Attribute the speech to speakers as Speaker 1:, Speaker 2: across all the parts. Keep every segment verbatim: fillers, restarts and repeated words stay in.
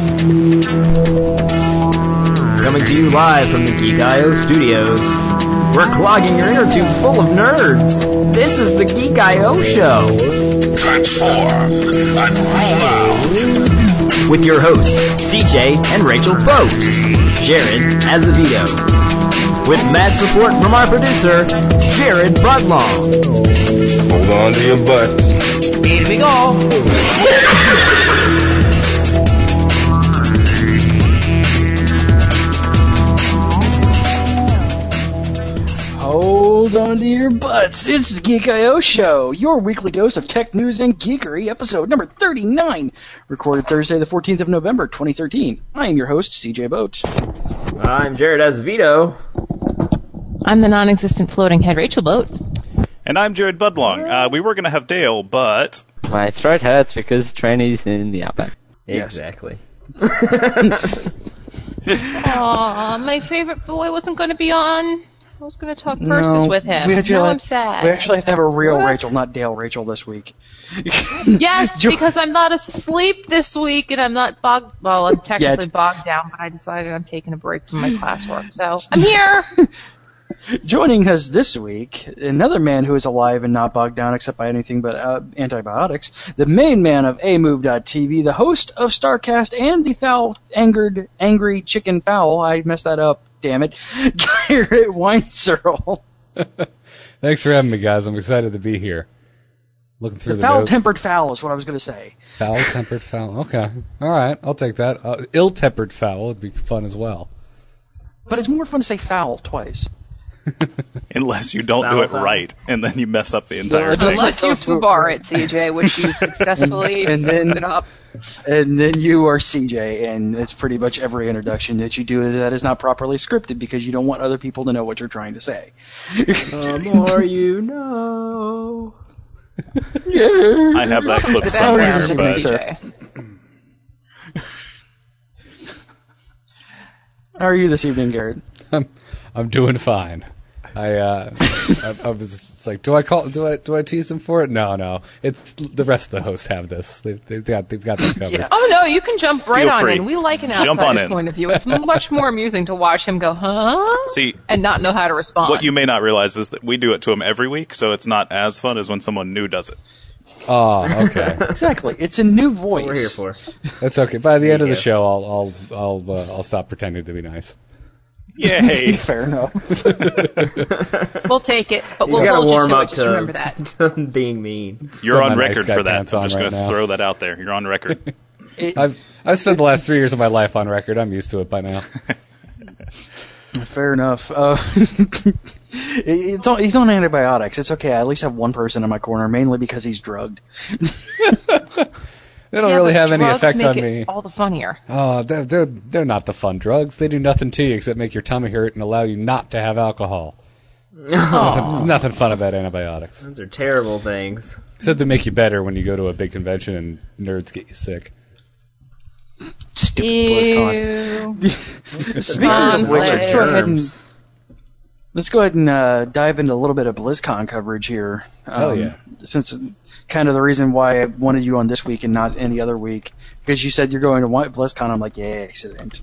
Speaker 1: Coming to you live from the Geek I O studios. We're clogging your inner tubes full of nerds. This is the Geek I O Show.
Speaker 2: Transform and roll out.
Speaker 1: With your hosts, C J and Rachel Boat. Jared Azevedo. With mad support from our producer, Jared Budlong.
Speaker 2: Hold on to your butts.
Speaker 1: Here we go.
Speaker 3: Hold on to your butts. It's the Geek I O Show, your weekly dose of tech news and geekery, episode number thirty-nine, recorded Thursday the fourteenth of November, twenty thirteen. I am your host, C J Boat.
Speaker 1: I'm Jared Azevedo.
Speaker 4: I'm the non-existent floating head Rachel Boat.
Speaker 5: And I'm Jared Budlong. Uh, we were going to have Dale, but...
Speaker 6: My throat hurts because trainees in the outback.
Speaker 1: Exactly.
Speaker 4: Aw, my favorite boy wasn't going to be on. I was going to talk verses
Speaker 3: no,
Speaker 4: with him.
Speaker 3: We actually
Speaker 4: now
Speaker 3: have,
Speaker 4: I'm sad.
Speaker 3: We actually have to have a real
Speaker 4: What?
Speaker 3: Rachel, not Dale Rachel, this week.
Speaker 4: Yes,
Speaker 3: Jo-
Speaker 4: because I'm not asleep this week, and I'm not bogged... Well, I'm technically
Speaker 3: Yet.
Speaker 4: bogged down, but I decided I'm taking a break from my classwork, so I'm here!
Speaker 3: Joining us this week, another man who is alive and not bogged down except by anything but uh, antibiotics, the main man of A Move dot T V, the host of StarCast and the foul, angered, angry chicken fowl. I messed that up, damn it. Garrett Weinzierl.
Speaker 7: Thanks for having me, guys. I'm excited to be here. Looking through
Speaker 3: The
Speaker 7: the,
Speaker 3: foul-tempered fowl is what I was going to say.
Speaker 7: Foul-tempered foul. Okay. All right. I'll take that. Uh, ill-tempered foul would be fun as well.
Speaker 3: But it's more fun to say foul twice.
Speaker 5: Unless you don't
Speaker 1: Foul,
Speaker 5: do it
Speaker 1: foul.
Speaker 5: right, and then you mess up the entire thing.
Speaker 4: Unless you fubar it, C J, which you successfully
Speaker 3: And then-
Speaker 4: it up.
Speaker 3: And then you are C J, and it's pretty much every introduction that you do that is not properly scripted because you don't want other people to know what you're trying to say.
Speaker 1: The more you know.
Speaker 3: Yeah.
Speaker 5: I have that clip
Speaker 4: The
Speaker 5: somewhere,
Speaker 4: background,
Speaker 3: but-
Speaker 4: C J.
Speaker 3: How are you this evening, Garrett?
Speaker 7: I'm, I'm doing fine. I, uh, I, I was just like, do I call, do I, do I tease them for it? No, no. It's, the rest of the hosts have this. They've, they've got, they've got that covered.
Speaker 3: Yeah.
Speaker 4: Oh no, you can jump right
Speaker 5: Feel
Speaker 4: on
Speaker 5: free.
Speaker 4: in. We like an
Speaker 5: Jump on
Speaker 4: outsider
Speaker 5: in.
Speaker 4: point of view. It's much more amusing to watch him go, huh?
Speaker 5: See,
Speaker 4: And not know how to respond.
Speaker 5: what you may not realize is that we do it to him every week, so it's not as fun as when someone new does it.
Speaker 7: Oh, okay.
Speaker 3: Exactly. It's a new voice.
Speaker 1: What we're here for.
Speaker 7: That's okay. By the end of the
Speaker 1: Yeah.
Speaker 7: show, I'll, I'll, I'll, uh, I'll stop pretending to be nice.
Speaker 5: Yay!
Speaker 3: Fair enough.
Speaker 4: We'll take it, but
Speaker 1: He's
Speaker 4: we'll
Speaker 1: got to
Speaker 4: hold you
Speaker 1: warm
Speaker 4: to it.
Speaker 1: up
Speaker 4: Just remember that.
Speaker 1: to being mean.
Speaker 5: You're
Speaker 7: Got
Speaker 5: on
Speaker 7: my nice
Speaker 5: record
Speaker 7: guy
Speaker 5: for that. I'm
Speaker 7: pants on
Speaker 5: just
Speaker 7: right
Speaker 5: going to
Speaker 7: now.
Speaker 5: throw that out there. You're on record.
Speaker 3: It-
Speaker 7: I've, I've spent the last three years of my life on record. I'm used to it by now.
Speaker 3: Fair enough. Uh, it- it's on, he's on antibiotics. It's okay. I at least have one person in my corner, mainly because he's drugged.
Speaker 7: They don't
Speaker 4: Yeah,
Speaker 7: really
Speaker 4: but
Speaker 7: have any
Speaker 4: drugs
Speaker 7: effect
Speaker 4: make
Speaker 7: on
Speaker 4: it
Speaker 7: me.
Speaker 4: all the funnier.
Speaker 7: Oh, they're, they're they're not the fun drugs. They do nothing to you except make your tummy hurt and allow you not to have alcohol. Nothing, there's nothing fun about antibiotics.
Speaker 1: Those are terrible things.
Speaker 7: Except they make you better when you go to a big convention and nerds get you sick.
Speaker 3: Stupid
Speaker 4: Ew.
Speaker 3: BlizzCon. Speaking
Speaker 4: on,
Speaker 3: of which, let's go ahead and
Speaker 1: Germs.
Speaker 3: let's go ahead and uh, dive into a little bit of BlizzCon coverage here. Um,
Speaker 7: Hell yeah.
Speaker 3: Since kind of the reason why I wanted you on this week and not any other week, because you said you're going to want BlizzCon. I'm like, yeah, excellent.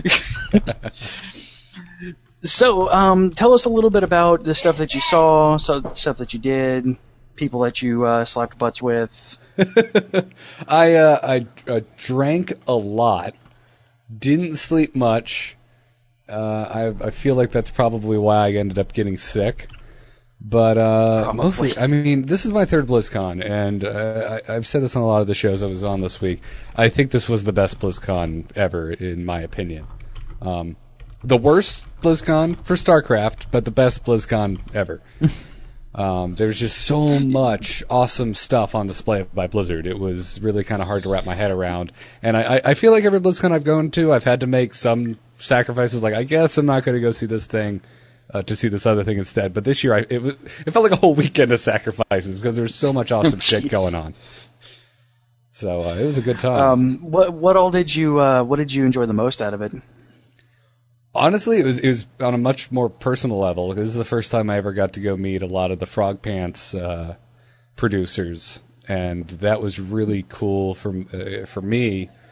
Speaker 3: So, um, tell us a little bit about the stuff that you saw, so, stuff that you did, people that you uh, slapped butts with.
Speaker 7: I, uh, I I drank a lot, didn't sleep much. Uh, I I feel like that's probably why I ended up getting sick. But uh,
Speaker 3: Probably.
Speaker 7: mostly, I mean, this is my third BlizzCon, and uh, I, I've said this on a lot of the shows I was on this week. I think this was the best BlizzCon ever, in my opinion. Um, the worst BlizzCon for StarCraft, but the best BlizzCon ever. Um, there was just so much awesome stuff on display by Blizzard. It was really kind of hard to wrap my head around. And I, I feel like every BlizzCon I've gone to, I've had to make some sacrifices. Like, I guess I'm not going to go see this thing uh, to see this other thing instead. But this year, I, it, was, it felt like a whole weekend of sacrifices because there was so much awesome shit
Speaker 3: Jeez.
Speaker 7: going on. So uh, it was a good time.
Speaker 3: Um, what what all did you uh, what did you enjoy the most out of it?
Speaker 7: Honestly, it was it was on a much more personal level. This is the first time I ever got to go meet a lot of the Frog Pants uh, producers, and that was really cool for uh, for me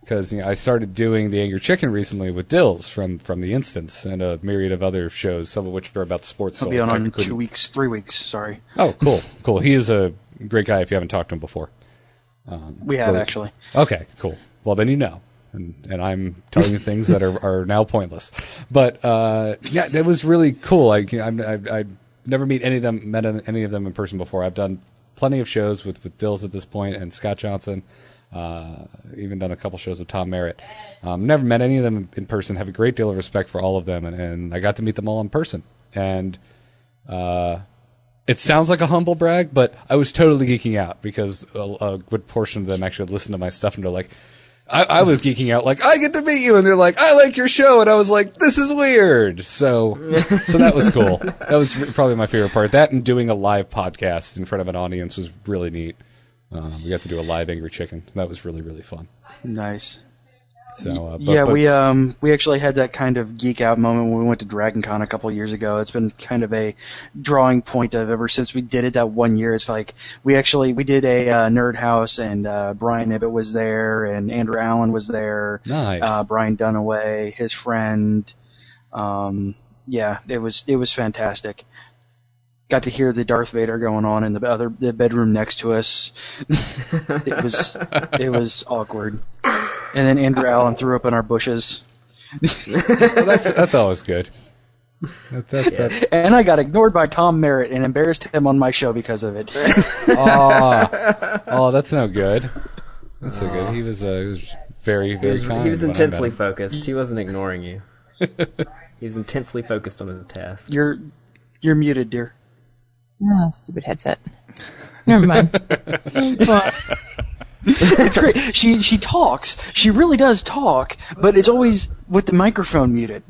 Speaker 7: because you know, I started doing the Angry Chicken recently with Dills from, from The Instance and a myriad of other shows, some of which are about sports.
Speaker 3: I'll
Speaker 7: so
Speaker 3: be on
Speaker 7: I
Speaker 3: in
Speaker 7: couldn't-
Speaker 3: two weeks, three weeks, sorry.
Speaker 7: Oh, cool, cool. He is a great guy if you haven't talked to him before. Um,
Speaker 3: We have,
Speaker 7: but-
Speaker 3: actually.
Speaker 7: Okay, cool. Well, then you know. And, and I'm telling you things that are, are now pointless. But, uh, yeah, that was really cool. I, I'm, I, I never meet any of them, met any of them in person before. I've done plenty of shows with, with Dills at this point and Scott Johnson. Uh, even done a couple shows with Tom Merritt. Um, never met any of them in person. Have a great deal of respect for all of them, and, and I got to meet them all in person. And uh, it sounds like a humble brag, but I was totally geeking out because a, a good portion of them actually listened to my stuff and they're like, I, I was geeking out like, I get to meet you, and they're like, I like your show, and I was like, this is weird. So, so that was cool. That was probably my favorite part. That and doing a live podcast in front of an audience was really neat. Uh, we got to do a live Angry Chicken. That was really, really fun.
Speaker 3: Nice.
Speaker 7: So, uh, but,
Speaker 3: yeah,
Speaker 7: but,
Speaker 3: we um we actually had that kind of geek out moment when we went to Dragon Con a couple of years ago. It's been kind of a drawing point of ever since we did it that one year. It's like we actually we did a uh, Nerd House, and uh, Brian Ibbett was there, and Andrew Allen was there.
Speaker 7: Nice.
Speaker 3: Uh, Brian Dunaway, his friend. Um, yeah, it was it was fantastic. Got to hear the Darth Vader going on in the other the bedroom next to us. It was it was awkward. And then Andrew Allen threw up in our bushes.
Speaker 7: well, that's that's always good. That, that, that.
Speaker 3: And I got ignored by Tom Merritt and embarrassed him on my show because of it.
Speaker 7: oh, oh, that's no good. That's no good. He was uh, he was very very
Speaker 8: He was,
Speaker 7: kind.
Speaker 8: he was
Speaker 7: when I met
Speaker 8: intensely
Speaker 7: him.
Speaker 8: focused. He wasn't ignoring you. He was intensely focused on the task.
Speaker 3: You're you're muted, dear.
Speaker 4: Oh, stupid headset. Never mind. Well,
Speaker 3: It's great. She she talks. She really does talk, but it's always with the microphone muted.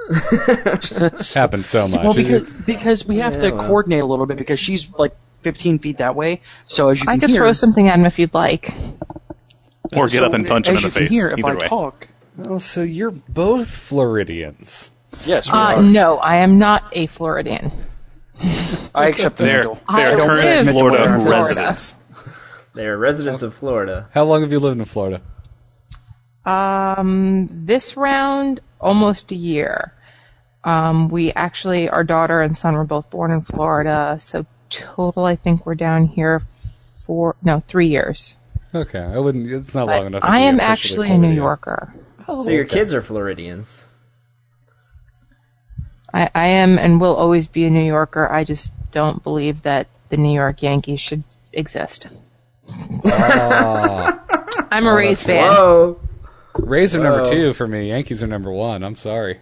Speaker 7: Happens so much.
Speaker 3: Well, because because we have to
Speaker 8: Yeah, well.
Speaker 3: coordinate a little bit because she's like fifteen feet that way. So as you
Speaker 4: I
Speaker 3: can
Speaker 4: could
Speaker 3: hear,
Speaker 4: throw something at him if you'd like.
Speaker 5: Or get
Speaker 3: so
Speaker 5: up and punch him
Speaker 3: as
Speaker 5: in the
Speaker 3: you can
Speaker 5: face.
Speaker 3: hear, if
Speaker 5: Either
Speaker 3: I
Speaker 5: way.
Speaker 3: talk.
Speaker 7: Well, so you're both Floridians.
Speaker 3: Yes, we
Speaker 4: Uh,
Speaker 3: are.
Speaker 4: no, I am not a Floridian.
Speaker 3: I accept the
Speaker 5: They're,
Speaker 3: title.
Speaker 5: they're
Speaker 4: I
Speaker 5: current
Speaker 4: live in
Speaker 5: Florida
Speaker 4: Florida.
Speaker 5: residents.
Speaker 8: They are residents of Florida.
Speaker 7: How long have you lived in Florida?
Speaker 4: Um, this round, almost a year. Um, we actually, our daughter and son were both born in Florida, so total, I think we're down here for, no, three years.
Speaker 7: Okay, I wouldn't. It's not
Speaker 4: But
Speaker 7: long enough. to
Speaker 4: I
Speaker 7: be
Speaker 4: am
Speaker 7: officially
Speaker 4: actually a
Speaker 7: Floridian.
Speaker 4: New Yorker.
Speaker 8: So your kids are Floridians.
Speaker 4: I, I am and will always be a New Yorker. I just don't believe that the New York Yankees should exist.
Speaker 7: Ah,
Speaker 4: I'm a Rays fan.
Speaker 8: Whoa!
Speaker 7: Rays are number
Speaker 8: Whoa.
Speaker 7: two for me. Yankees are number one. I'm sorry.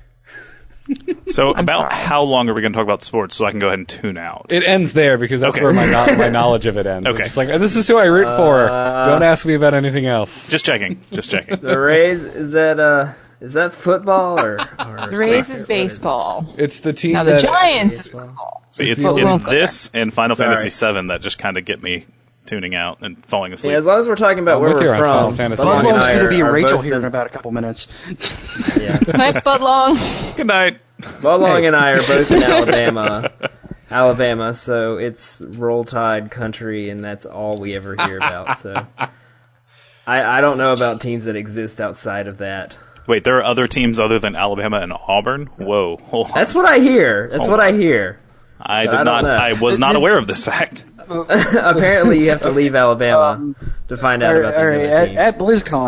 Speaker 5: So
Speaker 4: I'm
Speaker 5: about
Speaker 4: sorry.
Speaker 5: how long are we going to talk about sports so I can go ahead and tune out?
Speaker 7: It ends there because that's
Speaker 5: Okay.
Speaker 7: where my no- my knowledge of it ends.
Speaker 5: Okay.
Speaker 7: I'm just like, this is who I root for.
Speaker 8: Uh,
Speaker 7: Don't ask me about anything else.
Speaker 5: Just checking. Just checking.
Speaker 8: The Rays, is that uh, is that football or? or
Speaker 4: The Rays
Speaker 8: soccer?
Speaker 4: is
Speaker 8: What
Speaker 4: baseball.
Speaker 7: It's the team
Speaker 4: Now the
Speaker 7: that
Speaker 4: Giants is
Speaker 8: Baseball.
Speaker 4: football.
Speaker 5: See, it's,
Speaker 4: But we won't
Speaker 5: it's
Speaker 4: go
Speaker 5: this and Final
Speaker 8: Sorry.
Speaker 5: Fantasy seven that just kind of get me tuning out and falling asleep.
Speaker 8: Yeah, as long as we're talking about
Speaker 7: I'm
Speaker 8: where
Speaker 7: with you
Speaker 8: we're
Speaker 7: on Final
Speaker 8: from.
Speaker 7: Fantasy.
Speaker 8: Bud Long
Speaker 3: Well,
Speaker 8: and
Speaker 3: it's
Speaker 8: I
Speaker 3: going to
Speaker 8: are-
Speaker 3: be
Speaker 8: are
Speaker 3: Rachel
Speaker 8: both
Speaker 3: here in
Speaker 8: in-
Speaker 3: about a couple minutes.
Speaker 8: Yeah.
Speaker 4: Night, Bud Long.
Speaker 5: Good night.
Speaker 8: Bud Long and I are both in Alabama, Alabama, so it's Roll Tide country, and that's all we ever hear about. So I, I don't know about teams that exist outside of that.
Speaker 5: Wait, there are other teams other than Alabama and Auburn? Whoa. Hold on.
Speaker 8: That's what I hear. That's
Speaker 5: Oh
Speaker 8: what I
Speaker 5: my.
Speaker 8: hear.
Speaker 5: I
Speaker 8: I
Speaker 5: did
Speaker 8: don't
Speaker 5: not.
Speaker 8: know.
Speaker 5: I was not aware of this fact.
Speaker 8: Apparently, you have to leave Alabama
Speaker 3: Um,
Speaker 8: to find out
Speaker 3: All
Speaker 8: about
Speaker 3: right,
Speaker 8: these
Speaker 3: all right,
Speaker 8: other
Speaker 3: at,
Speaker 8: teams.
Speaker 3: at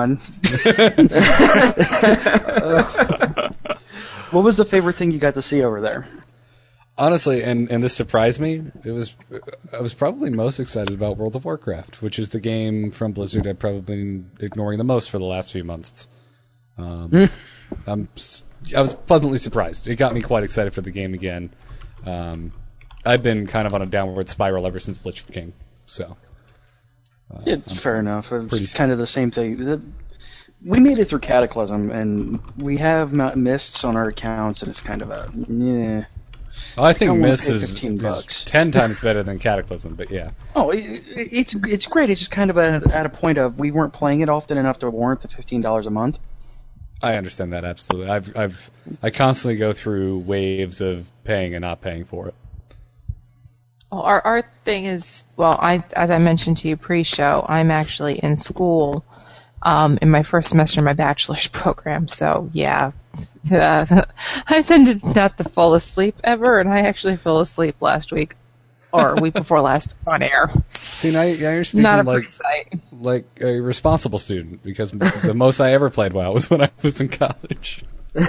Speaker 3: BlizzCon. What was the favorite thing you got to see over there?
Speaker 7: honestly, and and this surprised me. It was I was probably most excited about World of Warcraft, which is the game from Blizzard I've probably been ignoring the most for the last few months. Um,
Speaker 3: Hmm.
Speaker 7: I'm s- I was pleasantly surprised. It got me quite excited for the game again. Um, I've been kind of on a downward spiral ever since Lich King, so. Uh,
Speaker 3: Yeah,
Speaker 7: I'm
Speaker 3: fair enough.
Speaker 7: pretty
Speaker 3: It's kind of the same thing. The- We made it through Cataclysm, and we have Mount Mists on our accounts, and it's kind of a yeah.
Speaker 7: I think
Speaker 3: I wanna
Speaker 7: Miss
Speaker 3: pay
Speaker 7: is,
Speaker 3: fifteen
Speaker 7: is
Speaker 3: bucks.
Speaker 7: ten times better than Cataclysm, but yeah.
Speaker 3: Oh, it, it- it's it's great. It's just kind of a, at a point of we weren't playing it often enough to warrant the fifteen dollars a month.
Speaker 7: I understand that absolutely. I've I've I constantly go through waves of paying and not paying for it.
Speaker 4: Well, our our thing is, well, I as I mentioned to you pre-show, I'm actually in school um, in my first semester of my bachelor's program. So yeah, uh, I tended not to fall asleep ever, and I actually fell asleep last week or week before last on air.
Speaker 7: See, now, now you're speaking
Speaker 4: Not a
Speaker 7: like
Speaker 4: pretty sight.
Speaker 7: like a responsible student, because the most I ever played WoW was when I was in college.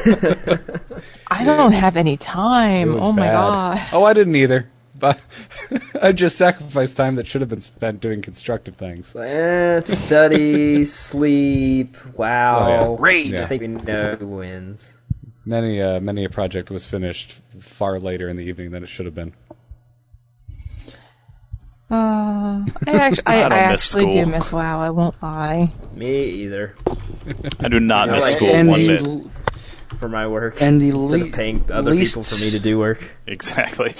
Speaker 4: I don't have any
Speaker 7: It
Speaker 4: time.
Speaker 7: was
Speaker 4: Oh my
Speaker 7: bad.
Speaker 4: god.
Speaker 7: Oh, I didn't either. But I just sacrificed time that should have been spent doing constructive things.
Speaker 8: Eh, study, sleep, wow.
Speaker 7: Oh, yeah.
Speaker 3: Raid.
Speaker 7: Yeah.
Speaker 8: I think we know who wins.
Speaker 7: Many, uh, many a project was finished far later in the evening than it should have been.
Speaker 4: Uh, I actually, I,
Speaker 5: I don't
Speaker 4: I
Speaker 5: miss
Speaker 4: actually
Speaker 5: school.
Speaker 4: do miss WoW. I won't lie.
Speaker 8: Me either.
Speaker 5: I do not
Speaker 8: Yeah,
Speaker 5: miss
Speaker 8: like-
Speaker 5: school
Speaker 3: and
Speaker 5: one
Speaker 3: the,
Speaker 5: bit.
Speaker 8: For my work.
Speaker 3: And the
Speaker 8: Instead
Speaker 3: le-
Speaker 8: of paying other
Speaker 3: least-
Speaker 8: people for me to do work.
Speaker 5: Exactly.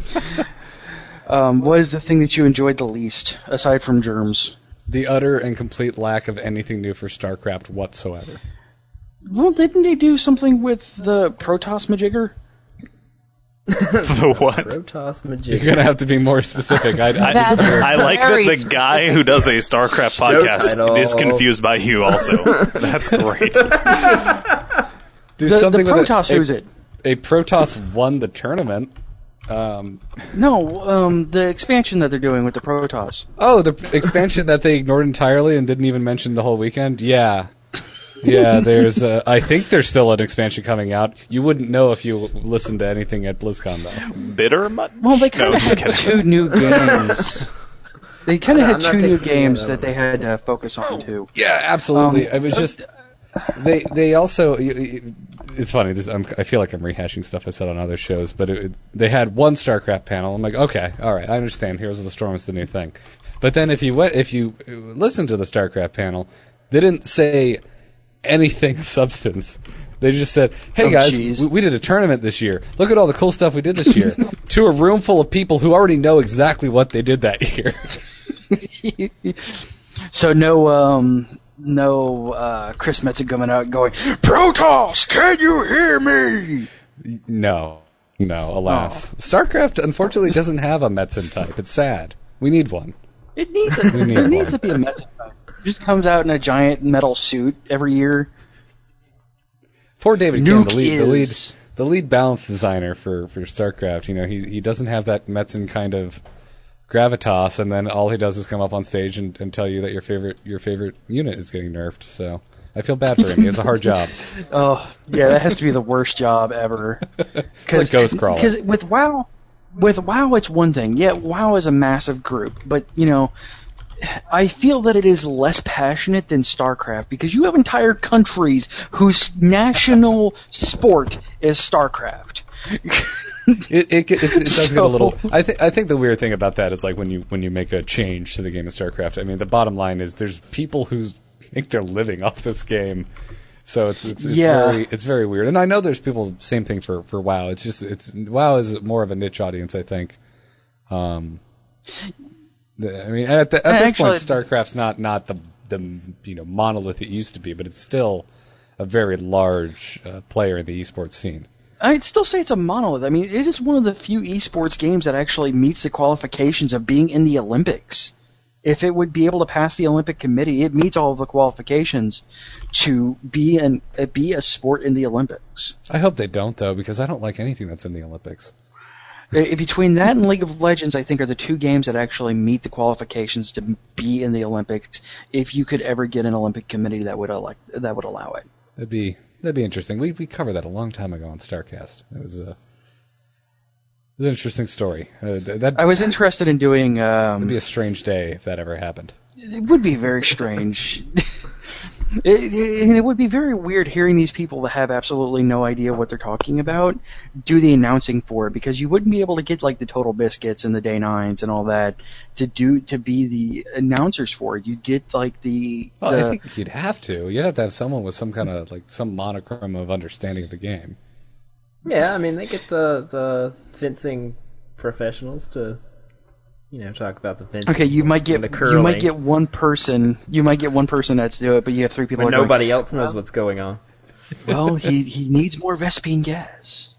Speaker 3: Um, what is the thing that you enjoyed the least, aside from germs?
Speaker 7: The utter and complete lack of anything new for StarCraft whatsoever.
Speaker 3: Well, didn't they do something with the Protoss Majigger?
Speaker 5: The what?
Speaker 8: Protoss
Speaker 7: You're
Speaker 8: Magician.
Speaker 7: gonna have to be more specific. I, I,
Speaker 4: That's
Speaker 5: I like that
Speaker 4: very
Speaker 5: the guy
Speaker 4: specific.
Speaker 5: who does a StarCraft
Speaker 8: Show
Speaker 5: podcast
Speaker 8: title.
Speaker 5: is confused by you also. That's great.
Speaker 7: do
Speaker 3: The, the
Speaker 7: something with
Speaker 3: Protoss,
Speaker 7: a,
Speaker 3: who's it?
Speaker 7: a Protoss won the tournament. Um,
Speaker 3: No, um, the expansion that they're doing with the Protoss.
Speaker 7: oh, the expansion that they ignored entirely and didn't even mention the whole weekend. Yeah, yeah. There's, uh, I think there's still an expansion coming out. You wouldn't know if you listened to anything at BlizzCon though.
Speaker 5: Bitter much?
Speaker 3: Well, they kind
Speaker 5: no,
Speaker 3: of
Speaker 5: just
Speaker 3: had
Speaker 5: kidding.
Speaker 3: two new games. They kind of
Speaker 8: I'm
Speaker 3: had
Speaker 8: not
Speaker 3: two new
Speaker 8: thinking
Speaker 3: games
Speaker 8: of
Speaker 3: that
Speaker 8: them.
Speaker 3: they had to focus on too.
Speaker 7: Yeah, absolutely.
Speaker 3: Um,
Speaker 7: it was just they they also. It's funny. This, I'm, I feel like I'm rehashing stuff I said on other shows, but it, they had one StarCraft panel. I'm like, okay, all right, I understand. Heroes of the Storm is the new thing. But then if you went, if you listened to the StarCraft panel, they didn't say anything of substance. They just said, "Hey
Speaker 3: Oh,
Speaker 7: guys,
Speaker 3: geez.
Speaker 7: we, we did a tournament this year. Look at all the cool stuff we did this year." To a room full of people who already know exactly what they did that year.
Speaker 3: So no, um, no uh, Chris Metzen coming out going, Protoss, can you hear me?
Speaker 7: No, no, alas. StarCraft unfortunately doesn't have a Metzen type. It's sad. We need one.
Speaker 3: It needs a,
Speaker 7: We need
Speaker 3: there needs
Speaker 7: one.
Speaker 3: to be a Metzen type. Just comes out in a giant metal suit every year.
Speaker 7: Poor David Kim,
Speaker 3: Nuke
Speaker 7: the lead, the lead,
Speaker 3: is.
Speaker 7: the lead balance designer for, for StarCraft. You know, he he doesn't have that Metzen kind of gravitas, and then all he does is come up on stage and, and tell you that your favorite your favorite unit is getting nerfed. So I feel bad for him. He has a hard job.
Speaker 3: Oh, yeah, that has to be the worst job ever.
Speaker 7: It's like Ghostcrawler.
Speaker 3: Because with WoW, with WoW, it's one thing. Yeah, WoW is a massive group, but you know, I feel that it is less passionate than StarCraft because you have entire countries whose national sport is StarCraft.
Speaker 7: It it, it, it does get a
Speaker 3: So-
Speaker 7: little. I think I think the weird thing about that is like when you when you make a change to the game of StarCraft. I mean, the bottom line is there's people who make their living off this game, so it's it's, it's
Speaker 3: Yeah.
Speaker 7: very it's very weird. And I know there's people same thing for, for WoW. It's just it's WoW is more of a niche audience, I think. Um, the, I mean, at, the, at this
Speaker 3: Actually-
Speaker 7: point, StarCraft's not not the the you know monolith it used to be, but it's still a very large uh, player in the esports scene.
Speaker 3: I'd still say it's a monolith. I mean, it is one of the few esports games that actually meets the qualifications of being in the Olympics. If it would be able to pass the Olympic committee, it meets all of the qualifications to be an uh, be a sport in the Olympics.
Speaker 7: I hope they don't though, because I don't like anything that's in the Olympics.
Speaker 3: Uh, Between that and League of Legends, I think are the two games that actually meet the qualifications to be in the Olympics. If you could ever get an Olympic committee that would elect that would allow it.
Speaker 7: That'd be that'd be interesting. We we covered that a long time ago on StarCast. It was a it was an interesting story. Uh, th- that
Speaker 3: I was interested in doing. Um,
Speaker 7: would be a strange day if that ever happened.
Speaker 3: It would be very strange. it, it, and it would be very weird hearing these people that have absolutely no idea what they're talking about do the announcing for it, because you wouldn't be able to get like the Total Biscuits and the Day Nines and all that to do to be the announcers for it. You'd get like the.
Speaker 7: Well,
Speaker 3: the
Speaker 7: I think you'd have to. You'd have to have someone with some kind of like some monochrome of understanding of the game.
Speaker 8: Yeah, I mean, they get the, the fencing professionals to, you know, talk about the fencing.
Speaker 3: okay, you might get
Speaker 8: and the
Speaker 3: you
Speaker 8: curling,
Speaker 3: might get one person you might get one person that's do it, but you have three people.
Speaker 8: when
Speaker 3: that are
Speaker 8: nobody else knows what's going on.
Speaker 3: going, well, he he needs more Vespine gas.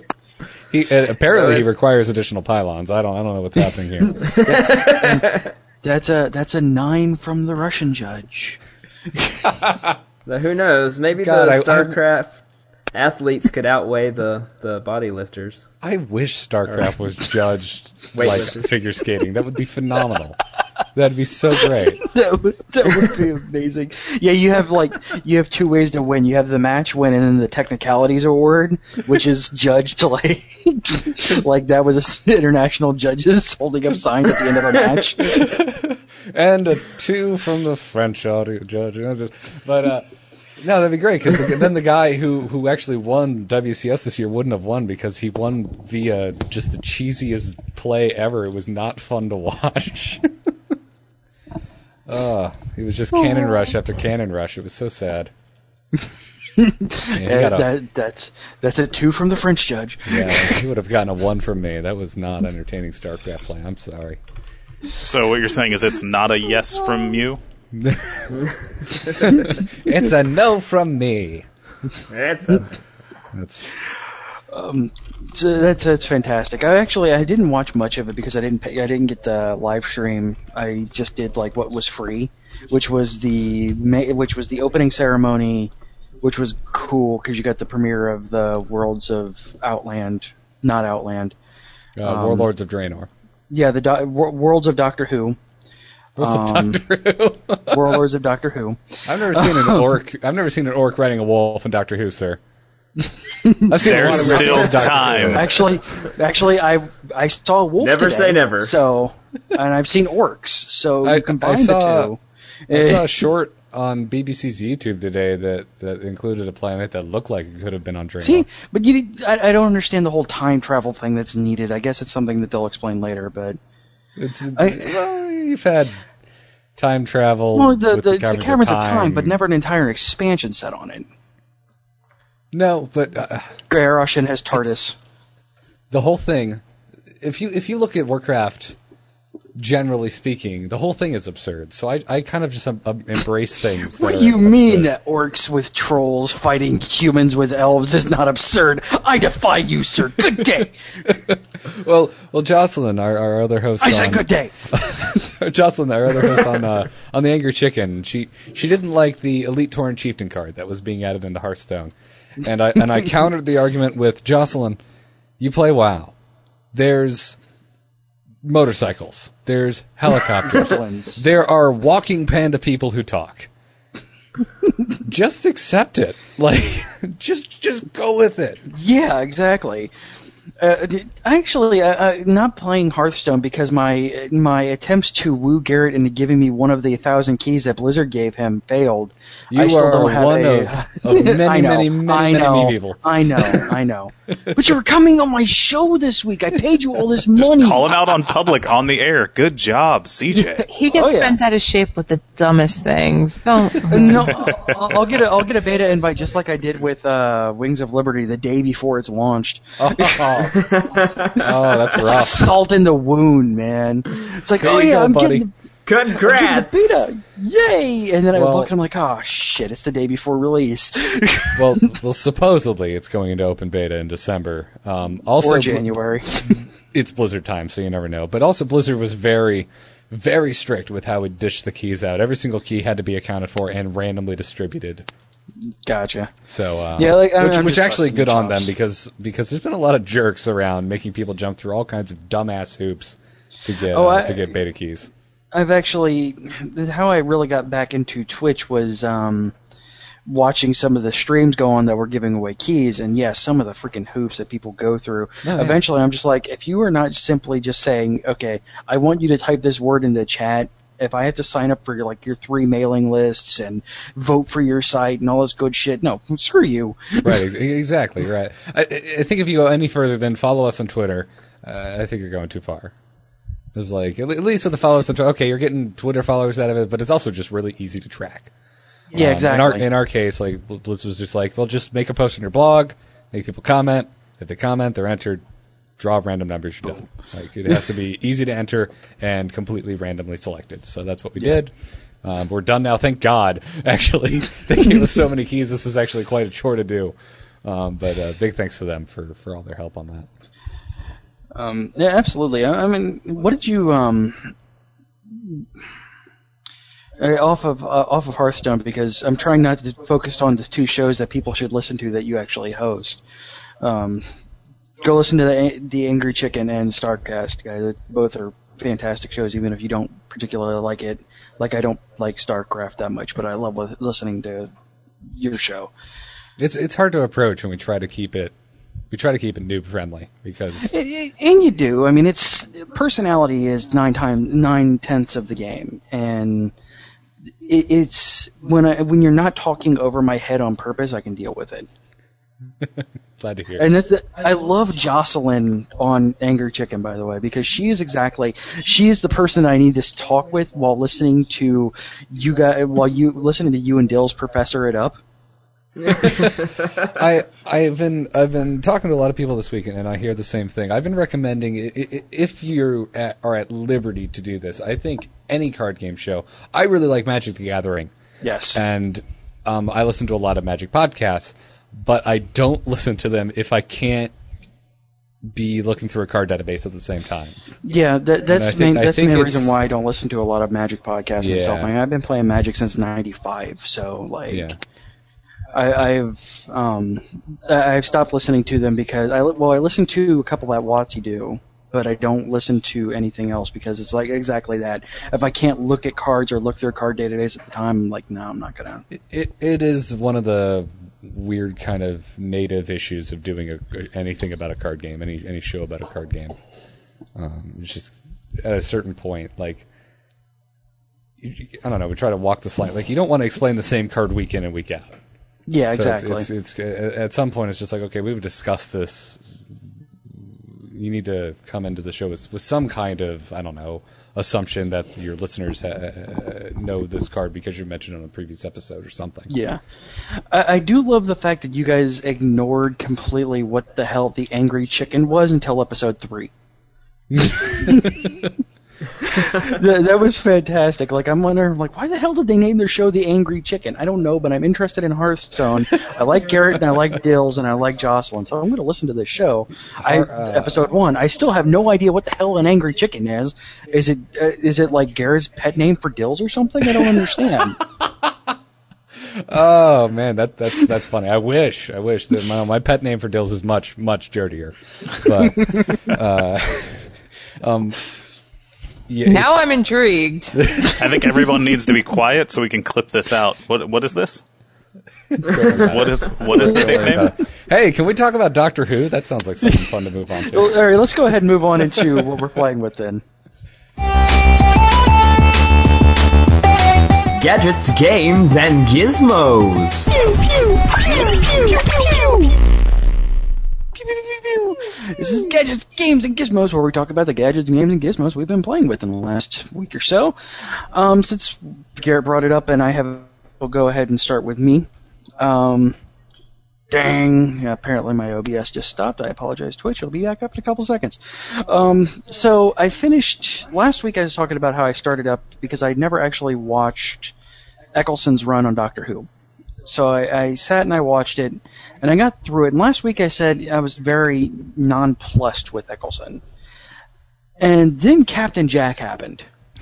Speaker 7: He uh, apparently
Speaker 8: So
Speaker 7: he
Speaker 8: if-
Speaker 7: requires additional pylons. I don't I don't know what's happening here.
Speaker 3: That's a that's a nine from the Russian judge.
Speaker 8: But who knows? Maybe
Speaker 7: God,
Speaker 8: the
Speaker 7: I-
Speaker 8: StarCraft athletes could outweigh the, the body lifters.
Speaker 7: I wish StarCraft was judged
Speaker 8: Weight
Speaker 7: like
Speaker 8: lifters.
Speaker 7: figure skating. That would be phenomenal. That'd be so great.
Speaker 3: That would that would be amazing. Yeah, you have like you have two ways to win. You have the match win and then the technicalities award, which is judged like like that with the s- international judges holding up signs at the end of a match.
Speaker 7: And a two from the French audio judge. You know, just, but uh, no, that'd be great because the, then the guy who, who actually won W C S this year wouldn't have won because he won via just the cheesiest play ever. It was not fun to watch. uh, it was just cannon rush after cannon rush. It was so sad.
Speaker 3: Uh,
Speaker 7: Yeah, gotta-
Speaker 3: that, that's that's a two from the French judge.
Speaker 7: yeah, he would have gotten a one from me. That was not entertaining StarCraft play. I'm sorry.
Speaker 5: So what you're saying is it's not a yes from you?
Speaker 7: It's a no from me.
Speaker 8: That's a...
Speaker 7: That's
Speaker 3: Um, so that's that's fantastic. I actually I didn't watch much of it because I didn't pay, I didn't get the live stream. I just did like what was free, which was the ma- which was the opening ceremony, which was cool because you got the premiere of the Worlds of Outland, not Outland.
Speaker 7: uh,
Speaker 3: Um,
Speaker 7: Warlords of Draenor.
Speaker 3: Yeah, the do- Wor- Worlds of Doctor Who.
Speaker 7: What's
Speaker 3: um,
Speaker 7: the Doctor Who?
Speaker 3: Warlords of Doctor Who.
Speaker 7: I've never seen an orc. I've never seen an orc riding a wolf in Doctor Who, sir. I've seen
Speaker 5: There's
Speaker 7: a lot of
Speaker 5: still
Speaker 7: Doctor Who.
Speaker 5: time.
Speaker 3: Actually, actually, I I saw a wolf.
Speaker 8: Never
Speaker 3: today,
Speaker 8: say never.
Speaker 3: So, and I've seen orcs. So
Speaker 7: I-
Speaker 3: you combine
Speaker 7: I saw-
Speaker 3: the two.
Speaker 7: I saw
Speaker 3: Eh,
Speaker 7: a short on B B C's YouTube today that, that included a planet that looked like it could have been on Draenor.
Speaker 3: See, but you, I, I don't understand the whole time travel thing that's needed. I guess it's something that they'll explain later. But
Speaker 7: It's
Speaker 3: I-
Speaker 7: well, you've had time travel.
Speaker 3: well, the
Speaker 7: with
Speaker 3: the,
Speaker 7: the
Speaker 3: it's
Speaker 7: Caverns,
Speaker 3: the Caverns
Speaker 7: of
Speaker 3: of
Speaker 7: Time,
Speaker 3: Time, but never an entire expansion set on it.
Speaker 7: No, but uh,
Speaker 3: Garrosh and his TARDIS.
Speaker 7: the whole thing. If you if you look at Warcraft, generally speaking, the whole thing is absurd. So I I kind of just um, um, embrace things.
Speaker 3: What
Speaker 7: that
Speaker 3: do
Speaker 7: are
Speaker 3: you mean
Speaker 7: absurd.
Speaker 3: that orcs with trolls fighting humans with elves is not absurd? I defy you, sir. Good day.
Speaker 7: Well, well, Jocelyn, our, our other host.
Speaker 3: I
Speaker 7: on,
Speaker 3: said good day.
Speaker 7: Jocelyn, our other host on uh, on the Angry Chicken, she she didn't like the Elite Tauren Chieftain card that was being added into Hearthstone, and I and I countered the argument with Jocelyn. You play WoW. There's motorcycles. There's helicopters.
Speaker 3: Zeppelins.
Speaker 7: There are walking panda people who talk. Just accept it. Like, just just go with it.
Speaker 3: Yeah, exactly. Uh, d- actually, uh, uh, not playing Hearthstone because my my attempts to woo Garrett into giving me one of the thousand keys that Blizzard gave him failed.
Speaker 7: You
Speaker 3: I still
Speaker 7: are
Speaker 3: don't have
Speaker 7: one
Speaker 3: a,
Speaker 7: of, of many,
Speaker 3: I know,
Speaker 7: many, many,
Speaker 3: I
Speaker 7: many,
Speaker 3: know,
Speaker 7: many people.
Speaker 3: I know, I know. But you were coming on my show this week. I paid you all this
Speaker 5: Just
Speaker 3: money.
Speaker 5: call him out on public on the air. Good job, C J.
Speaker 4: He gets
Speaker 3: Oh, yeah.
Speaker 4: bent out of shape with the dumbest things. Don't.
Speaker 3: No, I'll, I'll get a I'll get a beta invite just like I did with uh, Wings of Liberty the day before it's launched.
Speaker 7: Oh, oh that's
Speaker 3: It's like
Speaker 7: rough.
Speaker 3: salt in the wound, man. It's like,
Speaker 7: There
Speaker 3: oh
Speaker 7: you
Speaker 3: yeah,
Speaker 7: go,
Speaker 3: I'm
Speaker 7: buddy.
Speaker 3: getting the
Speaker 8: Congrats!
Speaker 3: I'm getting the beta, yay! And then I
Speaker 7: Well-
Speaker 3: look and I'm like, oh shit, it's the day before release.
Speaker 7: well, well, supposedly it's going into open beta in December. Um, also,
Speaker 3: or January.
Speaker 7: it's Blizzard time, so you never know. But also, Blizzard was very, very strict with how it dished the keys out. Every single key had to be accounted for and randomly distributed.
Speaker 3: Gotcha.
Speaker 7: So, uh,
Speaker 3: Yeah, like, I'm-
Speaker 7: which,
Speaker 3: I'm
Speaker 7: which
Speaker 3: just
Speaker 7: actually
Speaker 3: busting
Speaker 7: good
Speaker 3: your
Speaker 7: on them
Speaker 3: chops.
Speaker 7: because because there's been a lot of jerks around making people jump through all kinds of dumbass hoops to get
Speaker 3: Oh,
Speaker 7: uh,
Speaker 3: I-
Speaker 7: to get beta keys.
Speaker 3: I've actually, how I really got back into Twitch was um, watching some of the streams go on that were giving away keys, and yes, some of the freaking hoops that people go through.
Speaker 7: Oh, yeah.
Speaker 3: Eventually, I'm just like, if you are not simply just saying, okay, I want you to type this word in the chat. If I have to sign up for your, like your three mailing lists and vote for your site and all this good shit, no, screw you.
Speaker 7: Right, ex- exactly, right. I, I think if you go any further than follow us on Twitter, uh, I think you're going too far. It's like, at le- at least with the follow us on Twitter, okay, you're getting Twitter followers out of it, but it's also just really easy to track.
Speaker 3: Yeah,
Speaker 7: Um,
Speaker 3: exactly.
Speaker 7: In our, in our case, like, Blizz was just like, well, just make a post on your blog, make people comment. If they comment, they're entered. Draw random numbers, you're done. Like, it has to be easy to enter and completely randomly selected. So that's what we did. Um, we're done now, thank God. Actually, they gave us so many keys. This was actually quite a chore to do. Um, but uh, big thanks to them for, for all their help on that.
Speaker 3: Um, yeah, absolutely. I, I mean, what did you um, uh, off of uh, off of Hearthstone, because I'm trying not to focus on the two shows that people should listen to that you actually host. Um, go listen to the the Angry Chicken and Starcast, guys. Both are fantastic shows, even if you don't particularly like it. Like, I don't like StarCraft that much, but I love listening to your show.
Speaker 7: It's it's hard to approach when we try to keep it we try to keep it noob friendly because
Speaker 3: it, it, and you do. I mean, it's personality is nine times nine tenths of the game, and it, it's when I when you're not talking over my head on purpose, I can deal with it.
Speaker 7: Glad to hear.
Speaker 3: And that's the, I love Jocelyn on Angry Chicken, by the way, because she is exactly she is the person I need to talk with while listening to you guys while you listening to you and Dill's Professor It Up.
Speaker 7: I I've been I've been talking to a lot of people this week, and I hear the same thing. I've been recommending i- i- if you at, are at liberty to do this, I think any card game show. I really like Magic the Gathering.
Speaker 3: Yes.
Speaker 7: And um, I listen to a lot of Magic podcasts, but I don't listen to them if I can't be looking through a card database at the same time.
Speaker 3: Yeah, that, that's
Speaker 7: think-
Speaker 3: main,
Speaker 7: I
Speaker 3: that's the
Speaker 7: think
Speaker 3: main
Speaker 7: it's-
Speaker 3: reason why I don't listen to a lot of Magic podcasts
Speaker 7: Yeah.
Speaker 3: myself. I mean, I've been playing Magic since ninety-five, so like.
Speaker 7: Yeah.
Speaker 3: I, I've um I- I've stopped listening to them because I li- well I listen to a couple that Watsy do, but I don't listen to anything else because it's like exactly that. If I can't look at cards or look through a card database at the time, I'm like, no, I'm not gonna.
Speaker 7: It, it it is one of the weird kind of native issues of doing a, anything about a card game, any any show about a card game. Um, it's just at a certain point, like you- I don't know, we try to walk the line. Like you don't want to explain the same card week in and week out.
Speaker 3: Yeah,
Speaker 7: So
Speaker 3: exactly.
Speaker 7: it's, it's, it's at some point it's just like, okay, we've discussed this. You need to come into the show with, with some kind of, I don't know, assumption that your listeners ha- know this card because you mentioned it on a previous episode or something.
Speaker 3: Yeah, I, I do love the fact that you guys ignored completely what the hell the Angry Chicken was until episode three. that, that was fantastic. Like, I'm wondering, like, why the hell did they name their show The Angry Chicken? I don't know, but I'm interested in Hearthstone. I like Garrett, and I like Dills, and I like Jocelyn, so I'm going to listen to this show. I,
Speaker 7: Our, uh,
Speaker 3: episode one. I still have no idea what the hell an Angry Chicken is. Is it uh, is it like Garrett's pet name for Dills or something? I don't understand.
Speaker 7: Oh man, that that's that's funny. I wish, I wish that my my pet name for Dills is much much dirtier, but uh, um. Yeah,
Speaker 4: Now
Speaker 7: it's-
Speaker 4: I'm intrigued.
Speaker 5: I think everyone needs to be quiet so we can clip this out. What what is this? What is what is the nickname?
Speaker 7: Hey, can we talk about Doctor Who? That sounds like something fun to move on to.
Speaker 3: Well, all right, let's go ahead and move on into what we're playing with then.
Speaker 1: Gadgets, games, and gizmos.
Speaker 3: This is Gadgets, Games, and Gizmos, where we talk about the gadgets, games, and gizmos we've been playing with in the last week or so. Um, since Garrett brought it up, and I have, we'll go ahead and start with me. Um, dang, yeah, apparently my O B S just stopped. I apologize, Twitch. It'll be back up in a couple seconds. Um, so I finished last week. I was talking about how I started up because I'd never actually watched Eccleston's run on Doctor Who. So I, I sat and I watched it, and I got through it. And last week I said I was very nonplussed with Eccleston. And then Captain Jack happened.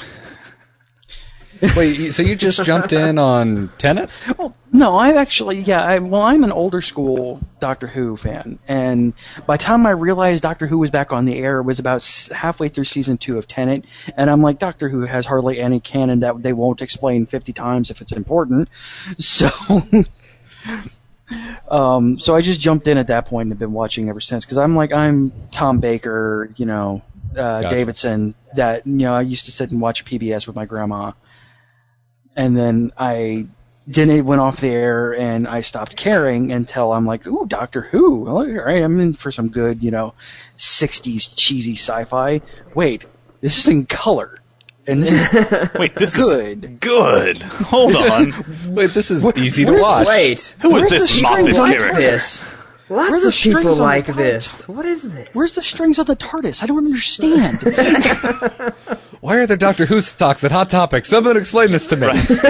Speaker 7: Wait, you- so you just jumped in on Tenet?
Speaker 3: Well, no, I actually, yeah, I, well, I'm an older school Doctor Who fan, and by the time I realized Doctor Who was back on the air, it was about s- halfway through season two of Tenet, and I'm like, Doctor Who has hardly any canon that they won't explain fifty times if it's important, so, um, so I just jumped in at that point and have been watching ever since, because I'm like, I'm Tom Baker, you know, uh,
Speaker 7: Gotcha.
Speaker 3: Davidson, that, you know, I used to sit and watch P B S with my grandma. And then I then it went off the air, and I stopped caring until I'm like, ooh, Doctor Who. Well, all right, I'm in for some good, you know, sixties cheesy sci-fi. Wait, this is in color, and this is
Speaker 5: Wait, this
Speaker 3: good.
Speaker 5: is good. Hold on.
Speaker 7: Wait, this is
Speaker 3: What-
Speaker 7: easy to
Speaker 3: where's-
Speaker 7: watch.
Speaker 8: Wait,
Speaker 5: Who is
Speaker 3: Where's
Speaker 5: this
Speaker 3: the
Speaker 5: Moffat
Speaker 3: strings on
Speaker 5: character?
Speaker 8: this.
Speaker 3: Where
Speaker 8: Lots
Speaker 3: the
Speaker 8: of people
Speaker 3: strings on the
Speaker 8: like
Speaker 3: couch?
Speaker 8: this. What is this?
Speaker 3: Where's the strings on the TARDIS? I don't understand.
Speaker 7: Why are there Doctor Who talks at Hot Topic? Someone explain this to me.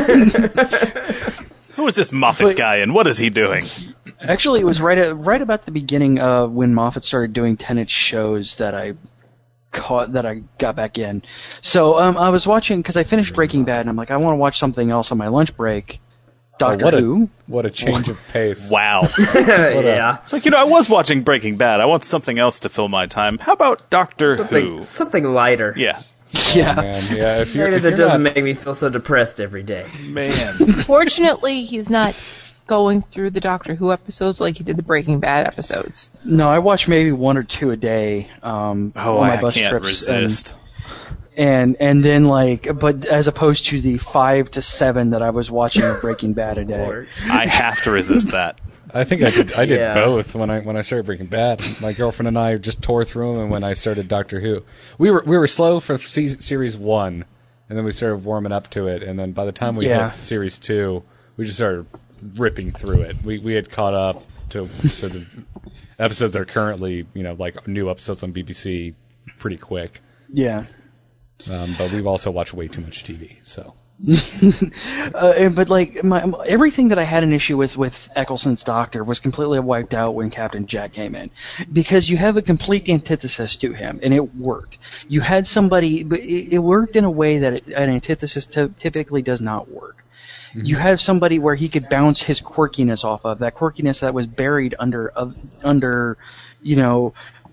Speaker 5: Who is this Moffat
Speaker 3: But-
Speaker 5: guy and what is he doing?
Speaker 3: Actually, it was right at, right about the beginning of when Moffat started doing Tenet shows that I caught that I got back in. So um, I was watching because I finished Breaking Bad, and I'm like, I want to watch something else on my lunch break. Doctor
Speaker 7: oh, what
Speaker 3: Who.
Speaker 7: A, what a change of pace!
Speaker 5: Wow.
Speaker 8: yeah.
Speaker 5: It's like, you know, I was watching Breaking Bad. I want something else to fill my time. How about Doctor
Speaker 8: Something,
Speaker 5: Who?
Speaker 8: something lighter.
Speaker 5: Yeah.
Speaker 3: Yeah.
Speaker 7: Oh, man. Yeah. If you're,
Speaker 8: Maybe
Speaker 7: if
Speaker 8: that
Speaker 7: you're
Speaker 8: doesn't
Speaker 7: not,
Speaker 8: make me feel so depressed every day.
Speaker 5: Man.
Speaker 4: Fortunately, he's not going through the Doctor Who episodes like he did the Breaking Bad episodes.
Speaker 3: No, I watch maybe one or two a day. Um,
Speaker 5: Oh,
Speaker 3: on my
Speaker 5: I
Speaker 3: bus
Speaker 5: can't
Speaker 3: trips,
Speaker 5: resist.
Speaker 3: And, and and then like, but as opposed to the five to seven that I was watching of Breaking Bad a day.
Speaker 8: Or-
Speaker 5: I have to resist that.
Speaker 7: I think I did. I did
Speaker 8: Yeah.
Speaker 7: both when I when I started Breaking Bad. My girlfriend and I just tore through them, and when I started Doctor Who, we were we were slow for se- series one, and then we started warming up to it, and then by the time we
Speaker 3: Yeah.
Speaker 7: hit series two, we just started ripping through it. We we had caught up to so the episodes that are currently, you know, like new episodes on B B C pretty quick.
Speaker 3: Yeah.
Speaker 7: Um, but we've also watched way too much T V, so.
Speaker 3: uh, and- but like my, everything that I had an issue with with Eccleston's Doctor was completely wiped out when Captain Jack came in, because you have a complete antithesis to him, and it worked. You had somebody, but it, it worked in a way that it, an antithesis t- typically does not work. Mm-hmm. You have somebody where he could bounce his quirkiness off of, that quirkiness that was buried under uh, under, you know,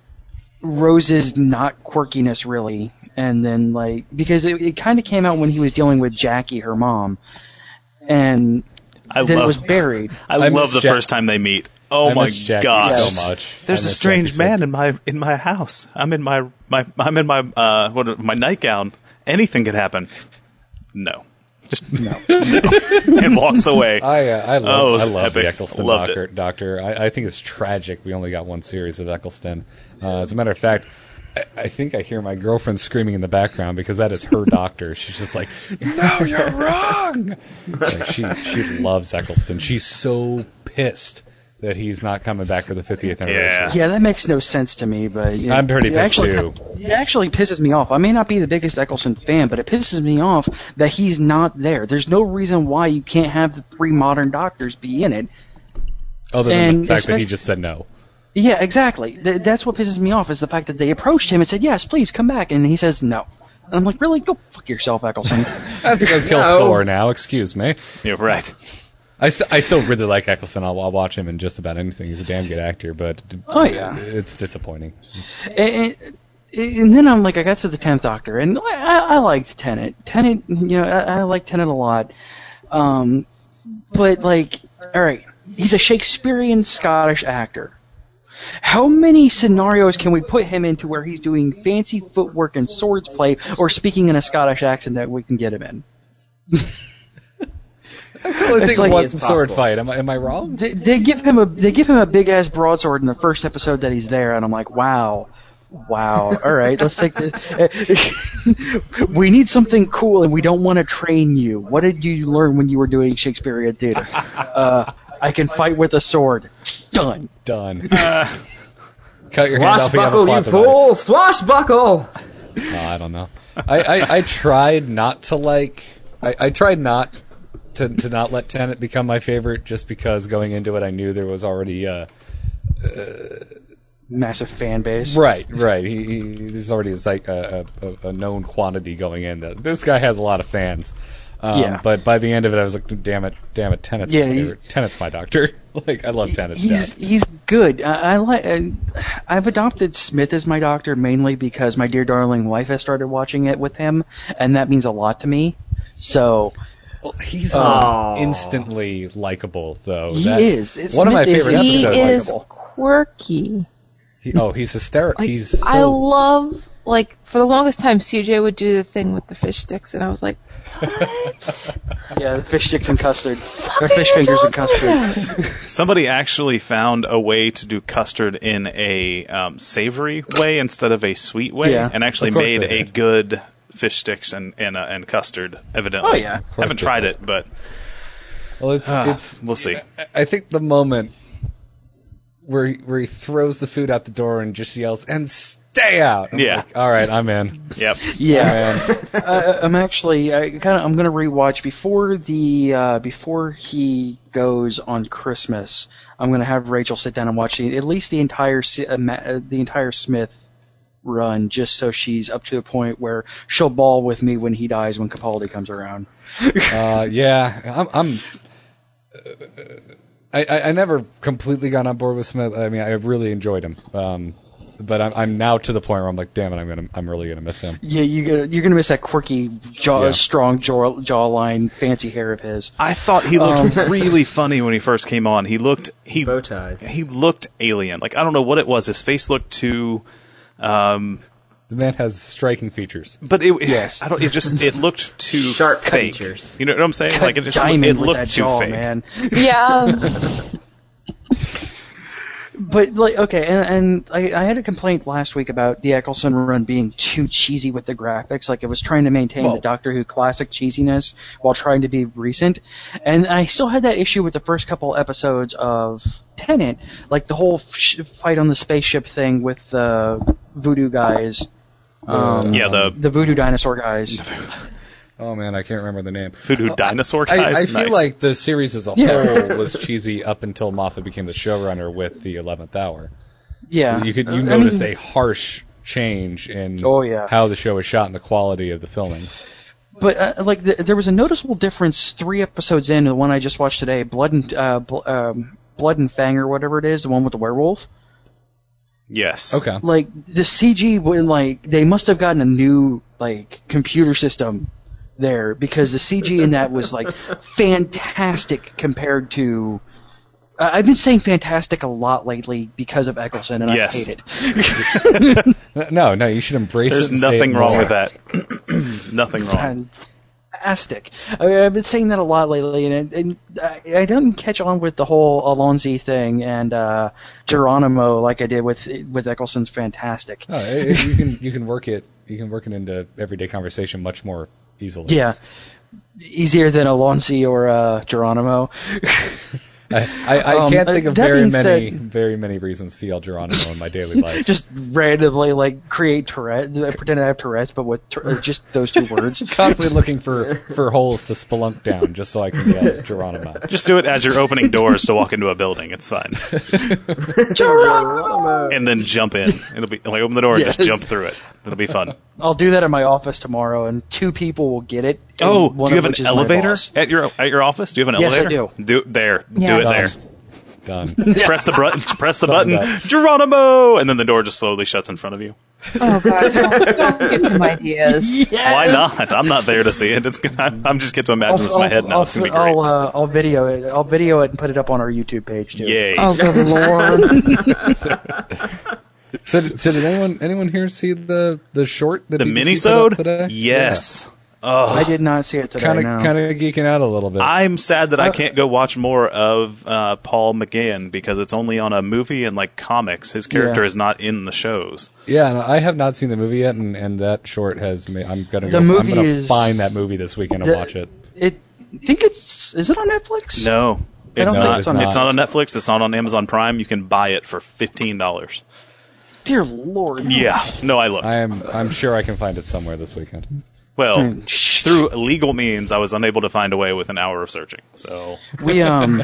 Speaker 3: Rose's not quirkiness really. And then, like, because it, it kind of came out when he was dealing with Jackie, her mom, and
Speaker 5: I
Speaker 3: then
Speaker 5: love,
Speaker 3: it was buried.
Speaker 5: I,
Speaker 7: I
Speaker 5: love
Speaker 7: miss
Speaker 5: the
Speaker 7: Jack-
Speaker 5: first time they meet. Oh
Speaker 7: I
Speaker 5: my
Speaker 7: miss Jackie
Speaker 5: gosh.
Speaker 7: so much.
Speaker 5: There's
Speaker 7: I
Speaker 5: a
Speaker 7: miss
Speaker 5: strange
Speaker 7: Jackie so-
Speaker 5: man in my in my house. I'm in my my I'm in my uh what my nightgown. Anything could happen. No. Just no. no. And walks away.
Speaker 7: I uh, I love
Speaker 5: Oh, it was
Speaker 7: I love
Speaker 5: epic.
Speaker 7: the Eccleston
Speaker 5: Loved
Speaker 7: doctor.
Speaker 5: it.
Speaker 7: doctor. I, I think it's tragic we only got one series of Eccleston. Uh, as a matter of fact, I, I think I hear my girlfriend screaming in the background because that is her doctor. She's just like, "No, you're wrong." Like, she she loves Eccleston. She's so pissed that he's not coming back for the fiftieth anniversary.
Speaker 3: Yeah, that makes no sense to me, but it,
Speaker 7: I'm pretty
Speaker 3: it
Speaker 7: pissed
Speaker 3: actually,
Speaker 7: too.
Speaker 3: It actually pisses me off. I may not be the biggest Eccleston fan, but it pisses me off that he's not there. There's no reason why you can't have the three modern doctors be in it.
Speaker 7: Other than
Speaker 3: And
Speaker 7: the fact that he
Speaker 3: espec-
Speaker 7: just said no.
Speaker 3: Yeah, exactly. Th- that's what pisses me off, is the fact that they approached him and said, yes, please come back, and he says no. And I'm like, really? Go fuck yourself, Eccleston.
Speaker 7: I have to go kill
Speaker 8: No.
Speaker 7: Thor now. Excuse me.
Speaker 5: You're right.
Speaker 7: I, st- I still really like Eccleston. I'll, I'll watch him in just about anything. He's a damn good actor, but
Speaker 3: Oh, yeah.
Speaker 7: it's disappointing.
Speaker 3: and, and, and then I'm like, I got to the tenth Doctor, and I, I liked Tennant. Tennant, you know, I, I like Tennant a lot. Um, but like, all right, he's a Shakespearean Scottish actor. How many scenarios can we put him into where he's doing fancy footwork and swords play, or speaking in a Scottish accent that we can get him in?
Speaker 7: I can only
Speaker 3: It's
Speaker 7: think
Speaker 3: like-
Speaker 7: of one
Speaker 8: It's
Speaker 7: sword
Speaker 8: possible.
Speaker 7: fight. Am I, am I wrong?
Speaker 3: They, they give him a they give him a big ass broadsword in the first episode that he's there, and I'm like, wow, wow. All right, let's take this. We need something cool, and we don't want to train you. What did you learn when you were doing Shakespearean theater? Uh, I can fight with a sword. Done.
Speaker 7: Done.
Speaker 5: Uh,
Speaker 7: Cut your hand off.
Speaker 8: Swashbuckle, you fool! Swashbuckle!
Speaker 7: Oh, I don't know. I, I, I tried not to like. I, I tried not to to not let Tenet become my favorite, just because going into it I knew there was already uh,
Speaker 3: Massive fan base.
Speaker 7: right right. He, he there's already like a, a, a known quantity going in. That this guy has a lot of fans. Um,
Speaker 3: Yeah.
Speaker 7: But by the end of it, I was like, damn it, damn it, Tenet's
Speaker 3: Yeah,
Speaker 7: my
Speaker 3: he's-
Speaker 7: favorite. Tenet's my doctor. Like I love Tenet's
Speaker 3: He's
Speaker 7: death.
Speaker 3: he's good. I, I like. I've adopted Smith as my doctor mainly because my dear darling wife has started watching it with him, and that means a lot to me. So
Speaker 7: Well, he's
Speaker 3: Oh.
Speaker 7: almost instantly likable, though.
Speaker 3: he
Speaker 7: That-
Speaker 3: is. It's-
Speaker 7: one of my
Speaker 3: Smith is-
Speaker 7: favorite
Speaker 4: He
Speaker 7: episodes.
Speaker 4: is
Speaker 3: likable.
Speaker 4: quirky.
Speaker 7: He, oh, he's hysterical.
Speaker 4: Like,
Speaker 7: he's so,
Speaker 4: I love, like, for the longest time, C J would do the thing with the fish sticks, and I was like, what?
Speaker 3: Yeah, the fish sticks and custard, or fish fingers and custard.
Speaker 5: somebody actually found a way to do custard in a um, savory way instead of a sweet way,
Speaker 3: Yeah.
Speaker 5: and actually
Speaker 7: Of course
Speaker 5: made
Speaker 7: they
Speaker 5: a
Speaker 7: did.
Speaker 5: good fish sticks and and, uh, and custard. Evidently,
Speaker 3: Oh, yeah. Of
Speaker 7: course
Speaker 5: haven't
Speaker 7: they
Speaker 5: tried
Speaker 7: did.
Speaker 5: it, but
Speaker 7: well, it's
Speaker 5: uh,
Speaker 7: it's.
Speaker 5: we'll see.
Speaker 7: I think the moment where he, where he throws the food out the door and just yells and stay out. I'm
Speaker 5: Yeah.
Speaker 7: like, all right, I'm in.
Speaker 5: Yep.
Speaker 3: Yeah,
Speaker 7: Man.
Speaker 3: uh, I'm actually I kind of I'm gonna rewatch before the uh, before he goes on Christmas. I'm gonna have Rachel sit down and watch the, at least the entire Si- uh, Ma- uh, the entire Smith run just so she's up to the point where she'll bawl with me when he dies when Capaldi comes around.
Speaker 7: uh, yeah, I'm. I'm I, I, I never completely got on board with Smith. I mean, I really enjoyed him, um, but I'm, I'm now to the point where I'm like, damn it, I'm gonna, I'm really gonna miss him.
Speaker 3: Yeah, you gonna, you're gonna miss that quirky, jaw,
Speaker 7: Yeah.
Speaker 3: strong jaw, jawline, fancy hair of his.
Speaker 5: I thought he looked
Speaker 3: Um,
Speaker 5: really funny when he first came on. He looked he
Speaker 8: Bow ties.
Speaker 5: he looked alien. Like I don't know what it was. His face looked too. Um,
Speaker 7: The man has striking features.
Speaker 5: but it,
Speaker 3: Yes.
Speaker 5: I don't. It just it looked too
Speaker 8: Sharp
Speaker 5: fake.
Speaker 8: features.
Speaker 5: You know what I'm saying? Like it just
Speaker 3: Diamond
Speaker 5: it
Speaker 3: with
Speaker 5: looked
Speaker 3: that
Speaker 5: too
Speaker 3: jaw,
Speaker 5: fake.
Speaker 3: man.
Speaker 4: Yeah.
Speaker 3: But like, okay, and, and I, I had a complaint last week about the Eccleston run being too cheesy with the graphics. Like it was trying to maintain
Speaker 7: Well-
Speaker 3: the Doctor Who classic cheesiness while trying to be recent. And I still had that issue with the first couple episodes of Tennant, like the whole f- fight on the spaceship thing with the voodoo guys. Um,
Speaker 5: Yeah, the
Speaker 3: the voodoo dinosaur guys.
Speaker 7: Oh man, I can't remember the name.
Speaker 5: voodoo dinosaur
Speaker 7: I,
Speaker 5: guys.
Speaker 7: I feel
Speaker 5: Nice.
Speaker 7: like the series as a
Speaker 3: Yeah.
Speaker 7: whole was cheesy up until Moffat became the showrunner with the eleventh Hour.
Speaker 3: Yeah.
Speaker 7: You could you
Speaker 3: I
Speaker 7: noticed
Speaker 3: mean-
Speaker 7: a harsh change in
Speaker 3: Oh, yeah.
Speaker 7: how the show was shot and the quality of the filming.
Speaker 3: But uh, like, the, there was a noticeable difference three episodes in. The one I just watched today, Blood and uh, Bl- um, Blood and Fang or whatever it is, the one with the werewolf.
Speaker 5: yes.
Speaker 7: Okay.
Speaker 3: Like the C G, when like they must have gotten a new like computer system there because the C G in that was like fantastic compared to. Uh, I've been saying fantastic a lot lately because of Eccleston, and
Speaker 5: Yes.
Speaker 3: I hate it.
Speaker 7: No, no, you should embrace
Speaker 5: There's
Speaker 7: it. and say
Speaker 5: nothing
Speaker 7: it
Speaker 5: wrong
Speaker 7: more.
Speaker 5: with that. Nothing wrong.
Speaker 3: Fantastic. I mean, I've been saying that a lot lately, and, and I, I didn't catch on with the whole Alonzi thing and uh, Geronimo like I did with with Eccleston's fantastic.
Speaker 7: Oh, it- it- you can you can work it you can work it into everyday conversation much more easily.
Speaker 3: Yeah, easier than Alonzi or uh, Geronimo.
Speaker 7: I, I, I
Speaker 3: Um,
Speaker 7: can't
Speaker 3: uh,
Speaker 7: think of
Speaker 3: that
Speaker 7: very
Speaker 3: being
Speaker 7: many
Speaker 3: said-
Speaker 7: very many reasons to see El Geronimo in my daily life.
Speaker 3: Just randomly like create Tourette's, uh, pretend I have Tourette's, but with tur- uh, just those two words.
Speaker 7: Constantly looking for, for holes to spelunk down just so I can yell Geronimo.
Speaker 5: Just do it as you're opening doors to walk into a building. It's fine.
Speaker 8: Geronimo.
Speaker 5: And then jump in. It'll be like open the door and
Speaker 3: Yes.
Speaker 5: just jump through it. It'll be fun.
Speaker 3: I'll do that in my office tomorrow, and two people will get it. and
Speaker 5: Oh,
Speaker 3: one
Speaker 5: do you
Speaker 3: of
Speaker 5: have
Speaker 3: which
Speaker 5: an
Speaker 3: is my
Speaker 5: elevator
Speaker 3: boss.
Speaker 5: at your at your office? Do you have an
Speaker 3: Yes, I
Speaker 5: elevator?
Speaker 3: do.
Speaker 5: Do there.
Speaker 4: Yeah.
Speaker 5: Do it there.
Speaker 7: Done.
Speaker 5: Press the button. Press the
Speaker 7: Button
Speaker 5: button.
Speaker 7: up.
Speaker 5: Geronimo, and then the door just slowly shuts in front of you.
Speaker 4: Oh god, don't, don't give him ideas.
Speaker 5: Why not? I'm not there to see it. It's good. I'm I'm just get to imagine this in my head now.
Speaker 3: I'll,
Speaker 5: It's gonna be great.
Speaker 3: I'll, uh, I'll video it. I'll video it and put it up on our YouTube page too.
Speaker 5: Yay!
Speaker 4: Oh good lord.
Speaker 7: So, so did anyone anyone here see the the short that
Speaker 5: the
Speaker 7: B B C
Speaker 5: minisode?
Speaker 7: put up today?
Speaker 5: Yes. Oh,
Speaker 3: I did not see it today.
Speaker 7: Kind of
Speaker 3: no.
Speaker 7: kind of geeking out a little bit.
Speaker 5: I'm sad that I
Speaker 3: Uh,
Speaker 5: can't go watch more of uh, Paul McGann because it's only on a movie and like comics. His character
Speaker 3: Yeah.
Speaker 5: is not in the shows.
Speaker 7: Yeah, and I have not seen the movie yet, and, and that short has made. I'm gonna
Speaker 3: The
Speaker 7: go, I'm
Speaker 3: movie
Speaker 7: gonna
Speaker 3: is-
Speaker 7: find that movie this weekend and
Speaker 3: The-
Speaker 7: watch it.
Speaker 3: It. I think it's. Is it on Netflix?
Speaker 5: No,
Speaker 3: I
Speaker 5: it's
Speaker 3: don't
Speaker 7: No,
Speaker 5: not.
Speaker 7: it's
Speaker 5: It's
Speaker 7: not.
Speaker 5: not on Netflix. It's not on Amazon Prime. You can buy it for fifteen dollars.
Speaker 3: Dear Lord.
Speaker 5: Yeah. No, I looked.
Speaker 7: I am I'm sure I can find it somewhere this weekend.
Speaker 5: well,
Speaker 3: Hmm.
Speaker 5: through legal means, I was unable to find a way with an hour of searching. So
Speaker 3: We um.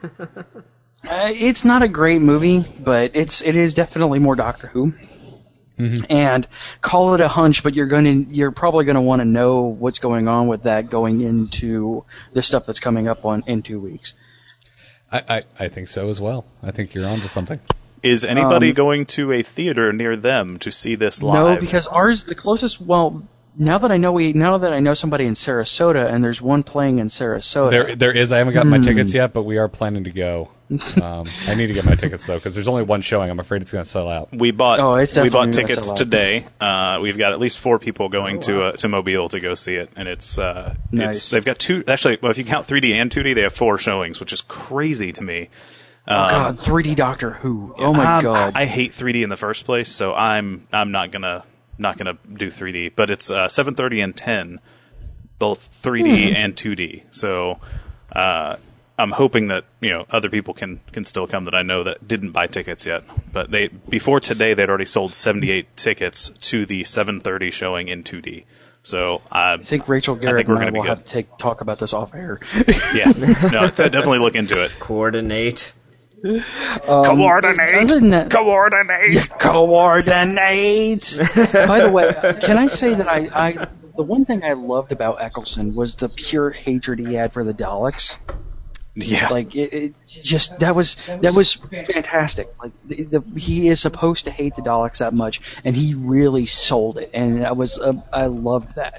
Speaker 3: uh, it's not a great movie, but it's it is definitely more Doctor Who.
Speaker 7: Mhm.
Speaker 3: And call it a hunch, but you're going to you're probably going to want to know what's going on with that going into the stuff that's coming up on in two weeks.
Speaker 7: I, I, I think so as well. I think you're onto something.
Speaker 5: is anybody
Speaker 3: Um,
Speaker 5: going to a theater near them to see this live?
Speaker 3: No, because ours the closest. Well, now that I know we now that I know somebody in Sarasota, and there's one playing in Sarasota.
Speaker 7: There there is. I haven't gotten my
Speaker 3: Hmm.
Speaker 7: tickets yet, but we are planning to go. Um, I need to get my tickets though because there's only one showing. I'm afraid it's going to sell out.
Speaker 5: We bought
Speaker 3: Oh, it's
Speaker 5: we
Speaker 3: definitely
Speaker 5: bought
Speaker 3: gonna
Speaker 5: tickets
Speaker 3: sell out.
Speaker 5: today. Uh, we've got at least four people going to uh, to Mobile to go see it, and it's uh,
Speaker 3: Nice.
Speaker 5: it's they've got two. Actually, well, if you count three D and two D, they have four showings, which is crazy to me.
Speaker 3: Oh
Speaker 5: Um,
Speaker 3: God, three D Doctor Who. Oh my
Speaker 5: um,
Speaker 3: God.
Speaker 5: I hate three D in the first place, so I'm I'm not gonna not gonna do three D. But it's uh, seven thirty and ten, both three D
Speaker 3: Hmm.
Speaker 5: and two D. So uh, I'm hoping that you know other people can can still come that I know that didn't buy tickets yet. But they before today they'd already sold seventy-eight tickets to the seven thirty showing in two D. So I
Speaker 3: I think Rachel
Speaker 5: I
Speaker 3: Garrett
Speaker 5: think we're
Speaker 3: and I
Speaker 5: gonna be
Speaker 3: will
Speaker 5: good.
Speaker 3: have to take, talk about this off air.
Speaker 5: yeah, no, t- definitely look into it.
Speaker 8: Coordinate.
Speaker 3: Um,
Speaker 5: Coordinate!
Speaker 3: Other than that,
Speaker 5: Coordinate!
Speaker 3: Yeah, coordinate! By the way, can I say that I, I, the one thing I loved about Eccleston was the pure hatred he had for the Daleks.
Speaker 5: Yeah.
Speaker 3: Like, it, it just, that was, that was fantastic. Like, the, the, he is supposed to hate the Daleks that much, and he really sold it, and I was, uh, I loved that.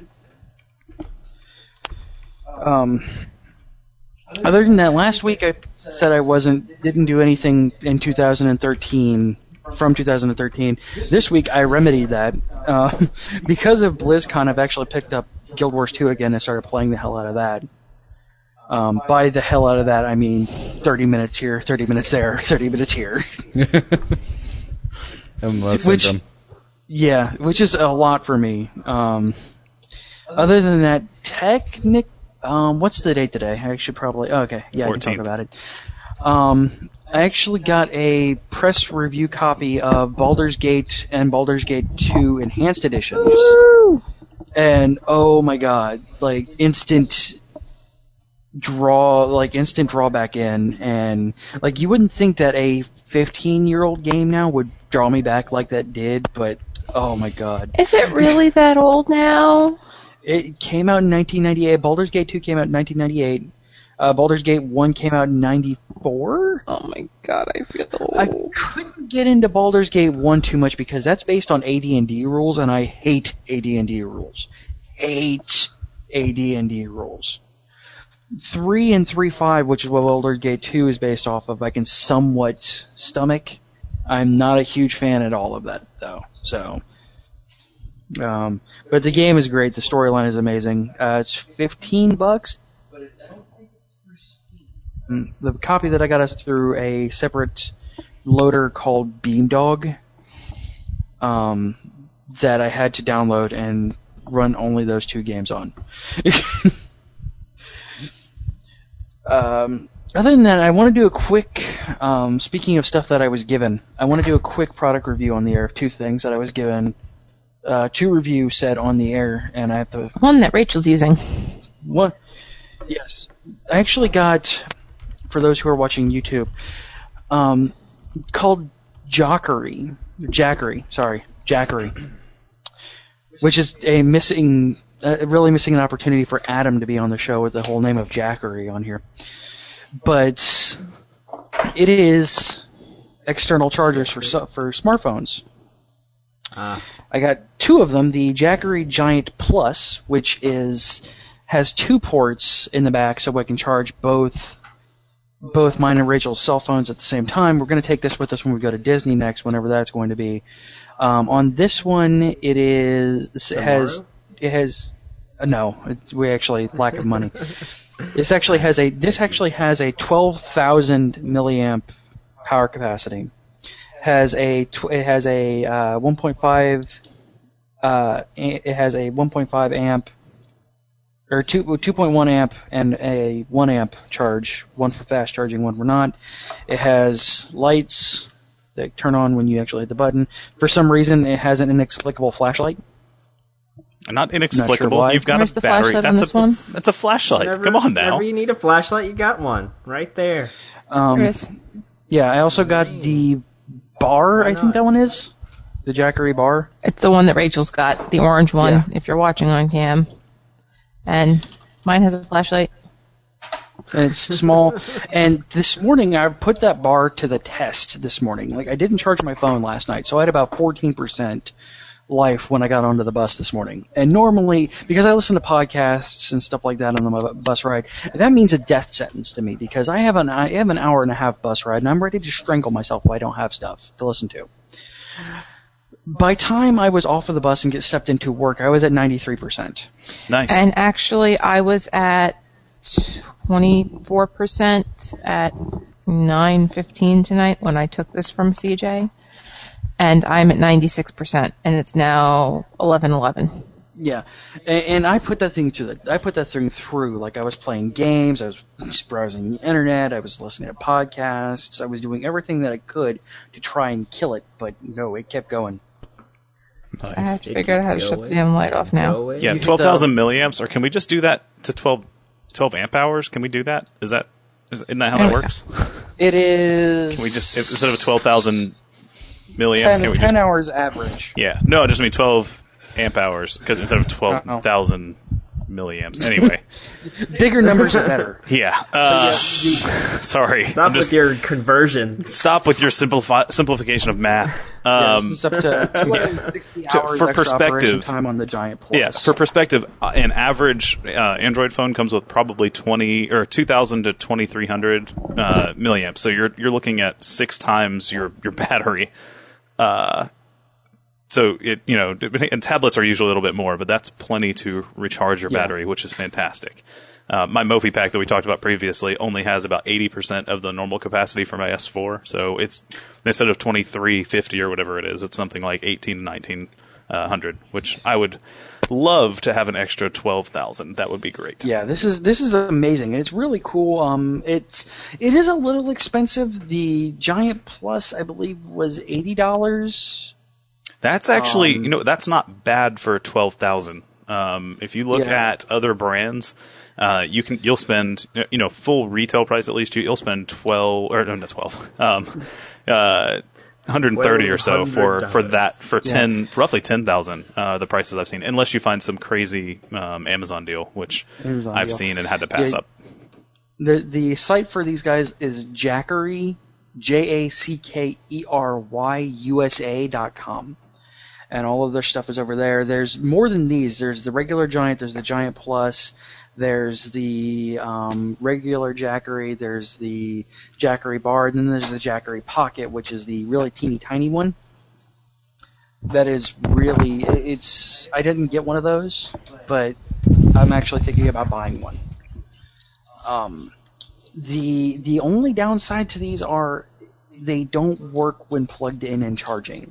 Speaker 3: Um, other than that, last week I said I wasn't, didn't do anything in two thousand thirteen, from two thousand thirteen. This week I remedied that. Uh, because of BlizzCon, I've actually picked up Guild Wars two again and started playing the hell out of that. Um, by the hell out of that, I mean thirty minutes here, thirty minutes there, thirty minutes here. which, yeah, which is a lot for me. Um, other than that, technic, um, what's the date today? I should probably, oh, okay, yeah, fourteenth. I can talk about it. Um, I actually got a press review copy of Baldur's Gate and Baldur's Gate two Enhanced Editions. Woo! And, oh my god, like, instant draw, like, instant drawback in, and, like, you wouldn't think that a fifteen-year-old game now would draw me back like that did, but, oh my god.
Speaker 4: Is it really that old now?
Speaker 3: It came out in nineteen ninety-eight. Baldur's Gate two came out in nineteen ninety-eight. Uh, Baldur's Gate one came out in ninety-four.
Speaker 4: Oh my god, I feel old.
Speaker 3: I couldn't get into Baldur's Gate one too much because that's based on A D and D rules, and I hate A D and D rules. Hate A D and D rules. three and three point five, which is what Baldur's Gate two is based off of, I can somewhat stomach. I'm not a huge fan at all of that, though. So, um, but the game is great. The storyline is amazing. Uh, it's fifteen bucks. The copy that I got is through a separate loader called Beamdog, um, that I had to download and run only those two games on. um, other than that, I want to do a quick, um, speaking of stuff that I was given, I want to do a quick product review on the air of two things that I was given. Uh, two reviews said on the air, and I have to...
Speaker 4: One that Rachel's using.
Speaker 3: One, yes. I actually got... for those who are watching YouTube, um, called Jackery. Jackery, sorry. Jackery. Which is a missing, uh, really missing an opportunity for Adam to be on the show with the whole name of Jackery on here. But it is external chargers for for smartphones.
Speaker 8: Ah.
Speaker 3: I got two of them, the Jackery Giant Plus, which is has two ports in the back so I can charge both both mine and Rachel's cell phones at the same time. We're going to take this with us when we go to Disney next, whenever that's going to be. Um, on this one, it is it has it has uh, no, it's, we actually lack of money. This actually has a this actually has a twelve thousand milliamp power capacity. Has a tw- it has a uh, one point five uh, it has a one point five amp or two two point one amp and a one amp charge, one for fast charging, one for not. It has lights that turn on when you actually hit the button. For some reason, it has an inexplicable flashlight.
Speaker 5: Not inexplicable.
Speaker 3: Not sure
Speaker 5: You've got
Speaker 4: Where's
Speaker 5: a
Speaker 4: the
Speaker 5: battery.
Speaker 4: flashlight on
Speaker 5: That's
Speaker 4: this
Speaker 5: a
Speaker 4: one?
Speaker 5: that's a flashlight.
Speaker 8: Whenever,
Speaker 5: Come on now.
Speaker 8: Whenever you need a flashlight, you got one right there.
Speaker 3: Um,
Speaker 4: There it is.
Speaker 3: yeah, I also got the bar. I think that one is the Jackery bar.
Speaker 4: It's the one that Rachel's got, the orange one,
Speaker 3: Yeah.
Speaker 4: if you're watching on cam. And mine has a flashlight.
Speaker 3: And it's small. And this morning, I put that bar to the test this morning. Like, I didn't charge my phone last night, so I had about fourteen percent life when I got onto the bus this morning. And normally, because I listen to podcasts and stuff like that on the bu- bus ride, that means a death sentence to me, because I have an I have an hour and a half bus ride, and I'm ready to strangle myself if I don't have stuff to listen to. By time I was off of the bus and get stepped into work, I was at ninety-three percent.
Speaker 5: Nice.
Speaker 4: And actually, I was at twenty-four percent at nine fifteen tonight when I took this from C J. And I'm at ninety-six percent, and it's now eleven eleven.
Speaker 3: Yeah, and, and I put that thing through. The, I put that thing through. Like, I was playing games, I was browsing the internet, I was listening to podcasts, I was doing everything that I could to try and kill it. But no, it kept going.
Speaker 7: Nice.
Speaker 4: I have to
Speaker 8: It
Speaker 4: figure out how to
Speaker 8: keeps
Speaker 4: shut the
Speaker 8: going.
Speaker 4: damn light off now.
Speaker 8: Go away.
Speaker 5: yeah,
Speaker 3: hit
Speaker 5: twelve thousand
Speaker 3: the-
Speaker 5: milliamps. Or can we just do that to twelve, twelve amp hours? Can we do that? Is that is, isn't that how
Speaker 4: Oh,
Speaker 5: that
Speaker 4: yeah.
Speaker 5: works?
Speaker 3: It is.
Speaker 5: Can we just if, instead of twelve thousand milliamps?
Speaker 3: ten,
Speaker 5: can we
Speaker 3: ten
Speaker 5: just
Speaker 3: hours average.
Speaker 5: Yeah, no, I just mean twelve amp hours because instead of twelve thousand milliamps. Anyway,
Speaker 3: bigger numbers are better.
Speaker 5: Yeah. Uh, sorry.
Speaker 8: Stop
Speaker 5: just,
Speaker 8: with your conversion.
Speaker 5: Stop with your simplifi- simplification of math. Um,
Speaker 3: yeah, this is up to two hundred sixty
Speaker 5: to,
Speaker 3: hours
Speaker 5: for
Speaker 3: extra
Speaker 5: perspective,
Speaker 3: operation time on the Giant Plus.
Speaker 5: Yeah, for perspective, uh, an average uh, Android phone comes with probably twenty or two thousand to twenty-three hundred uh, milliamps. So you're you're looking at six times your your battery. Uh, So it, you know, and tablets are usually a little bit more, but that's plenty to recharge your
Speaker 3: Yeah.
Speaker 5: battery, which is fantastic. Uh, my Mophie pack that we talked about previously only has about eighty percent of the normal capacity for my S four, so it's instead of twenty-three fifty or whatever it is, it's something like eighteen to nineteen hundred, which I would love to have an extra twelve thousand. That would be great.
Speaker 3: Yeah, this is this is amazing, and it's really cool. Um, it's it is a little expensive. The Giant Plus, I believe, was eighty dollars.
Speaker 5: That's actually,
Speaker 3: Um,
Speaker 5: you know, that's not bad for twelve thousand. Um, if you look
Speaker 3: Yeah.
Speaker 5: at other brands, uh, you can, you'll spend, you know, full retail price at least, you, you'll spend twelve, or no, not twelve, um, uh, one hundred thirty or so for, for that, for
Speaker 3: Yeah.
Speaker 5: ten, roughly ten thousand, uh, the prices I've seen, unless you find some crazy, um, Amazon deal, which
Speaker 3: Amazon
Speaker 5: I've
Speaker 3: deal.
Speaker 5: seen and had to pass
Speaker 3: Yeah.
Speaker 5: up.
Speaker 3: The the site for these guys is Jackery, J A C K E R Y U S A dot com. And all of their stuff is over there. There's more than these. There's the regular Giant, there's the Giant Plus, there's the um, regular Jackery, there's the Jackery Bar, and then there's the Jackery Pocket, which is the really teeny tiny one. That is really, it's, I didn't get one of those, but I'm actually thinking about buying one. Um, the the only downside to these are they don't work when plugged in and charging.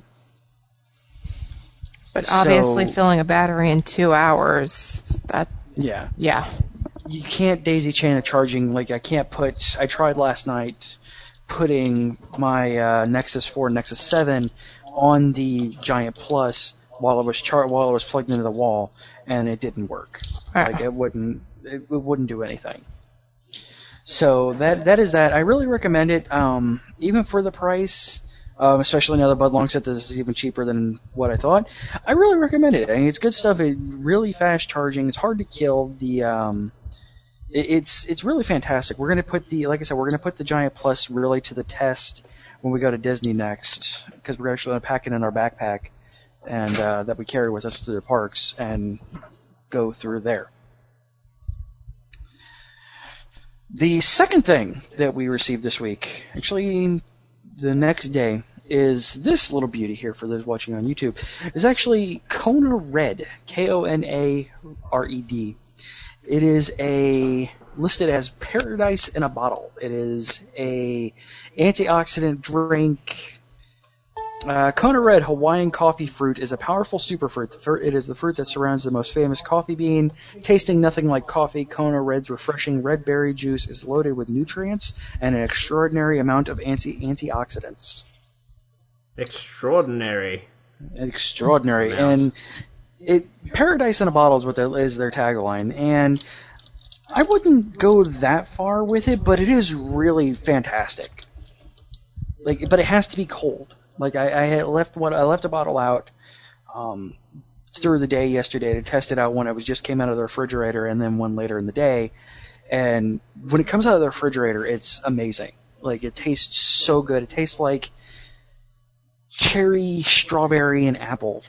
Speaker 4: But obviously,
Speaker 3: So-
Speaker 4: filling a battery in two hours, that,
Speaker 3: Yeah.
Speaker 4: yeah.
Speaker 3: You can't daisy chain the charging. Like, I can't put, I tried last night putting my uh, Nexus four and Nexus seven on the Giant Plus while I was char- while I was plugged into the wall, and it didn't work.
Speaker 4: Alright.
Speaker 3: Like, it wouldn't, it, it wouldn't do anything. So that that is that. I really recommend it, um, even for the price. Um, especially now that Bud Long said this is even cheaper than what I thought. I really recommend it. I mean, it's good stuff. It really fast charging. It's hard to kill. The um, it, it's it's really fantastic. We're gonna put the like I said, we're gonna put the Giant Plus really to the test when we go to Disney next, because we're actually gonna pack it in our backpack and uh, that we carry with us to the parks and go through there. The second thing that we received this week, actually the next day, is this little beauty here for those watching on YouTube. It's actually Kona Red, K O N A R E D. It is a listed as Paradise in a Bottle. It is a antioxidant drink. Uh, Kona Red Hawaiian coffee fruit is a powerful superfruit. The fir- It is the fruit that surrounds the most famous coffee bean. Tasting nothing like coffee, Kona Red's refreshing red berry juice is loaded with nutrients and an extraordinary amount of anti- antioxidants.
Speaker 8: Extraordinary.
Speaker 3: Extraordinary.
Speaker 8: Mouse.
Speaker 3: And it Paradise in a Bottle is what their, is their tagline. And I wouldn't go that far with it, but it is really fantastic. Like, but it has to be cold. Like I, I had left one, I left a bottle out um, through the day yesterday to test it out when it was just came out of the refrigerator, and then one later in the day. And when it comes out of the refrigerator, it's amazing. Like, it tastes so good. It tastes like cherry, strawberry, and apple.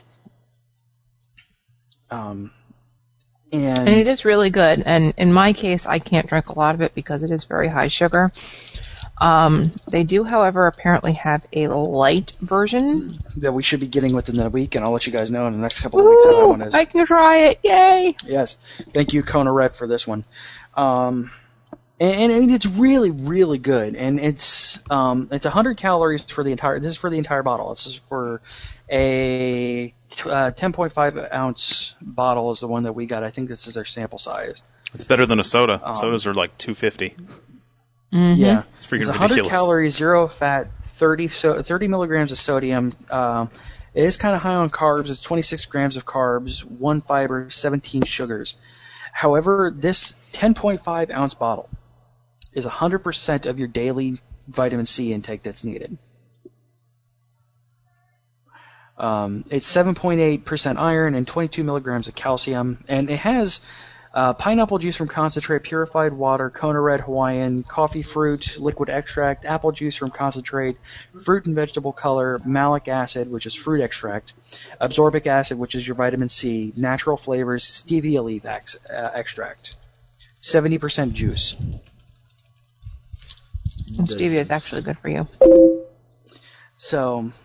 Speaker 3: Um, and,
Speaker 4: And it is really good. And in my case, I can't drink a lot of it because it is very high sugar. Um, they do, however, apparently have a light version.
Speaker 3: that we should be getting within a week, and I'll let you guys know in the next couple of weeks how that
Speaker 4: Woo!
Speaker 3: one is.
Speaker 4: I can try it! Yay!
Speaker 3: Yes. Thank you, Kona Red, for this one. Um, and, and it's really, really good. And it's um, it's one hundred calories for the entire. This is for the entire bottle. This is for a uh, ten point five ounce bottle. Is the one that we got. I think this is their sample size.
Speaker 5: It's better than a soda.
Speaker 3: Um,
Speaker 5: Sodas are like two fifty.
Speaker 4: Mm-hmm.
Speaker 3: Yeah,
Speaker 5: It's freaking
Speaker 3: it's one hundred
Speaker 5: ridiculous.
Speaker 3: calories, zero fat, thirty so thirty milligrams of sodium. Um, it is kind of high on carbs. It's twenty-six grams of carbs, one fiber, seventeen sugars. However, this ten point five ounce bottle is one hundred percent of your daily vitamin C intake that's needed. Um, it's seven point eight percent iron and twenty-two milligrams of calcium, and it has uh, pineapple juice from concentrate, purified water, Kona Red Hawaiian, coffee fruit, liquid extract, apple juice from concentrate, fruit and vegetable color, malic acid, which is fruit extract, absorbic acid, which is your vitamin C, natural flavors, stevia leaf ex- uh, extract, seventy percent juice.
Speaker 4: And stevia is actually good for you.
Speaker 3: So,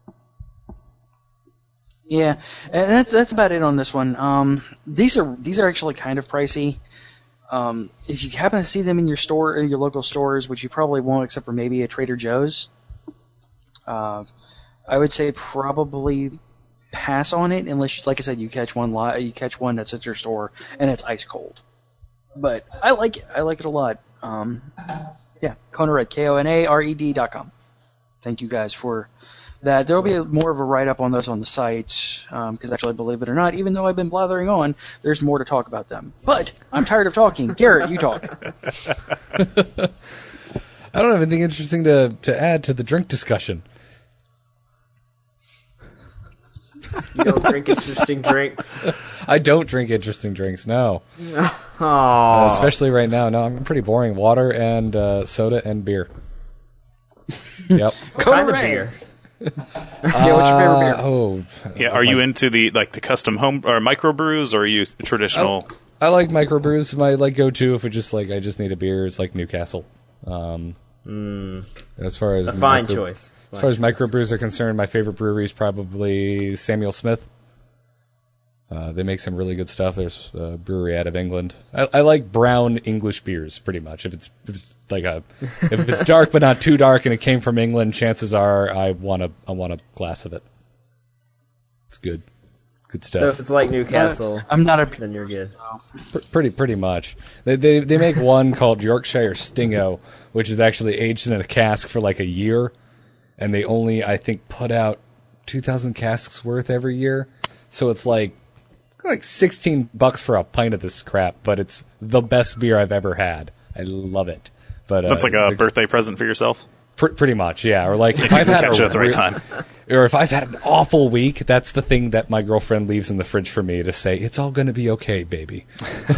Speaker 3: yeah, and that's that's about it on this one. Um, these are these are actually kind of pricey. Um, if you happen to see them in your store, in your local stores, which you probably won't, except for maybe a Trader Joe's, uh, I would say probably pass on it unless, like I said, you catch one li- you catch one that's at your store and it's ice cold. But I like it. I like it a lot. Um, yeah, Kona Red, K O N A R E D dot com. Thank you guys for that. There will be more of a write-up on those on the site, because um, actually, believe it or not, even though I've been blathering on, there's more to talk about them. But I'm tired of talking. Garrett, you talk.
Speaker 7: I don't have anything interesting to, to add to the drink discussion.
Speaker 8: You don't drink interesting drinks?
Speaker 7: I don't drink interesting drinks, no.
Speaker 8: Aww.
Speaker 7: Uh, especially right now. No, I'm pretty boring. Water and uh, soda and beer. Yep.
Speaker 8: What kind of beer?
Speaker 3: Yeah, what's your favorite beer?
Speaker 7: Uh, oh,
Speaker 5: Yeah, are you into the like the custom home or microbrews, or are you traditional?
Speaker 7: I, I like microbrews. My like go-to if it just like I just need a beer is like Newcastle. Um,
Speaker 8: Mm,
Speaker 7: as far as
Speaker 8: a fine
Speaker 7: micro-
Speaker 8: choice.
Speaker 7: As far as microbrews are concerned, my favorite brewery is probably Samuel Smith. Uh, they make some really good stuff. There's a brewery out of England. I, I like brown English beers, pretty much. If it's, if it's like a, if it's dark but not too dark and it came from England, chances are I want a, I want a glass of it. It's good, good
Speaker 8: So
Speaker 7: stuff.
Speaker 8: if it's like Newcastle,
Speaker 3: I'm not a.
Speaker 8: then you're good.
Speaker 7: P- pretty, pretty much. They, they, they make one called Yorkshire Stingo, which is actually aged in a cask for like a year, and they only, I think, put out two thousand casks worth every year. So it's like. Like sixteen bucks for a pint of this crap, but it's the best beer I've ever had. I love it. But uh,
Speaker 5: That's like
Speaker 7: it's,
Speaker 5: a
Speaker 7: it's,
Speaker 5: birthday present for yourself.
Speaker 7: pr- pretty much, yeah. Or like if
Speaker 5: If you
Speaker 7: I've had
Speaker 5: catch
Speaker 7: a
Speaker 5: it at the right
Speaker 7: real-
Speaker 5: time.
Speaker 7: or if I've had an awful week, that's the thing that my girlfriend leaves in the fridge for me to say it's all going to be okay, baby.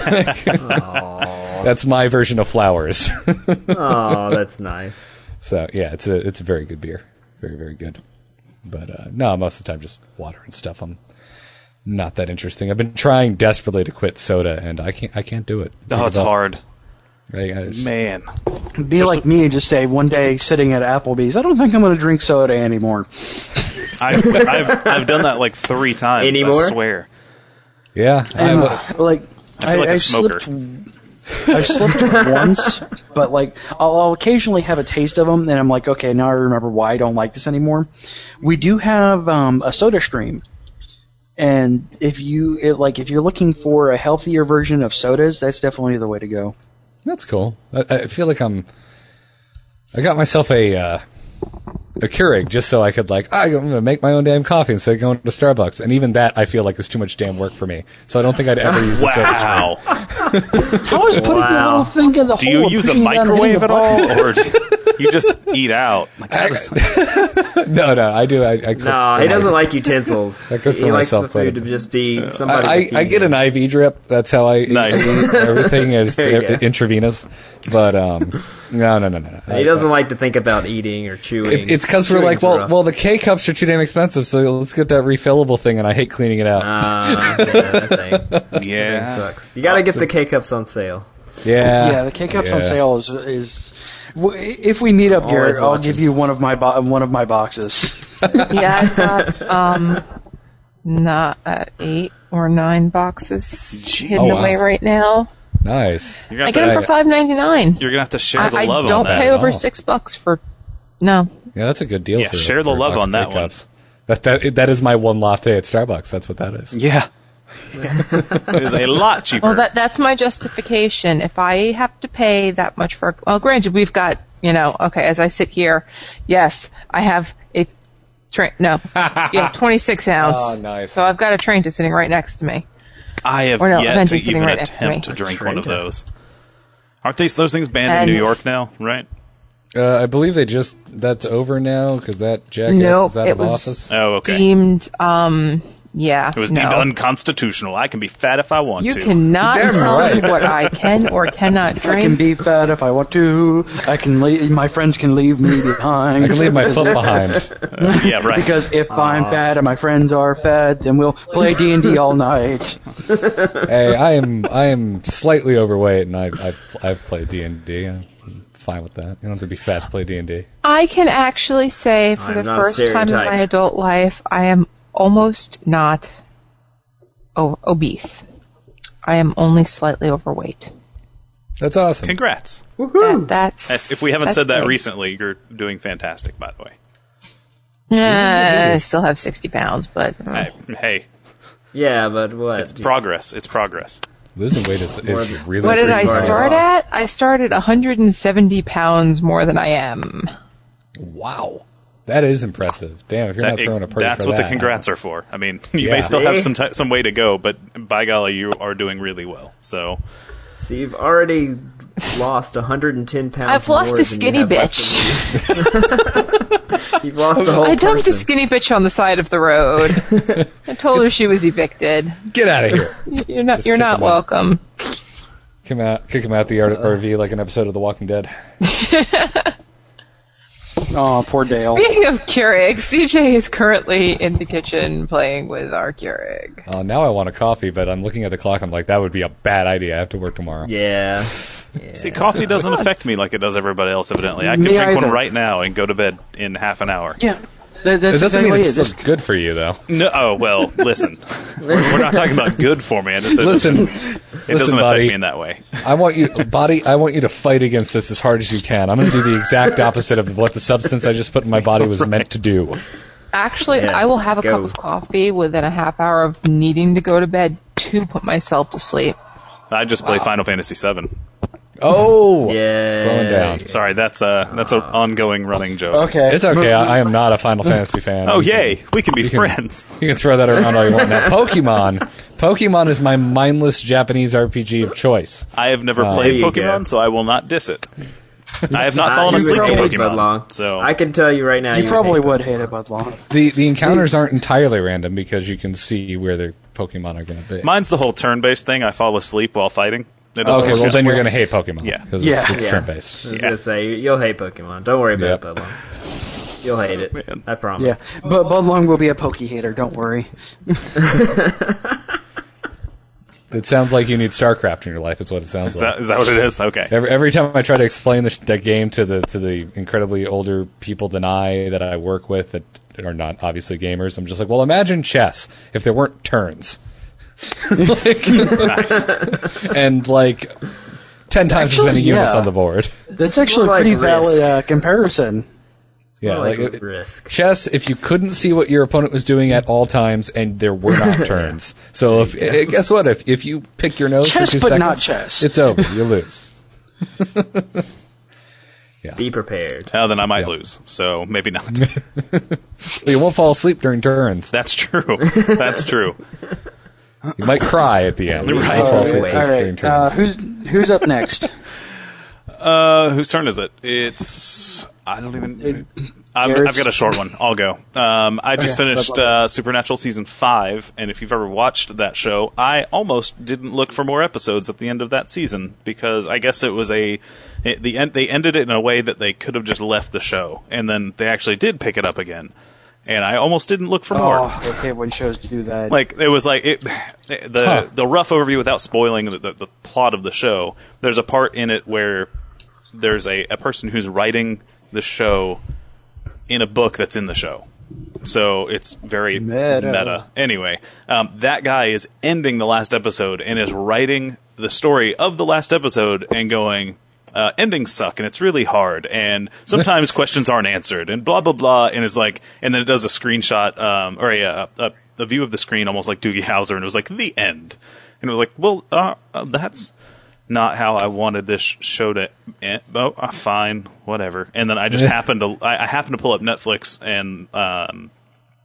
Speaker 8: Aww.
Speaker 7: That's my version of flowers.
Speaker 8: Oh, that's nice.
Speaker 7: So yeah, it's a it's a very good beer, very very good. But uh, no, most of the time just water and stuff. I'm not that interesting. I've been trying desperately to quit soda, and I can't. I can't do it.
Speaker 5: Oh, it's hard,
Speaker 7: I, I just-
Speaker 5: man.
Speaker 3: Be like me and just say one day sitting at Applebee's, I don't think I'm going to drink soda anymore.
Speaker 5: I've, I've I've done that like three times.
Speaker 8: Anymore?
Speaker 5: I swear.
Speaker 7: Yeah.
Speaker 3: And
Speaker 7: I,
Speaker 3: like,
Speaker 5: I feel like a
Speaker 3: I've
Speaker 5: smoker.
Speaker 3: Slipped, I've slipped once, but like I'll, I'll occasionally have a taste of them, and I'm like, okay, now I remember why I don't like this anymore. We do have um, a Soda Stream. And if you it, like, if you're looking for a healthier version of sodas, that's definitely the way to go.
Speaker 7: that's cool. I, I feel like I'm. I got myself a uh, a Keurig just so I could like ah, I'm gonna make my own damn coffee instead of going to Starbucks. And even that I feel like is too much damn work for me. So I don't think I'd ever use a soda stream.
Speaker 5: Wow.
Speaker 3: How is putting
Speaker 8: Wow.
Speaker 3: a little thing in the
Speaker 5: Do you
Speaker 3: hole
Speaker 5: use a
Speaker 3: and pushing it down and
Speaker 5: microwave
Speaker 3: hitting
Speaker 5: at
Speaker 3: the
Speaker 5: all, or you just eat out? Like, how does-
Speaker 7: No, no, I do. I, I cook
Speaker 8: No,
Speaker 7: for
Speaker 8: he
Speaker 7: my-
Speaker 8: doesn't like utensils.
Speaker 7: I cook
Speaker 8: he
Speaker 7: for
Speaker 8: likes
Speaker 7: myself,
Speaker 8: the food
Speaker 7: but-
Speaker 8: to just be somebody.
Speaker 7: I, I,
Speaker 8: to
Speaker 7: I
Speaker 8: feed
Speaker 7: get
Speaker 8: him.
Speaker 7: an I V drip. That's how I,
Speaker 5: Nice.
Speaker 7: I eat. Everything is
Speaker 8: There you go.
Speaker 7: intravenous. But um, no, no, no, no. no.
Speaker 8: He doesn't like to think about eating or chewing.
Speaker 7: It, it's because we're like,
Speaker 8: Chewing's
Speaker 7: well,
Speaker 8: rough.
Speaker 7: well, the K cups are too damn expensive, so let's get that refillable thing, and I hate cleaning it out.
Speaker 8: Ah, yeah, that thing. That thing
Speaker 5: yeah.
Speaker 8: sucks. You gotta get the K cups on sale.
Speaker 7: yeah,
Speaker 3: Yeah, the K cups on
Speaker 7: yeah.
Speaker 3: sale is, is w- if we meet up,
Speaker 8: Always
Speaker 3: Garrett, I'll
Speaker 8: watching.
Speaker 3: give you one of my bo- one of my boxes.
Speaker 4: Yeah, I've got um, not uh, eight or nine boxes hidden
Speaker 7: Oh, wow.
Speaker 4: away right now.
Speaker 7: Nice.
Speaker 5: You're gonna
Speaker 4: I
Speaker 5: have
Speaker 4: get
Speaker 5: to,
Speaker 4: them for five ninety nine.
Speaker 5: you're gonna have to share
Speaker 4: I,
Speaker 5: the
Speaker 4: I
Speaker 5: love
Speaker 4: don't
Speaker 5: on that.
Speaker 4: pay over
Speaker 7: Oh.
Speaker 4: six bucks for. No,
Speaker 7: Yeah, that's a good deal.
Speaker 5: Yeah,
Speaker 7: for
Speaker 5: share the
Speaker 7: for a
Speaker 5: love
Speaker 7: box
Speaker 5: on
Speaker 7: of
Speaker 5: that
Speaker 7: K
Speaker 5: one.
Speaker 7: cups. That that that is my one latte at Starbucks. That's what that is.
Speaker 5: Yeah. It is a lot cheaper.
Speaker 4: well that that's my justification. If I have to pay that much for, well, granted, we've got, you know, okay, as I sit here, yes, I have a train. No, yeah, twenty-six ounce.
Speaker 7: Oh, nice.
Speaker 4: So I've got a Trenta sitting right next to me.
Speaker 5: I have
Speaker 4: Or no,
Speaker 5: yet
Speaker 4: Venti
Speaker 5: to
Speaker 4: sitting
Speaker 5: even
Speaker 4: right next to me.
Speaker 5: attempt to drink one of
Speaker 8: Trenta.
Speaker 5: those. Aren't these those things banned
Speaker 4: And-
Speaker 5: in New York now? Right?
Speaker 7: Uh, I believe they just that's over now because that jackass
Speaker 4: Nope,
Speaker 7: is out
Speaker 4: it
Speaker 7: of
Speaker 4: was
Speaker 7: office.
Speaker 5: Oh, okay.
Speaker 4: deemed, um, yeah.
Speaker 5: It was
Speaker 4: no.
Speaker 5: deemed unconstitutional. I can be fat if I want
Speaker 4: You
Speaker 5: to.
Speaker 4: cannot
Speaker 7: Damn
Speaker 4: tell
Speaker 7: right.
Speaker 4: me what I can or cannot
Speaker 3: I can
Speaker 4: drink.
Speaker 3: be fat if I want to. I can leave, my friends can leave me behind.
Speaker 7: I can leave my foot behind.
Speaker 5: Yeah, right.
Speaker 3: Because if I'm fat and my friends are fat, then we'll play D and D all night.
Speaker 7: Hey, I am I am slightly overweight, and I've I've, I've played D and D. I'm fine with that. You don't have to be fat to play D and D.
Speaker 4: I can actually say for
Speaker 8: I'm
Speaker 4: the
Speaker 8: not a
Speaker 4: first time in
Speaker 8: stereotype.
Speaker 4: my adult life, I am almost not o- obese. I am only slightly overweight.
Speaker 7: That's awesome.
Speaker 5: Congrats.
Speaker 4: That, that's
Speaker 5: If if we haven't
Speaker 4: that's
Speaker 5: said that
Speaker 4: big.
Speaker 5: recently, you're doing fantastic, by the way.
Speaker 4: Eh, I still have sixty pounds, but uh,
Speaker 5: Hey, hey,
Speaker 8: Yeah, but what?
Speaker 5: it's progress. It's progress.
Speaker 7: Losing weight is,
Speaker 8: More
Speaker 7: is
Speaker 8: than-
Speaker 7: really.
Speaker 4: what did I
Speaker 7: freaking hard.
Speaker 4: start at? I started one hundred seventy pounds more than I am.
Speaker 7: Wow, that is impressive. Damn, if you're not
Speaker 5: That-
Speaker 7: throwing a party
Speaker 5: that's
Speaker 7: for
Speaker 5: what
Speaker 7: that.
Speaker 5: the congrats are for. I mean, you
Speaker 7: Yeah.
Speaker 5: may still have
Speaker 8: See?
Speaker 5: some ti some way to go, but by golly, you are doing really well. So
Speaker 8: So you've already lost one hundred ten pounds.
Speaker 4: I've lost
Speaker 8: more
Speaker 4: a
Speaker 8: than
Speaker 4: skinny
Speaker 8: you have left
Speaker 4: bitch.
Speaker 8: to lose. You've lost a whole
Speaker 4: I dumped a
Speaker 8: person.
Speaker 4: skinny bitch on the side of the road. I told her she was evicted.
Speaker 7: Get out of here.
Speaker 4: You're not.
Speaker 7: Just
Speaker 4: You're
Speaker 7: kick
Speaker 4: not
Speaker 7: him out.
Speaker 4: welcome.
Speaker 7: Come out, kick him out the R- RV like an episode of The Walking Dead.
Speaker 3: Oh, poor Dale.
Speaker 4: Speaking of Keurig, C J is currently in the kitchen playing with our Keurig.
Speaker 7: Uh, now I want a coffee, but I'm looking at the clock. I'm like, that would be a bad idea. I have to work tomorrow.
Speaker 8: Yeah. yeah.
Speaker 5: see, coffee doesn't affect me like it does everybody else. Evidently, I can
Speaker 3: Me
Speaker 5: drink one
Speaker 3: either.
Speaker 5: right now and go to bed in half an hour.
Speaker 3: Yeah, that, that's
Speaker 7: It doesn't
Speaker 3: exactly
Speaker 7: mean
Speaker 3: it.
Speaker 7: it's
Speaker 3: This-
Speaker 7: still good for you, though.
Speaker 5: No, oh well, listen, we're, we're not talking about good for me. I just said
Speaker 7: Listen,
Speaker 5: it
Speaker 7: listen,
Speaker 5: doesn't affect
Speaker 7: buddy.
Speaker 5: me in that way.
Speaker 7: I want you, body. I want you to fight against this as hard as you can. I'm going to do the exact opposite of what the substance I just put in my body was meant to do.
Speaker 4: Actually,
Speaker 8: Yes,
Speaker 4: I will have a
Speaker 8: go.
Speaker 4: cup of coffee within a half hour of needing to go to bed to put myself to sleep.
Speaker 5: I just play Final Fantasy seven.
Speaker 7: Oh,
Speaker 8: Yeah.
Speaker 7: throwing down.
Speaker 5: Sorry, that's a that's an ongoing running joke.
Speaker 3: Okay.
Speaker 7: It's okay. I, I am not a Final Fantasy fan.
Speaker 5: Oh
Speaker 7: You can-
Speaker 5: yay, we can be
Speaker 7: you can-
Speaker 5: friends.
Speaker 7: You can throw that around all you want. Now, Pokemon. Pokemon is my mindless Japanese R P G of choice.
Speaker 5: I have never
Speaker 7: Uh,
Speaker 5: played
Speaker 8: there you
Speaker 5: Pokemon,
Speaker 8: go.
Speaker 5: so I will not diss it. I have not
Speaker 8: Ah,
Speaker 5: fallen
Speaker 8: you
Speaker 5: asleep
Speaker 8: would
Speaker 5: to
Speaker 8: hate it,
Speaker 5: Pokemon.
Speaker 8: Budlong.
Speaker 5: So
Speaker 8: I can tell you right now.
Speaker 3: You
Speaker 8: You
Speaker 3: probably
Speaker 8: would.
Speaker 3: would hate it, Budlong.
Speaker 7: The the encounters aren't entirely random because you can see where the Pokemon are going to be.
Speaker 5: mine's the whole turn-based thing. I fall asleep while fighting. It doesn't
Speaker 7: Okay,
Speaker 5: work
Speaker 7: well
Speaker 5: out.
Speaker 7: then you're going to hate Pokemon.
Speaker 5: Yeah.
Speaker 7: Because
Speaker 3: Yeah.
Speaker 7: it's, it's
Speaker 8: Yeah.
Speaker 7: turn-based.
Speaker 8: I was
Speaker 5: Yeah.
Speaker 8: gonna say you'll hate Pokemon. Don't worry about
Speaker 7: Yep.
Speaker 8: it, Budlong. You'll hate it.
Speaker 5: Man.
Speaker 8: I promise.
Speaker 3: Yeah, but Budlong will be a Poke hater. Don't worry.
Speaker 7: It sounds like you need StarCraft in your life. Is what it sounds
Speaker 5: Is
Speaker 7: like.
Speaker 5: that, is that what it is? Okay.
Speaker 7: Every, every time I try to explain the, that game to the to the incredibly older people than I that I work with that are not obviously gamers, I'm just like, well, imagine chess if there weren't turns. Like-
Speaker 5: Nice.
Speaker 7: and like ten times
Speaker 3: Actually,
Speaker 7: as many units
Speaker 3: yeah.
Speaker 7: on the board.
Speaker 3: That's actually a
Speaker 8: more like
Speaker 3: pretty
Speaker 8: Risk.
Speaker 3: valid uh, comparison.
Speaker 7: Yeah,
Speaker 8: More like
Speaker 7: like, it-
Speaker 8: risk.
Speaker 7: chess, if you couldn't see what your opponent was doing at all times, and there were not turns. So if eh, guess what? If if you pick your nose
Speaker 3: Chess,
Speaker 7: for two
Speaker 3: but
Speaker 7: seconds,
Speaker 3: not chess.
Speaker 7: it's over. You lose.
Speaker 8: Be prepared.
Speaker 5: Oh, then I might
Speaker 7: Yeah.
Speaker 5: lose. So maybe not.
Speaker 7: You won't fall asleep during turns.
Speaker 5: That's true. That's true.
Speaker 7: You might cry at the end. You
Speaker 5: Right.
Speaker 7: might fall asleep
Speaker 8: Wait.
Speaker 3: All
Speaker 7: during
Speaker 3: right, uh,
Speaker 7: turns.
Speaker 3: who's who's up next?
Speaker 5: Uh, whose turn is it? It's I don't even. I've,
Speaker 3: Garrett's.
Speaker 5: I've got a short one. I'll go. Um, I just
Speaker 3: Okay.
Speaker 5: finished uh, Supernatural season five, and if you've ever watched that show, I almost didn't look for more episodes at the end of that season because I guess it was a it, the end. They ended it in a way that they could have just left the show, and then they actually did pick it up again, and I almost didn't look for more.
Speaker 3: Oh, I hate when shows do that.
Speaker 5: Like it was like it, the
Speaker 7: Huh.
Speaker 5: the rough overview without spoiling the, the, the plot of the show. There's a part in it where there's a, a person who's writing the show in a book that's in the show. So it's very
Speaker 3: Meta.
Speaker 5: meta. Anyway, um, that guy is ending the last episode and is writing the story of the last episode and going, uh, endings suck and it's really hard and sometimes questions aren't answered and blah, blah, blah. And it's like, and then it does a screenshot, um, or a, a, a view of the screen almost like Doogie Howser and it was like, the end. And it was like, well, uh, uh, that's not how I wanted this show to end. Oh, uh, fine, whatever. And then I just happened to, I, I happened to pull up Netflix and, um,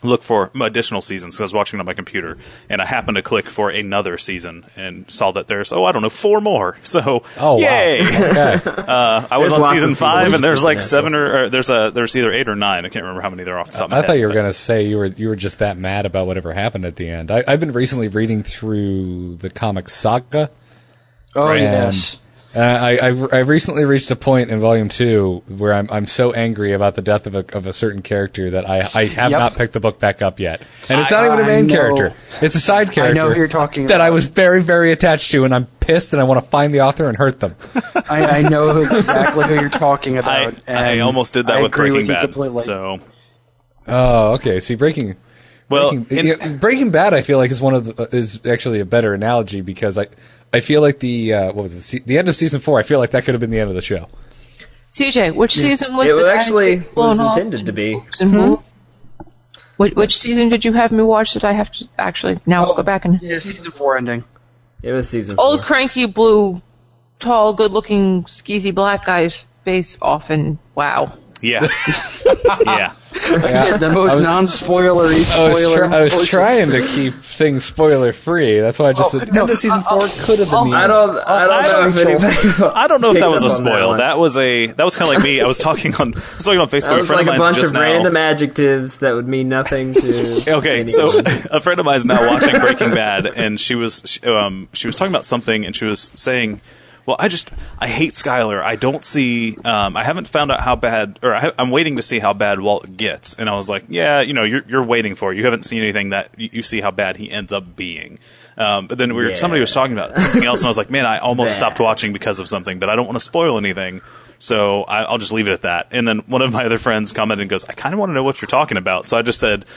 Speaker 5: look for additional seasons. 'Cause I was watching it on my computer, and I happened to click for another season and saw that there's oh I don't know four more. So
Speaker 7: Oh,
Speaker 5: yay!
Speaker 7: wow. Okay.
Speaker 5: Uh, I was
Speaker 8: There's
Speaker 5: on
Speaker 8: lots
Speaker 5: season
Speaker 8: of
Speaker 5: five,
Speaker 8: seasons.
Speaker 5: and there's like
Speaker 8: Yeah.
Speaker 5: seven or, or there's a there's either eight or nine. I can't remember how many there are off the top of my
Speaker 7: I
Speaker 5: head.
Speaker 7: thought you were
Speaker 5: but-
Speaker 7: going to say you were you were just that mad about whatever happened at the end. I, I've been recently reading through the comic Saga.
Speaker 3: Oh
Speaker 7: And-
Speaker 3: yes.
Speaker 7: Uh, I, I I recently reached a point in volume two where I'm I'm so angry about the death of a of a certain character that I I have
Speaker 3: Yep.
Speaker 7: not picked the book back up yet, and it's
Speaker 3: I-
Speaker 7: not even a
Speaker 3: I
Speaker 7: main
Speaker 3: know.
Speaker 7: character; it's a side
Speaker 3: I
Speaker 7: character
Speaker 3: know who you're talking
Speaker 7: that
Speaker 3: about.
Speaker 7: I was very very attached to, and I'm pissed, and I want to find the author and hurt them.
Speaker 3: I, I know exactly who you're talking
Speaker 5: I,
Speaker 3: about.
Speaker 5: I
Speaker 3: and
Speaker 5: almost did that
Speaker 3: I
Speaker 5: with
Speaker 3: agree
Speaker 5: Breaking
Speaker 3: with you
Speaker 5: Bad.
Speaker 3: completely.
Speaker 5: So
Speaker 7: Oh, okay. See, Breaking
Speaker 5: well,
Speaker 7: Breaking,
Speaker 5: in-
Speaker 7: you know, Breaking Bad, I feel like is one of the, is actually a better analogy because I I feel like the uh, what was it se- the end of season four. I feel like that could have been the end of the show.
Speaker 4: C J, which season was
Speaker 8: It
Speaker 4: the guy
Speaker 8: actually
Speaker 4: blown
Speaker 8: was
Speaker 4: off
Speaker 8: intended to be.
Speaker 4: and moved? Which, which season did you have me watch that I have to actually now go back and...
Speaker 3: Yeah, season four ending.
Speaker 8: It was season
Speaker 4: Old
Speaker 8: four.
Speaker 4: cranky blue, tall, good-looking, skeezy black guy's face off and wow.
Speaker 5: yeah, yeah.
Speaker 3: Yeah, the most
Speaker 7: I was-
Speaker 3: non-spoilery
Speaker 7: I was,
Speaker 3: spoiler.
Speaker 7: try- I was trying to keep things spoiler free. That's why I just
Speaker 3: Oh,
Speaker 7: said
Speaker 3: no,
Speaker 7: end of season
Speaker 3: I'll-
Speaker 7: four could have been the
Speaker 8: I
Speaker 7: end.
Speaker 8: don't. I don't
Speaker 5: I
Speaker 8: know if
Speaker 5: don't-
Speaker 8: anybody.
Speaker 5: I don't know if that
Speaker 8: picked
Speaker 5: was a
Speaker 8: up on that
Speaker 5: spoil.
Speaker 8: one.
Speaker 5: That, was a that was kind of like me. I was talking on I was talking on Facebook.
Speaker 8: That was
Speaker 5: a friend
Speaker 8: like
Speaker 5: of
Speaker 8: a
Speaker 5: mine's
Speaker 8: bunch
Speaker 5: just
Speaker 8: of
Speaker 5: now.
Speaker 8: random adjectives that would mean nothing to.
Speaker 5: Okay, so
Speaker 8: anyone.
Speaker 5: a friend of mine is now watching Breaking Bad, and she was she, um, she was talking about something, and she was saying, "Well, I just I hate Skyler. I don't see. Um, I haven't found out how bad, or I ha- I'm waiting to see how bad Walt gets." And I was like, "Yeah, you know, you're you're waiting for it. You haven't seen anything that you, you see how bad he ends up being." Um, but then we were,
Speaker 8: Yeah.
Speaker 5: somebody was talking about something else, and I was like, "Man, I almost
Speaker 8: Bad.
Speaker 5: stopped watching because of something, but I don't want to spoil anything." So I, I'll just leave it at that. And then one of my other friends commented and goes, "I kind of want to know what you're talking about." So I just said,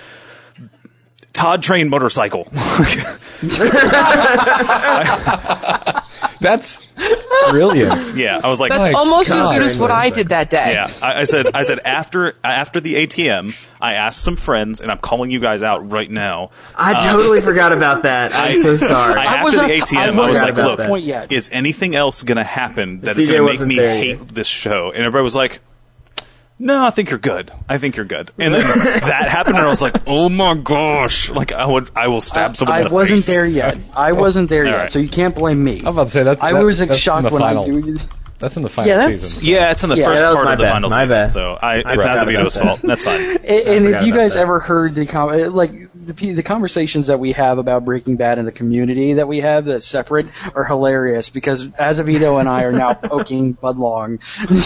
Speaker 5: Todd trained motorcycle.
Speaker 7: That's brilliant.
Speaker 5: Yeah, I was like,
Speaker 4: That's
Speaker 7: my
Speaker 4: almost as
Speaker 7: God.
Speaker 4: good as what I did that day.
Speaker 5: yeah. I, I said, I said after after the A T M, I asked some friends, and I'm calling you guys out right now.
Speaker 8: I totally forgot about that. I'm
Speaker 5: I-
Speaker 8: so sorry.
Speaker 5: I,
Speaker 3: I
Speaker 5: after
Speaker 3: was
Speaker 5: the
Speaker 3: not-
Speaker 5: A T M,
Speaker 3: I
Speaker 5: I, was
Speaker 3: wasn't
Speaker 5: like,
Speaker 8: at that
Speaker 5: look,
Speaker 3: point yet.
Speaker 5: is anything else going to happen that
Speaker 8: C
Speaker 5: is
Speaker 8: J
Speaker 5: going to make
Speaker 8: wasn't
Speaker 5: me
Speaker 8: there
Speaker 5: hate
Speaker 8: yet.
Speaker 5: this show? And everybody was like, no, I think you're good. I think you're good. And then that happened, and I was like, oh my gosh! Like I would, I will stab someone
Speaker 3: I
Speaker 5: in the
Speaker 3: wasn't
Speaker 5: face.
Speaker 3: there yet. I wasn't there
Speaker 5: All
Speaker 3: yet,
Speaker 5: right.
Speaker 3: so you can't blame me.
Speaker 7: I'm about to say that's
Speaker 3: I
Speaker 7: that-
Speaker 3: was like,
Speaker 7: that's in
Speaker 3: shocked
Speaker 7: the
Speaker 3: when
Speaker 7: final.
Speaker 3: I.
Speaker 7: That's in the final
Speaker 3: Yeah, that's-
Speaker 7: season.
Speaker 5: Yeah, it's in the
Speaker 3: Yeah,
Speaker 5: first
Speaker 8: that was
Speaker 5: part
Speaker 8: my
Speaker 5: of the
Speaker 8: bad.
Speaker 5: final
Speaker 8: My
Speaker 5: season,
Speaker 8: bad.
Speaker 5: so I,
Speaker 8: I
Speaker 5: it's
Speaker 8: forgot
Speaker 5: Azevedo's
Speaker 8: about
Speaker 5: fault.
Speaker 8: that.
Speaker 5: That's fine.
Speaker 3: And, and
Speaker 8: forgot
Speaker 3: if you
Speaker 8: about
Speaker 3: guys
Speaker 8: that.
Speaker 3: ever heard the com- like the pe- the conversations that we have about Breaking Bad in the community that we have that's separate are hilarious because Azevedo and I are now poking Budlong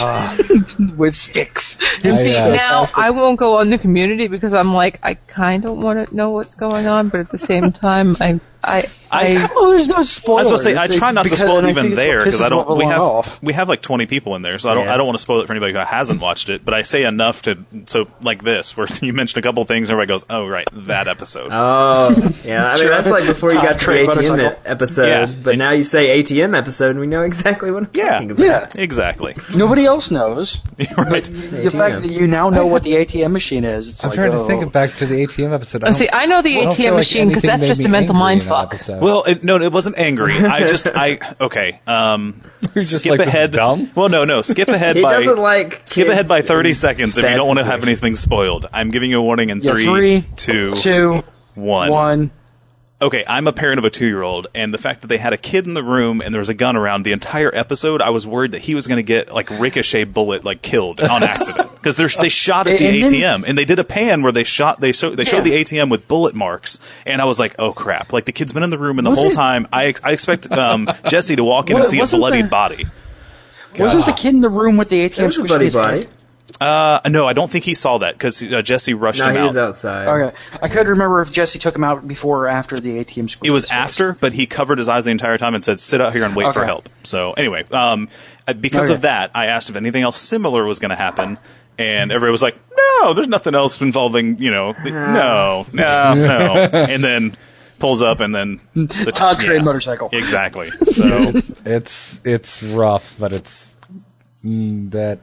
Speaker 3: with sticks.
Speaker 4: And see,
Speaker 7: I, uh,
Speaker 4: now I won't go on the community because I'm like, I kind of want to know what's going on, but at the same time, I, I, I,
Speaker 3: Oh, there's no spoilers.
Speaker 5: I was gonna say I
Speaker 3: It's
Speaker 5: try not to
Speaker 3: because-
Speaker 5: spoil
Speaker 3: and
Speaker 5: it
Speaker 3: I
Speaker 5: even
Speaker 3: think it's what
Speaker 5: there because I
Speaker 3: pisses
Speaker 5: don't. We
Speaker 3: Budlong
Speaker 5: have
Speaker 3: off.
Speaker 5: we have like twenty people in there, so I don't.
Speaker 8: Yeah.
Speaker 5: I don't want to spoil it for anybody who hasn't watched it. But I say enough to so like this where you mentioned a couple things, and everybody goes, "Oh, right, that episode."
Speaker 8: Oh, yeah. I mean, that's like before you got to the
Speaker 3: Trade
Speaker 8: A T M
Speaker 3: motorcycle.
Speaker 8: episode,
Speaker 5: Yeah.
Speaker 8: but now you say A T M episode, and we know exactly what I'm
Speaker 5: Yeah.
Speaker 8: talking about.
Speaker 3: Yeah,
Speaker 5: Exactly.
Speaker 3: nobody else knows.
Speaker 5: Right.
Speaker 3: The fact that you now know what the A T M machine is, it's
Speaker 7: I'm
Speaker 3: like,
Speaker 7: trying to
Speaker 3: oh.
Speaker 7: think back to the A T M episode. I
Speaker 4: see,
Speaker 7: don't-
Speaker 4: I know the
Speaker 7: I don't
Speaker 4: A T
Speaker 7: feel
Speaker 4: M
Speaker 7: like
Speaker 4: machine because
Speaker 7: anything
Speaker 4: that's
Speaker 7: made
Speaker 4: just
Speaker 7: me
Speaker 4: a mental
Speaker 7: angry in
Speaker 4: mind
Speaker 7: that
Speaker 4: fuck.
Speaker 7: episode.
Speaker 5: Well, it, no, it wasn't angry. I just I okay. Um,
Speaker 7: You're just
Speaker 5: skip
Speaker 7: like, this is
Speaker 5: ahead.
Speaker 7: dumb?
Speaker 5: Well, no, no. Skip ahead
Speaker 8: He
Speaker 5: by
Speaker 8: doesn't like
Speaker 5: skip
Speaker 8: kids
Speaker 5: ahead by thirty
Speaker 8: in
Speaker 5: seconds if you
Speaker 8: bad
Speaker 5: don't want to have
Speaker 8: situations.
Speaker 5: anything spoiled. I'm giving you a warning in
Speaker 3: Yeah,
Speaker 5: three,
Speaker 3: three,
Speaker 5: two,
Speaker 3: two,
Speaker 5: one.
Speaker 3: one.
Speaker 5: Okay, I'm a parent of a two-year-old, and the fact that they had a kid in the room and there was a gun around the entire episode, I was worried that he was going to get like ricochet bullet like killed on accident because they shot at the
Speaker 3: And
Speaker 5: A
Speaker 3: then-
Speaker 5: T M and they did a pan where they shot they showed they showed the A T M with bullet marks, and I was like, oh crap! Like the kid's been in the room and the
Speaker 3: Was
Speaker 5: whole
Speaker 3: it-
Speaker 5: time. I ex- I expect um, Jesse to walk in and
Speaker 3: What-
Speaker 5: see a
Speaker 3: wasn't
Speaker 5: bloodied
Speaker 3: the-
Speaker 5: body.
Speaker 3: Wasn't the kid in the room with the A T M
Speaker 8: There's a
Speaker 3: squishing
Speaker 8: buddy
Speaker 3: his
Speaker 8: body.
Speaker 3: head?
Speaker 5: Uh, no, I don't think he saw that because uh, Jesse rushed
Speaker 8: No,
Speaker 5: him
Speaker 8: he
Speaker 5: out.
Speaker 8: was outside.
Speaker 3: Okay, I couldn't remember if Jesse took him out before or after the A T M squished
Speaker 5: It was
Speaker 3: his face.
Speaker 5: after, but he covered his eyes the entire time and said, sit out here and wait for
Speaker 3: Okay.
Speaker 5: help. So anyway, um, uh, because
Speaker 3: Okay.
Speaker 5: of that, I asked if anything else similar was going to happen, and everybody was like, no, there's nothing else involving, you know, the- no, no, no. And then pulls up and then the
Speaker 3: Todd
Speaker 5: yeah,
Speaker 3: trained motorcycle.
Speaker 5: Exactly. So
Speaker 7: it's it's rough, but it's mm, that.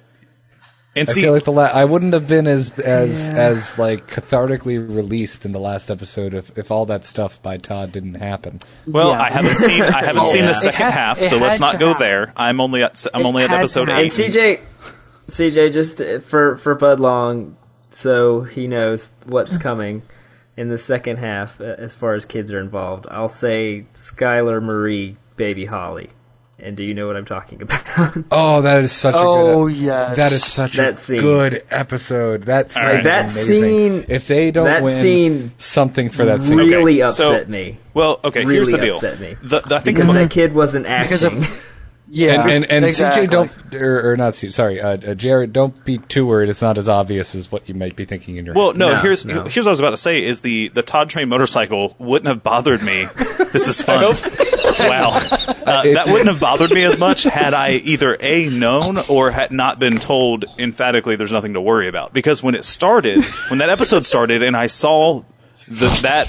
Speaker 5: and
Speaker 7: I
Speaker 5: see,
Speaker 7: feel like the la- I wouldn't have been as as
Speaker 4: Yeah.
Speaker 7: as like cathartically released in the last episode if if all that stuff by Todd didn't happen.
Speaker 5: well,
Speaker 3: Yeah.
Speaker 5: I haven't seen I haven't
Speaker 8: Yeah.
Speaker 5: seen the
Speaker 8: It
Speaker 5: second
Speaker 3: had-
Speaker 5: half,
Speaker 3: it
Speaker 5: so let's
Speaker 3: had
Speaker 5: not
Speaker 3: to
Speaker 5: go
Speaker 3: happen.
Speaker 5: there. I'm only at I'm
Speaker 3: It
Speaker 5: only at
Speaker 3: had to
Speaker 5: episode
Speaker 3: happen.
Speaker 5: eight.
Speaker 8: And C J, C J, just for for Budlong, so he knows what's coming in the second half uh, as far as kids are involved. I'll say Skylar Marie, Baby Holly. And do you know what I'm talking about?
Speaker 7: Oh, that is such a
Speaker 3: Oh,
Speaker 7: good.
Speaker 3: yes.
Speaker 7: That is such
Speaker 8: That
Speaker 7: a
Speaker 8: scene.
Speaker 7: good episode. That scene,
Speaker 5: right.
Speaker 7: is
Speaker 8: That
Speaker 7: amazing.
Speaker 8: scene-
Speaker 7: If they don't
Speaker 8: that
Speaker 7: win
Speaker 8: scene
Speaker 7: something for that scene,
Speaker 8: really
Speaker 5: Okay, so-
Speaker 8: upset me.
Speaker 5: Well, okay,
Speaker 8: really
Speaker 5: here's the deal.
Speaker 8: upset me.
Speaker 5: The, the, I think
Speaker 8: Because
Speaker 5: about-
Speaker 8: that kid wasn't acting.
Speaker 3: Because of- Yeah,
Speaker 7: and and, and
Speaker 3: exactly.
Speaker 7: C J, don't or, or not C. Sorry, uh, uh, Jared, don't be too worried. It's not as obvious as what you might be thinking in your
Speaker 5: Well,
Speaker 7: head.
Speaker 5: no,
Speaker 8: No,
Speaker 5: here's
Speaker 8: no.
Speaker 5: here's what I was about to say is the, the Todd Train motorcycle wouldn't have bothered me. This is fun. Wow. Uh, that wouldn't have bothered me as much had I either A, known or had not been told emphatically there's nothing to worry about. Because when it started, when that episode started and I saw the, that,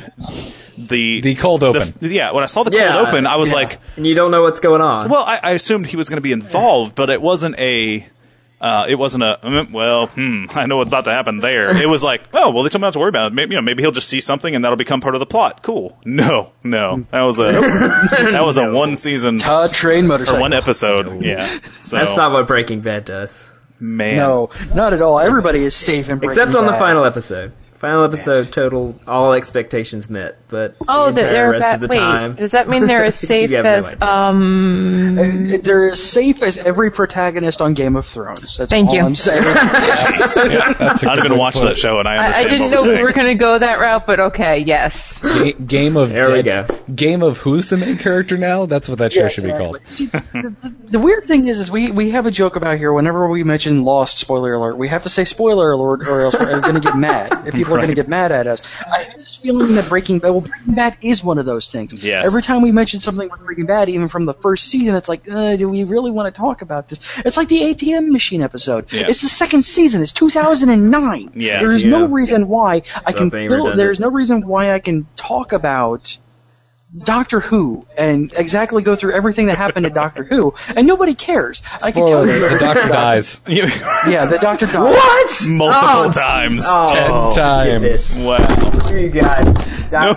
Speaker 5: the,
Speaker 7: The cold open.
Speaker 5: the- yeah, when I saw the
Speaker 8: Yeah,
Speaker 5: cold open, I was
Speaker 8: yeah.
Speaker 5: like,
Speaker 8: And you don't know what's going on.
Speaker 5: well, I, I assumed he was going to be involved, but it wasn't a, uh, it wasn't a, mm, well, hmm, I know what's about to happen there. It was like, oh, well, they told me not to worry about it. Maybe, you know, maybe he'll just see something and that'll become part of the plot. Cool. No, no, that was a, that was a one season
Speaker 3: Todd Train
Speaker 5: or
Speaker 3: motorcycle.
Speaker 5: one episode. Yeah. So,
Speaker 8: That's not what Breaking Bad does.
Speaker 5: man.
Speaker 3: No, not at all. Everybody is safe in Breaking
Speaker 8: Except on the
Speaker 3: Bad.
Speaker 8: final episode. Final episode, total, all expectations met. But
Speaker 4: Oh,
Speaker 8: the
Speaker 4: that
Speaker 8: entire
Speaker 4: they're
Speaker 8: rest
Speaker 4: that.
Speaker 8: of the
Speaker 4: Wait,
Speaker 8: time,
Speaker 4: does that mean they're as
Speaker 8: You
Speaker 4: safe
Speaker 8: have no
Speaker 4: as
Speaker 8: idea.
Speaker 4: um?
Speaker 3: Uh, They're as safe as every protagonist on Game of Thrones. That's
Speaker 4: Thank
Speaker 3: all
Speaker 4: you.
Speaker 3: I'm saying.
Speaker 7: That's a
Speaker 5: I'd have
Speaker 7: good
Speaker 5: been watching
Speaker 7: point.
Speaker 5: that show and I
Speaker 4: I, I
Speaker 5: understand
Speaker 4: didn't
Speaker 5: what
Speaker 4: know
Speaker 5: we're
Speaker 4: we
Speaker 5: saying.
Speaker 4: were going to go that route, but okay, yes.
Speaker 7: Ga- game of
Speaker 8: There we
Speaker 7: Dead-
Speaker 8: go.
Speaker 7: Game of who's the main character now? That's what that show
Speaker 3: Yeah,
Speaker 7: should be
Speaker 3: exactly.
Speaker 7: called.
Speaker 3: See, the, the, the weird thing is, is we, we have a joke about here. Whenever we mention Lost, spoiler alert, we have to say spoiler alert, or else we're going to get mad. If people are going to get mad at us, I have this feeling that Breaking Bad, well, Breaking Bad is one of those things.
Speaker 5: Yes.
Speaker 3: Every time we mention something with Breaking Bad, even from the first season, it's like, uh, do we really want to talk about this? It's like the A T M machine episode.
Speaker 5: Yeah.
Speaker 3: It's the second season. It's two thousand nine.
Speaker 5: Yeah.
Speaker 3: There is no
Speaker 8: Yeah.
Speaker 3: reason why I can.
Speaker 8: being
Speaker 3: Fill,
Speaker 8: redundant.
Speaker 3: there's no reason why I can talk about Doctor Who and exactly go through everything that happened to Doctor Who, and nobody cares. I can
Speaker 7: Spoiler
Speaker 3: tell you.
Speaker 7: alert, the doctor dies.
Speaker 3: Yeah, the Doctor died.
Speaker 8: What?
Speaker 5: Multiple
Speaker 8: Oh.
Speaker 5: times.
Speaker 8: Oh,
Speaker 7: Ten
Speaker 8: get
Speaker 7: times.
Speaker 8: this.
Speaker 5: Wow.
Speaker 8: You guys.
Speaker 5: No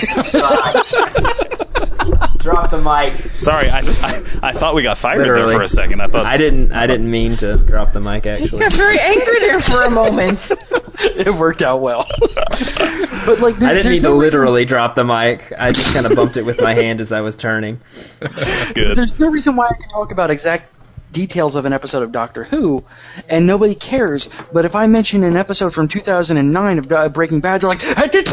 Speaker 8: Drop the mic.
Speaker 5: Sorry, I, I I thought we got fired
Speaker 8: Literally.
Speaker 5: there for a second. I thought
Speaker 8: I didn't. I didn't mean to drop the mic.
Speaker 4: You
Speaker 8: Actually,
Speaker 4: got very angry there for a moment.
Speaker 3: It worked out well. But like, there's,
Speaker 8: I didn't
Speaker 3: there's
Speaker 8: mean to
Speaker 3: no reason-
Speaker 8: literally drop the mic. I just kind of bumped it with my hand as I was turning.
Speaker 5: that's good.
Speaker 3: There's no reason why I can talk about exact details of an episode of Doctor Who, and nobody cares. But if I mention an episode from two thousand nine of uh, Breaking Bad, they're like,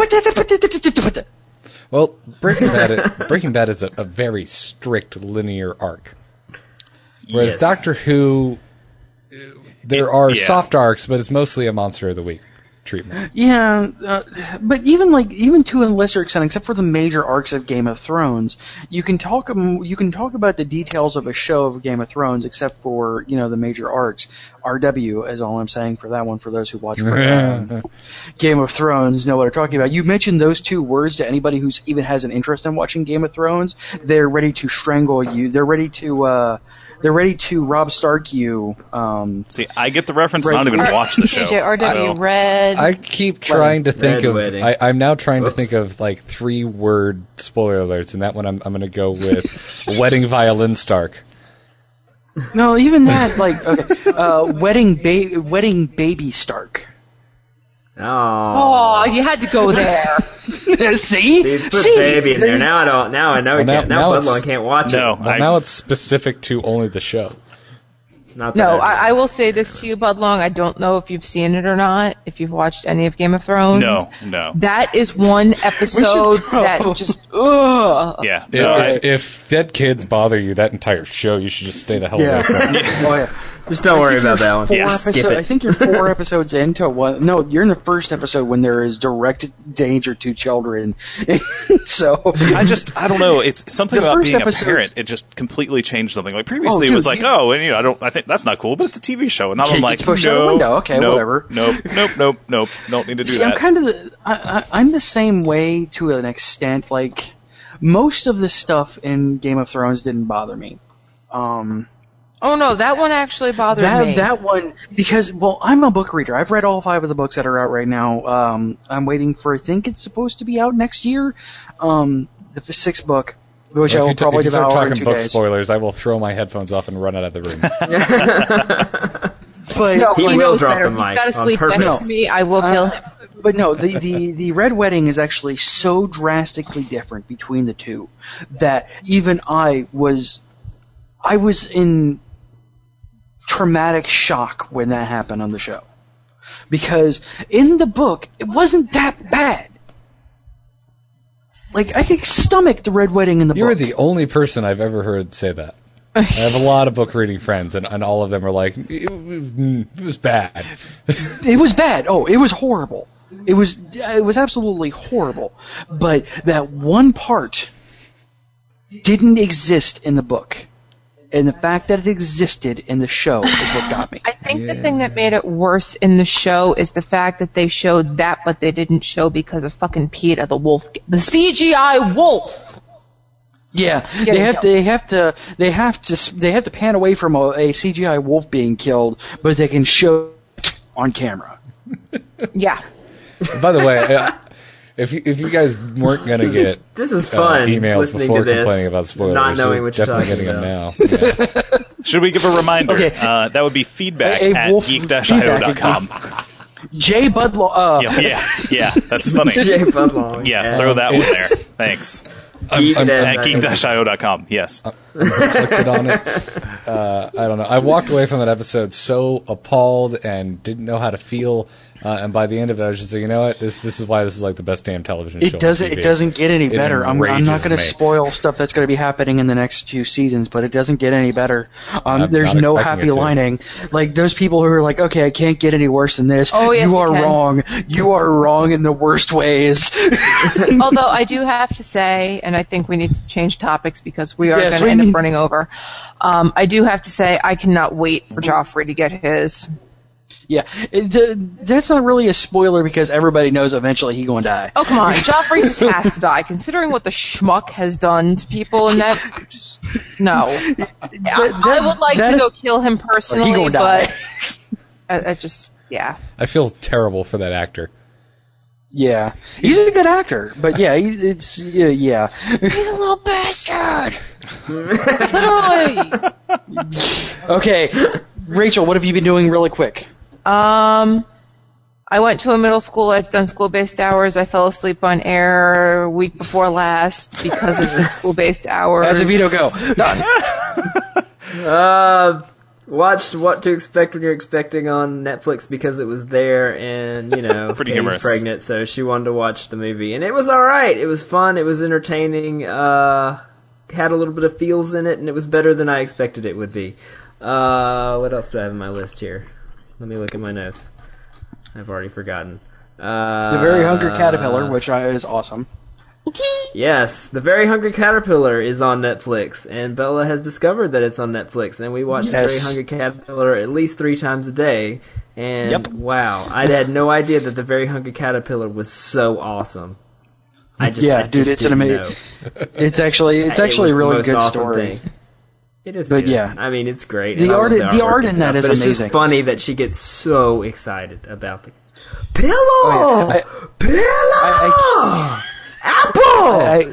Speaker 7: Well, Breaking Bad, Breaking Bad is a, a very strict linear arc, whereas
Speaker 8: Yes.
Speaker 7: Doctor Who, uh, there
Speaker 5: It-
Speaker 7: are
Speaker 5: yeah.
Speaker 7: soft arcs, but it's mostly a monster of the week treatment.
Speaker 3: Yeah, uh, but even like even to a lesser extent, except for the major arcs of Game of Thrones, you can talk um, you can talk about the details of a show of Game of Thrones, except for you know the major arcs. R W is all I'm saying for that one. For those who watch um, Game of Thrones, know what I'm talking about. You mention those two words to anybody who's even has an interest in watching Game of Thrones, they're ready to strangle you. They're ready to uh, they're ready to Rob Stark you. Um,
Speaker 5: See, I get the reference and I
Speaker 3: Right.
Speaker 5: don't even watch the show.
Speaker 4: K J R W
Speaker 5: so-
Speaker 4: Red.
Speaker 7: I keep trying to think
Speaker 8: Red
Speaker 7: of.
Speaker 8: Wedding.
Speaker 7: I, I'm now trying
Speaker 8: Whoops.
Speaker 7: to think of like three word spoiler alerts, and that one I'm, I'm going to go with Wedding Violin Stark.
Speaker 3: no, even that like okay, uh, wedding ba- wedding baby Stark.
Speaker 8: Oh.
Speaker 4: oh, you had to go there.
Speaker 3: See?
Speaker 8: See, put
Speaker 3: See?
Speaker 8: baby in there. Now I don't. Now I know.
Speaker 7: Well,
Speaker 8: I
Speaker 7: now-
Speaker 8: can't. Now,
Speaker 7: now
Speaker 8: Budlong
Speaker 7: it's-
Speaker 8: can't watch
Speaker 5: No,
Speaker 8: it.
Speaker 7: Well,
Speaker 5: I,
Speaker 7: now it's specific to only the show.
Speaker 8: Not that
Speaker 4: No,
Speaker 8: I,
Speaker 4: I, I will say this to you, Budlong. I don't know if you've seen it or not. If you've watched any of Game of Thrones.
Speaker 5: no, no.
Speaker 4: That is one episode that just ugh.
Speaker 5: Yeah,
Speaker 7: If,
Speaker 5: no, I-
Speaker 7: if, if dead kids bother you that entire show, you should just stay the hell
Speaker 3: Yeah.
Speaker 7: away from it.
Speaker 3: Oh, yeah.
Speaker 8: Just don't worry about that one.
Speaker 3: Four
Speaker 5: Yeah,
Speaker 3: episode,
Speaker 8: skip it.
Speaker 3: I think you're four episodes into one. No, you're in the first episode when there is direct danger to children. So
Speaker 5: I just, I don't know. It's something
Speaker 3: The
Speaker 5: about
Speaker 3: first
Speaker 5: being a
Speaker 3: episode's-
Speaker 5: parent. It just completely changed something. Like previously,
Speaker 3: Oh,
Speaker 5: it was
Speaker 3: dude,
Speaker 5: like,
Speaker 3: you-
Speaker 5: oh, and you know, I don't, I think that's not cool, but it's a T V show, and now I'm
Speaker 3: Kick
Speaker 5: like,
Speaker 3: gets pushed out the
Speaker 5: no,
Speaker 3: window. Okay,
Speaker 5: nope,
Speaker 3: whatever.
Speaker 5: Nope, nope, nope, nope. Don't need to do
Speaker 3: See,
Speaker 5: that.
Speaker 3: I'm kind of the, I, I, I'm the same way to an extent. Like most of the stuff in Game of Thrones didn't bother me. Um,
Speaker 4: Oh no, that one actually bothered
Speaker 3: that
Speaker 4: me.
Speaker 3: that one because well, I'm a book reader. I've read all five of the books that are out right now. Um, I'm waiting for. I think it's supposed to be out next year. Um, the f- sixth book, which I
Speaker 7: If
Speaker 3: will
Speaker 7: you, t-
Speaker 3: probably
Speaker 7: if you start
Speaker 3: devour in
Speaker 7: talking
Speaker 3: two
Speaker 7: book
Speaker 3: days.
Speaker 7: spoilers, I will throw my headphones off and run out of the room.
Speaker 3: but
Speaker 4: No,
Speaker 8: He
Speaker 4: he,
Speaker 8: will
Speaker 4: knows
Speaker 8: drop
Speaker 4: better.
Speaker 8: the
Speaker 4: He's
Speaker 8: mic
Speaker 4: got to
Speaker 8: on
Speaker 4: sleep
Speaker 8: purpose.
Speaker 4: next to me. I will kill him.
Speaker 3: But no, the, the, the Red Wedding is actually so drastically different between the two that even I was I was in traumatic shock when that happened on the show. Because in the book, it wasn't that bad. Like, I could stomach the Red Wedding in the
Speaker 7: You're
Speaker 3: book.
Speaker 7: the only person I've ever heard say that. I have a lot of book reading friends, and, and all of them are like, it, it was bad.
Speaker 3: It was bad. Oh, it was horrible. It was it was absolutely horrible. But that one part didn't exist in the book. And the fact that it existed in the show is what got me.
Speaker 4: I think the thing that made it worse in the show is the fact that they showed that, but they didn't show because of fucking PETA, the wolf, the C G I wolf.
Speaker 3: Yeah,
Speaker 4: Getting
Speaker 3: they have
Speaker 4: killed.
Speaker 3: to, they have to they have to they have to pan away from a, a C G I wolf being killed, but they can show it on camera.
Speaker 4: Yeah.
Speaker 7: By the way, uh, if you, if you guys weren't going to get
Speaker 8: This is
Speaker 7: uh,
Speaker 8: fun.
Speaker 7: emails
Speaker 8: listening
Speaker 7: before
Speaker 8: to this,
Speaker 7: complaining about spoilers,
Speaker 8: not knowing
Speaker 7: you're
Speaker 8: what you're
Speaker 7: definitely
Speaker 8: talking
Speaker 7: getting
Speaker 8: about.
Speaker 7: them now. Yeah.
Speaker 5: Should we give a reminder?
Speaker 3: Okay.
Speaker 5: Uh, that would be feedback
Speaker 3: A- a
Speaker 5: at
Speaker 3: wolf
Speaker 5: geek dash i o dot com.
Speaker 3: Jay Budlaw. Uh,
Speaker 5: Yeah, yeah, yeah, that's funny.
Speaker 8: Jay Budlong.
Speaker 5: Yeah, throw that one there.
Speaker 7: It's-
Speaker 5: Thanks.
Speaker 8: Geek
Speaker 7: I'm-
Speaker 8: dash
Speaker 5: At geek dash i o dot com, yes.
Speaker 7: Reflected on it. Uh, I don't know. I walked away from that episode so appalled and didn't know how to feel. Uh, and by the end of it, I was just like, you know what? This this is why this is like the best damn television show.
Speaker 3: It
Speaker 7: on
Speaker 3: doesn't.
Speaker 7: T V.
Speaker 3: It doesn't get any
Speaker 7: It
Speaker 3: better. I'm, I'm not
Speaker 7: enrages
Speaker 3: going to
Speaker 7: me.
Speaker 3: spoil stuff that's going to be happening in the next few seasons, but it doesn't get any better. Um,
Speaker 7: I'm
Speaker 3: there's
Speaker 7: not
Speaker 3: no
Speaker 7: expecting
Speaker 3: happy
Speaker 7: it to.
Speaker 3: lining. Like those people who are like, okay, I can't get any worse than this.
Speaker 4: Oh, yes,
Speaker 3: you
Speaker 4: it
Speaker 3: are
Speaker 4: can.
Speaker 3: wrong. You are wrong in the worst ways.
Speaker 4: Although I do have to say, and I think we need to change topics because we are
Speaker 3: Yes,
Speaker 4: going
Speaker 3: we
Speaker 4: to end
Speaker 3: need-
Speaker 4: up running over. Um, I do have to say I cannot wait for Joffrey to get his.
Speaker 3: Yeah, it, th- that's not really a spoiler because everybody knows eventually he's going to die.
Speaker 4: Oh, come on. Joffrey just has to die. Considering what the schmuck has done to people in that, just, no. I, I would like
Speaker 3: that
Speaker 4: to
Speaker 3: is-
Speaker 4: go kill him
Speaker 3: Or he
Speaker 4: personally,
Speaker 3: gonna
Speaker 4: but
Speaker 3: die.
Speaker 4: I, I just, yeah.
Speaker 7: I feel terrible for that actor.
Speaker 3: Yeah, he's a good actor, but yeah, he, it's yeah, yeah.
Speaker 4: He's a little bastard. Literally.
Speaker 3: Okay, Rachel, what have you been doing really quick?
Speaker 4: Um, I went to a middle school. I've done school-based hours. I fell asleep on air week before last because it's in school-based hours.
Speaker 3: Azevedo, go.
Speaker 4: Done.
Speaker 8: Uh, watched What to Expect When You're Expecting on Netflix because it was there, and you know,
Speaker 5: Pretty
Speaker 8: Katie's
Speaker 5: humorous.
Speaker 8: pregnant, so she wanted to watch the movie, and it was all right. It was fun. It was entertaining. Uh, had a little bit of feels in it, and it was better than I expected it would be. Uh, what else do I have on my list here? Let me look at my notes. I've already forgotten. Uh,
Speaker 3: The Very Hungry Caterpillar, which I, is awesome.
Speaker 8: Yes, The Very Hungry Caterpillar is on Netflix, and Bella has discovered that it's on Netflix, and we watch The
Speaker 3: Yes.
Speaker 8: Very Hungry Caterpillar at least three times a day, and
Speaker 3: Yep.
Speaker 8: wow, I had no idea that The Very Hungry Caterpillar was so awesome. I just,
Speaker 3: Yeah,
Speaker 8: I
Speaker 3: dude,
Speaker 8: just
Speaker 3: it's an
Speaker 8: didn't
Speaker 3: ama-
Speaker 8: know.
Speaker 3: It's actually it's
Speaker 8: It
Speaker 3: actually a
Speaker 8: was the
Speaker 3: really
Speaker 8: most
Speaker 3: good
Speaker 8: awesome
Speaker 3: story.
Speaker 8: thing. It is
Speaker 3: But
Speaker 8: good.
Speaker 3: yeah.
Speaker 8: I mean, it's great.
Speaker 3: The
Speaker 8: and I love
Speaker 3: art- the
Speaker 8: artwork
Speaker 3: art
Speaker 8: and
Speaker 3: in that
Speaker 8: stuff,
Speaker 3: is
Speaker 8: but it's
Speaker 3: amazing.
Speaker 8: just funny that she gets so excited about the pillow,
Speaker 3: Oh, yeah. I-
Speaker 8: pillow, apple,
Speaker 3: I,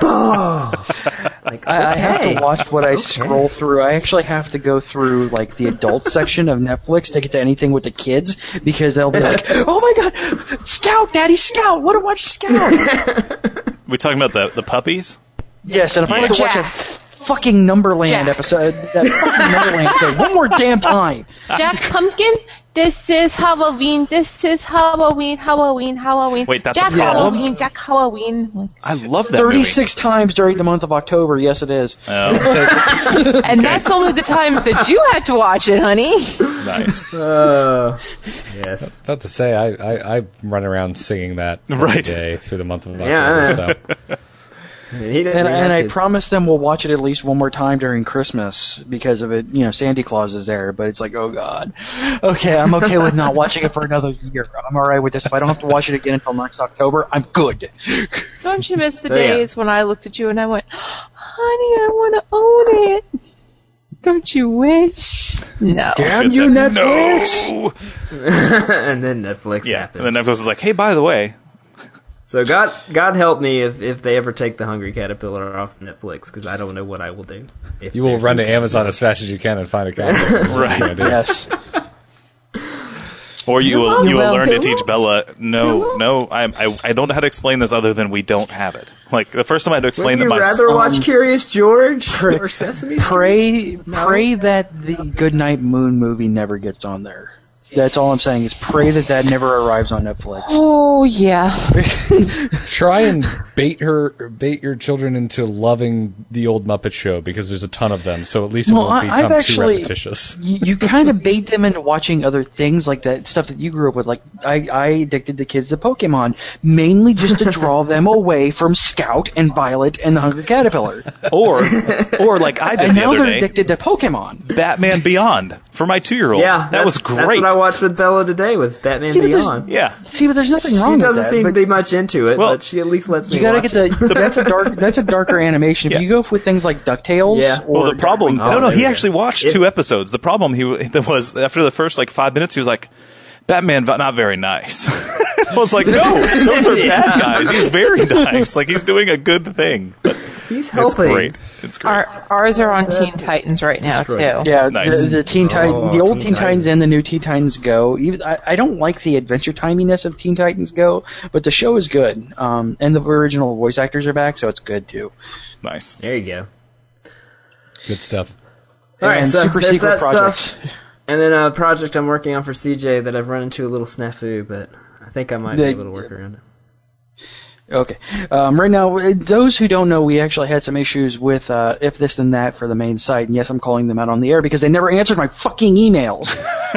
Speaker 8: apple. Like,
Speaker 3: I, I have
Speaker 8: okay.
Speaker 3: to watch what I scroll through. I actually have to go through like the adult section of Netflix to get to anything with the kids because they'll be like, "Oh my god, Scout, Daddy Scout, want to watch Scout?"
Speaker 5: We talking about the the puppies?
Speaker 3: Yes, and if I
Speaker 5: Yeah.
Speaker 3: have to watch
Speaker 4: Jack.
Speaker 3: a fucking Numberland
Speaker 4: Jack.
Speaker 3: episode, that fucking Numberland thing, one more damn time.
Speaker 4: Jack Pumpkin, this is Halloween, this is Halloween, Halloween, Halloween.
Speaker 5: Wait, that's a
Speaker 4: Jack
Speaker 5: problem?
Speaker 4: Halloween, Jack Halloween. Like,
Speaker 5: I love that
Speaker 3: Thirty-six times during the month of October. Yes, it is.
Speaker 5: movie. Oh,
Speaker 4: and that's only the times that you had to watch it, honey.
Speaker 5: nice.
Speaker 8: Uh, yes.
Speaker 7: About to say, I, I, I run around singing that every
Speaker 5: Right.
Speaker 7: day through the month of October.
Speaker 8: Yeah,
Speaker 7: So
Speaker 8: I mean, he didn't
Speaker 3: And,
Speaker 8: have
Speaker 3: and I
Speaker 8: kids.
Speaker 3: promise them we'll watch it at least one more time during Christmas because of it. You know, Sandy Claus is there, but it's like, oh god. Okay, I'm okay with not watching it for another year. I'm all right with this. If I don't have to watch it again until next October, I'm good.
Speaker 4: Don't you miss the
Speaker 8: So, yeah.
Speaker 4: days when I looked at you and I went, honey, I want to own it. Don't you wish? No.
Speaker 3: Damn
Speaker 5: Shit
Speaker 3: you,
Speaker 5: said,
Speaker 3: Netflix!
Speaker 5: No.
Speaker 8: And then Netflix
Speaker 5: Yeah,
Speaker 8: happened.
Speaker 5: and then Netflix is like, hey, by the way,
Speaker 8: So God, God help me if, if they ever take the Hungry Caterpillar off Netflix, because I don't know what I will do. If
Speaker 7: you will
Speaker 8: there's
Speaker 7: run to
Speaker 8: no-
Speaker 7: Amazon as fast as you can and find a copy. That's what
Speaker 5: Right.
Speaker 7: you're gonna do.
Speaker 3: Yes.
Speaker 5: Or you will you will
Speaker 4: Well,
Speaker 5: learn to
Speaker 4: hello?
Speaker 5: teach Bella. No, no, I, I I don't know how to explain this other than we don't have it. Like the first time I had to explain
Speaker 8: Would
Speaker 5: that
Speaker 8: you
Speaker 5: my
Speaker 8: rather
Speaker 3: um,
Speaker 8: watch Curious George or Sesame Street?
Speaker 3: Pray,
Speaker 8: No.
Speaker 3: pray that the Goodnight Moon movie never gets on there. That's all I'm saying is pray that that never arrives on Netflix.
Speaker 4: Oh, yeah.
Speaker 7: Try and bait her, bait your children into loving the old Muppet Show because there's a ton of them. So at least it
Speaker 3: Well,
Speaker 7: won't
Speaker 3: I- I've
Speaker 7: become too
Speaker 3: actually-
Speaker 7: repetitious.
Speaker 3: you, you kind of bait them into watching other things like that stuff that you grew up with. Like I, I addicted the kids to Pokemon mainly just to draw them away from Scout and Violet and the Hungry Caterpillar.
Speaker 5: or or like I did
Speaker 3: And
Speaker 5: the
Speaker 3: now
Speaker 5: other
Speaker 3: they're
Speaker 5: day,
Speaker 3: addicted to Pokemon.
Speaker 5: Batman Beyond for my two year old.
Speaker 8: Yeah,
Speaker 5: that
Speaker 8: that's-
Speaker 5: was great.
Speaker 8: That's what I watched with Bella today. Was Batman
Speaker 3: See, but there's-
Speaker 8: Beyond.
Speaker 5: Yeah,
Speaker 3: See, but there's nothing
Speaker 8: She
Speaker 3: wrong with
Speaker 8: doesn't
Speaker 3: that.
Speaker 8: seem to
Speaker 3: but
Speaker 8: be much into it,
Speaker 5: Well,
Speaker 8: but she at least lets me
Speaker 3: you gotta
Speaker 8: watch
Speaker 3: get the,
Speaker 8: it.
Speaker 3: that's a dark that's a darker animation. If
Speaker 5: Yeah.
Speaker 3: you go with things like DuckTales,
Speaker 8: Yeah.
Speaker 3: or
Speaker 5: Well, the problem.
Speaker 8: Oh,
Speaker 5: no, no,
Speaker 8: there
Speaker 5: he
Speaker 8: we go.
Speaker 5: actually watched
Speaker 8: It-
Speaker 5: two episodes. The problem he that was after the first like five minutes, he was like, "Batman, not very nice." I was like, "No, those are bad guys. He's very nice. Like he's doing a good thing." But
Speaker 8: He's
Speaker 5: it's
Speaker 8: helping.
Speaker 5: great. It's great.
Speaker 4: Our, ours are on Teen Titans right now, too.
Speaker 8: Destroyed.
Speaker 3: Yeah,
Speaker 5: Nice.
Speaker 3: the, the Teen Titan,
Speaker 8: Oh,
Speaker 3: the old
Speaker 8: Teen
Speaker 3: Teen Titans
Speaker 8: Titans.
Speaker 3: and the new Teen Titans Go. Even, I, I don't like the adventure timiness of Teen Titans Go, but the show is good. Um, and the original voice actors are back, so it's good too.
Speaker 5: Nice.
Speaker 8: There you go.
Speaker 7: Good stuff.
Speaker 8: All right,
Speaker 3: and
Speaker 8: so
Speaker 3: super
Speaker 8: there's
Speaker 3: secret
Speaker 8: that
Speaker 3: projects.
Speaker 8: stuff. And then a project I'm working on for C J that I've run into a little snafu, but I think I might be
Speaker 3: They-
Speaker 8: able to work around it.
Speaker 3: Okay. Um, right now, uh, those who don't know, we actually had some issues with uh, if this then that for the main site, and yes, I'm calling them out on the air because they never answered my fucking emails.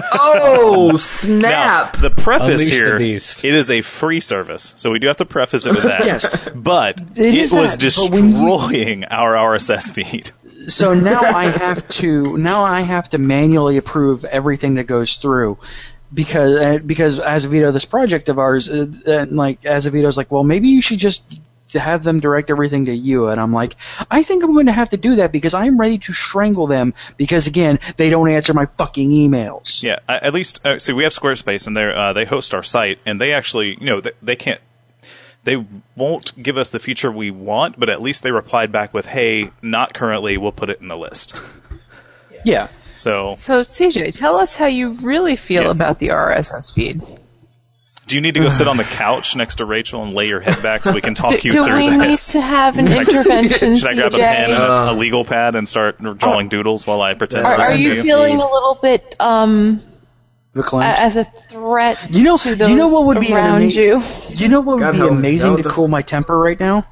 Speaker 8: Oh,
Speaker 5: Now,
Speaker 8: snap!
Speaker 5: the preface
Speaker 7: Unleash the
Speaker 5: here,
Speaker 7: beast.
Speaker 5: it is a free service, so we do have to preface it with that.
Speaker 3: Yes.
Speaker 5: But
Speaker 3: It
Speaker 5: it,
Speaker 3: is
Speaker 5: was
Speaker 3: that, but when you-
Speaker 5: destroying our R S S feed.
Speaker 3: So now I have to now I have to manually approve everything that goes through. Because uh, because Azevedo, this project of ours, uh, uh, like Azevedo's like, well, maybe you should just have them direct everything to you, and I'm like, I think I'm going to have to do that because I'm ready to strangle them because again, they don't answer my fucking emails.
Speaker 5: Yeah, I- at least uh, see we have Squarespace and they uh, they host our site and they actually you know they, they can't they won't give us the feature we want, but at least they replied back with, hey, not currently, we'll put it in the list.
Speaker 3: Yeah.
Speaker 5: So
Speaker 4: So, C J, tell us how you really feel
Speaker 5: Yeah.
Speaker 4: about the R S S feed.
Speaker 5: do you need to go sit on the couch next to Rachel and lay your head back so we can talk
Speaker 4: Do,
Speaker 5: you
Speaker 4: do
Speaker 5: through
Speaker 4: we need
Speaker 5: this?
Speaker 4: to have an intervention,
Speaker 5: Should I grab a
Speaker 4: C J?
Speaker 5: pen and a,
Speaker 8: Uh,
Speaker 5: a legal pad and start drawing doodles while I pretend
Speaker 4: Are,
Speaker 5: to
Speaker 4: are
Speaker 5: listen to
Speaker 4: you
Speaker 5: you?
Speaker 4: feeling a little bit um
Speaker 3: McClellan.
Speaker 4: a- as a threat
Speaker 3: You know-
Speaker 4: to those
Speaker 3: you know what would be an
Speaker 4: around
Speaker 3: ama-
Speaker 4: you?
Speaker 3: You know what would
Speaker 8: God
Speaker 3: be
Speaker 8: help me.
Speaker 3: amazing
Speaker 8: Don't
Speaker 3: to
Speaker 8: the-
Speaker 3: cool my temper right now?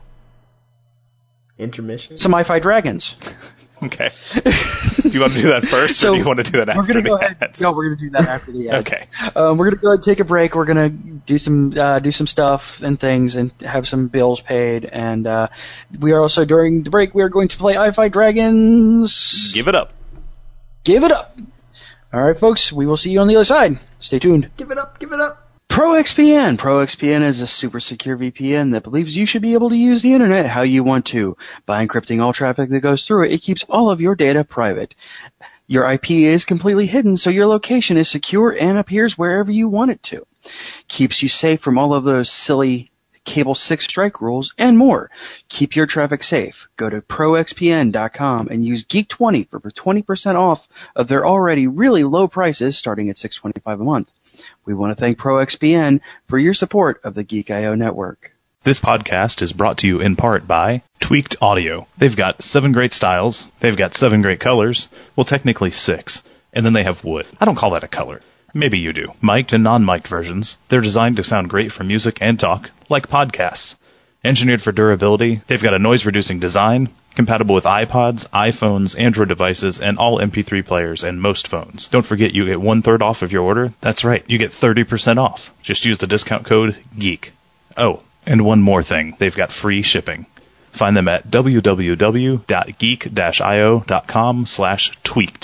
Speaker 8: Intermission?
Speaker 3: Some I Fi Dragons.
Speaker 5: Okay. Do you want to do that first,
Speaker 3: So,
Speaker 5: or do you want to do that after
Speaker 3: We're gonna
Speaker 5: the
Speaker 3: go ahead.
Speaker 5: ads?
Speaker 3: No, we're gonna do that after the ads.
Speaker 5: Okay.
Speaker 3: Um, we're gonna go ahead and take a break. We're gonna do some uh, do some stuff and things, and have some bills paid. And uh, we are also during the break. We are going to play I Fi Dragons.
Speaker 5: Give it up.
Speaker 3: Give it up. All right, folks. We will see you on the other side. Stay tuned.
Speaker 8: Give it up, give it up.
Speaker 3: ProXPN. ProXPN is a super secure V P N that believes you should be able to use the internet how you want to. By encrypting all traffic that goes through it, it keeps all of your data private. Your I P is completely hidden, so your location is secure and appears wherever you want it to. Keeps you safe from all of those silly Cable six strike rules and more. Keep your traffic safe. Go to pro x p n dot com and use geek twenty for twenty percent off of their already really low prices starting at six dollars and twenty-five cents a month. We want to thank ProXPN for your support of the Geek I O network.
Speaker 5: This podcast is brought to you in part by Tweaked Audio. They've got seven great styles. They've got seven great colors. Well, technically six. And then they have wood. I don't call that a color. Maybe you do. Mic'd and non-mic'd versions. They're designed to sound great for music and talk, like podcasts. Engineered for durability, they've got a noise-reducing design, compatible with iPods, iPhones, Android devices, and all M P three players and most phones. Don't forget you get one-third off of your order. That's right, you get thirty percent off. Just use the discount code GEEK. Oh, and one more thing. They've got free shipping. Find them at w w w dot geek dash i o dot com slash tweaked.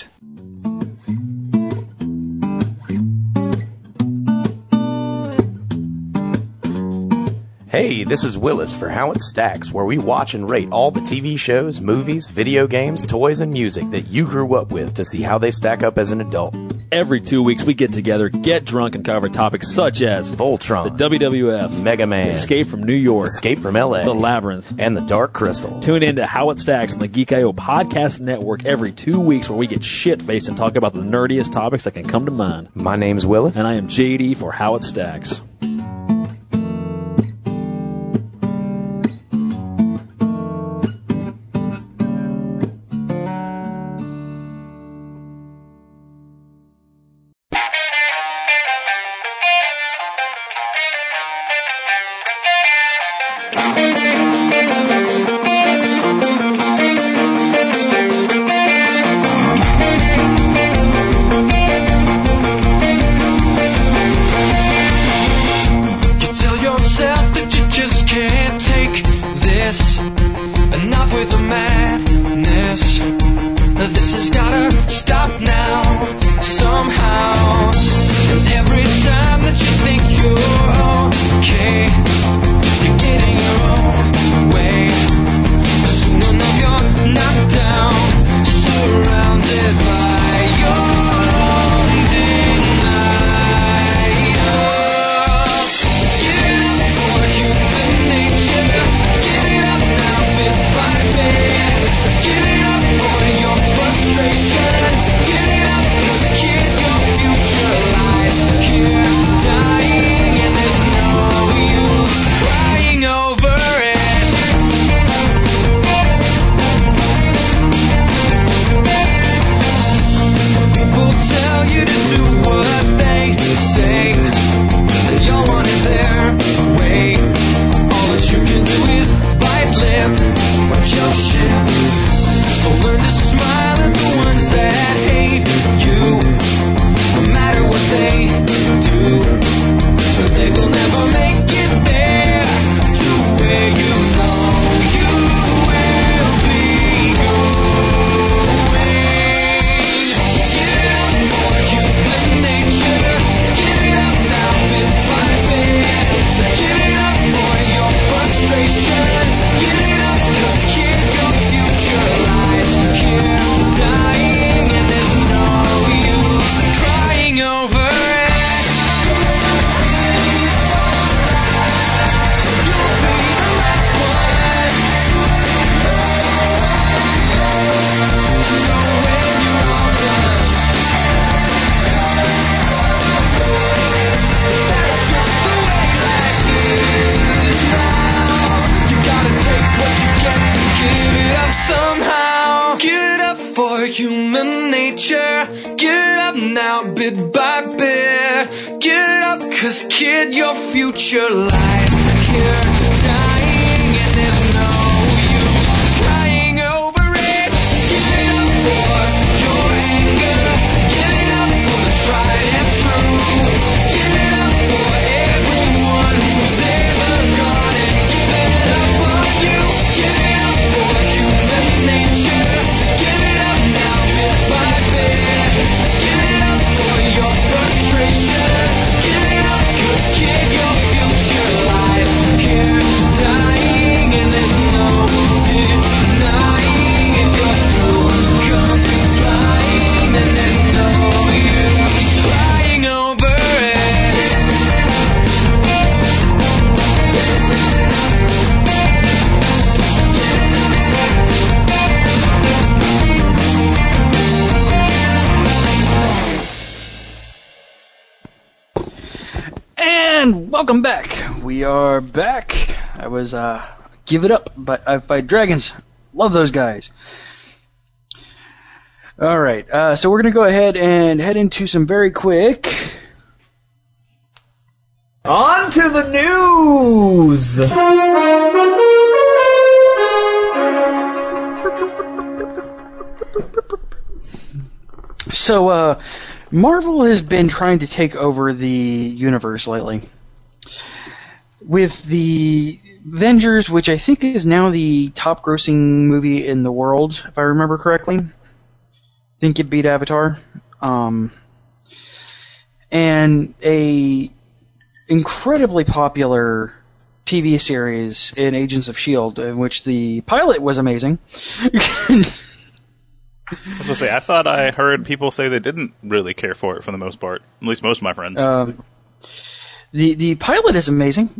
Speaker 9: Hey, this is Willis for How It Stacks, where we watch and rate all the T V shows, movies, video games, toys, and music that you grew up with to see how they stack up as an adult.
Speaker 10: Every two weeks we get together, get drunk, and cover topics such as
Speaker 9: Voltron,
Speaker 10: the W W F,
Speaker 9: Mega Man,
Speaker 10: Escape from New York,
Speaker 9: Escape from L A,
Speaker 10: The Labyrinth,
Speaker 9: and The Dark Crystal.
Speaker 10: Tune in to How It Stacks on the Geek I O Podcast Network every two weeks where we get shit-faced and talk about the nerdiest topics that can come to mind.
Speaker 9: My name's Willis.
Speaker 10: And I am J D for How It Stacks.
Speaker 3: Welcome back. We are back. I was uh, Give It Up by, uh, by Dragons. Love those guys. All right, uh, so we're going to go ahead and head into some very quick.
Speaker 1: On to the news!
Speaker 3: So, uh, Marvel has been trying to take over the universe lately. With the Avengers, which I think is now the top grossing movie in the world, if I remember correctly. I think it beat Avatar. Um, and a incredibly popular T V series in Agents of S H I E L D, in which the pilot was amazing.
Speaker 5: I was going to say, I thought I heard people say they didn't really care for it for the most part. At least most of my friends.
Speaker 3: Um, the the pilot is amazing.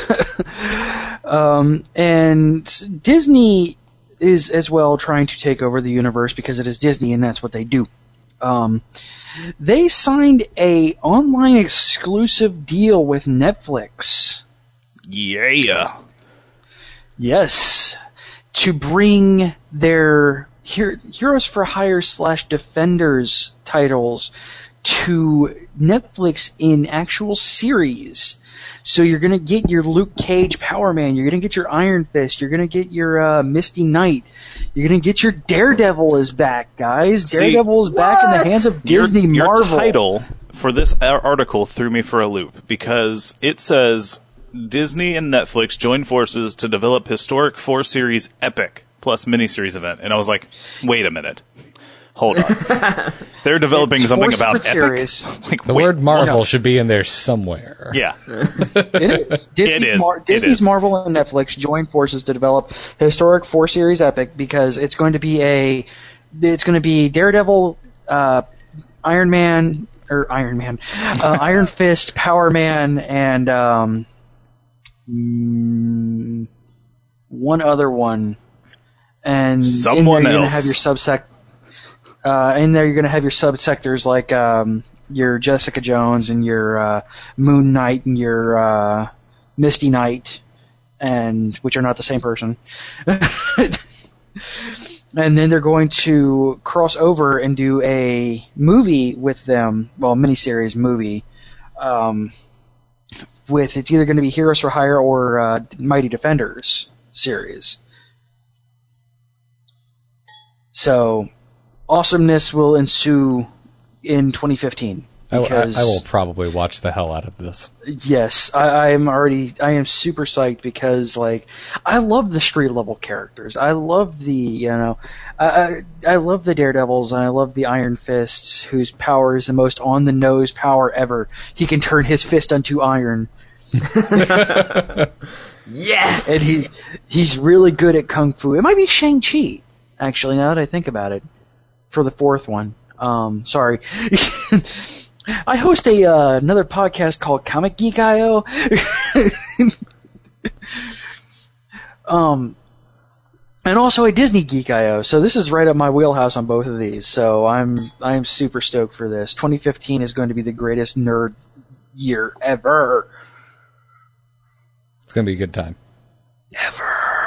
Speaker 3: um, and Disney is as well trying to take over the universe because it is Disney and that's what they do. Um, they signed a online exclusive deal with Netflix.
Speaker 5: Yeah.
Speaker 3: Yes. To bring their Her- Heroes for Hire slash Defenders titles to Netflix in actual series. So you're going to get your Luke Cage Power Man, you're going to get your Iron Fist, you're going to get your uh, Misty Knight, you're going to get your Daredevil is back, guys.
Speaker 5: See,
Speaker 3: Daredevil is back in the hands of Disney
Speaker 5: your,
Speaker 3: Marvel.
Speaker 5: Your title for this article threw me for a loop because it says Disney and Netflix join forces to develop historic four-series epic plus miniseries event. And I was like, wait a minute. Hold on. They're developing
Speaker 3: It's
Speaker 5: something
Speaker 3: four
Speaker 5: about
Speaker 3: separate
Speaker 5: epic?
Speaker 3: series.
Speaker 5: Like,
Speaker 7: The
Speaker 5: wait,
Speaker 7: word Marvel
Speaker 3: no.
Speaker 7: should be in there somewhere.
Speaker 5: Yeah.
Speaker 3: It is. Disney's,
Speaker 5: It is.
Speaker 3: Mar-
Speaker 5: It
Speaker 3: Disney's
Speaker 5: is.
Speaker 3: Marvel and Netflix join forces to develop historic four series epic because it's going to be a, it's going to be Daredevil, uh, Iron Man or Iron Man, uh, Iron Fist, Power Man, and um, mm, one other one, and
Speaker 5: Someone
Speaker 3: in there you're
Speaker 5: else.
Speaker 3: gonna have your subsect. Uh, in there you're going to have your subsectors like um, your Jessica Jones and your uh, Moon Knight and your uh, Misty Knight, and which are not the same person. And then they're going to cross over and do a movie with them, well, miniseries movie. Um, with it's either going to be Heroes for Hire or uh, Mighty Defenders series. So. Awesomeness will ensue in twenty fifteen.
Speaker 7: I, I,
Speaker 3: Because,
Speaker 7: I will probably watch the hell out of this.
Speaker 3: Yes, I, I am already. I am super psyched because, like, I love the street level characters. I love the, you know, I I, I love the Daredevils and I love the Iron Fists, whose power is the most on the nose power ever. He can turn his fist unto iron.
Speaker 8: Yes!
Speaker 3: And he he's really good at kung fu. It might be Shang-Chi, actually. Now that I think about it. For the fourth one. Um, sorry. I host a uh, another podcast called Comic Geek I O. um, and also a Disney Geek I O. So this is right up my wheelhouse on both of these. So I'm I'm super stoked for this. twenty fifteen is going to be the greatest nerd year ever.
Speaker 7: It's going to be a good time.
Speaker 3: Ever.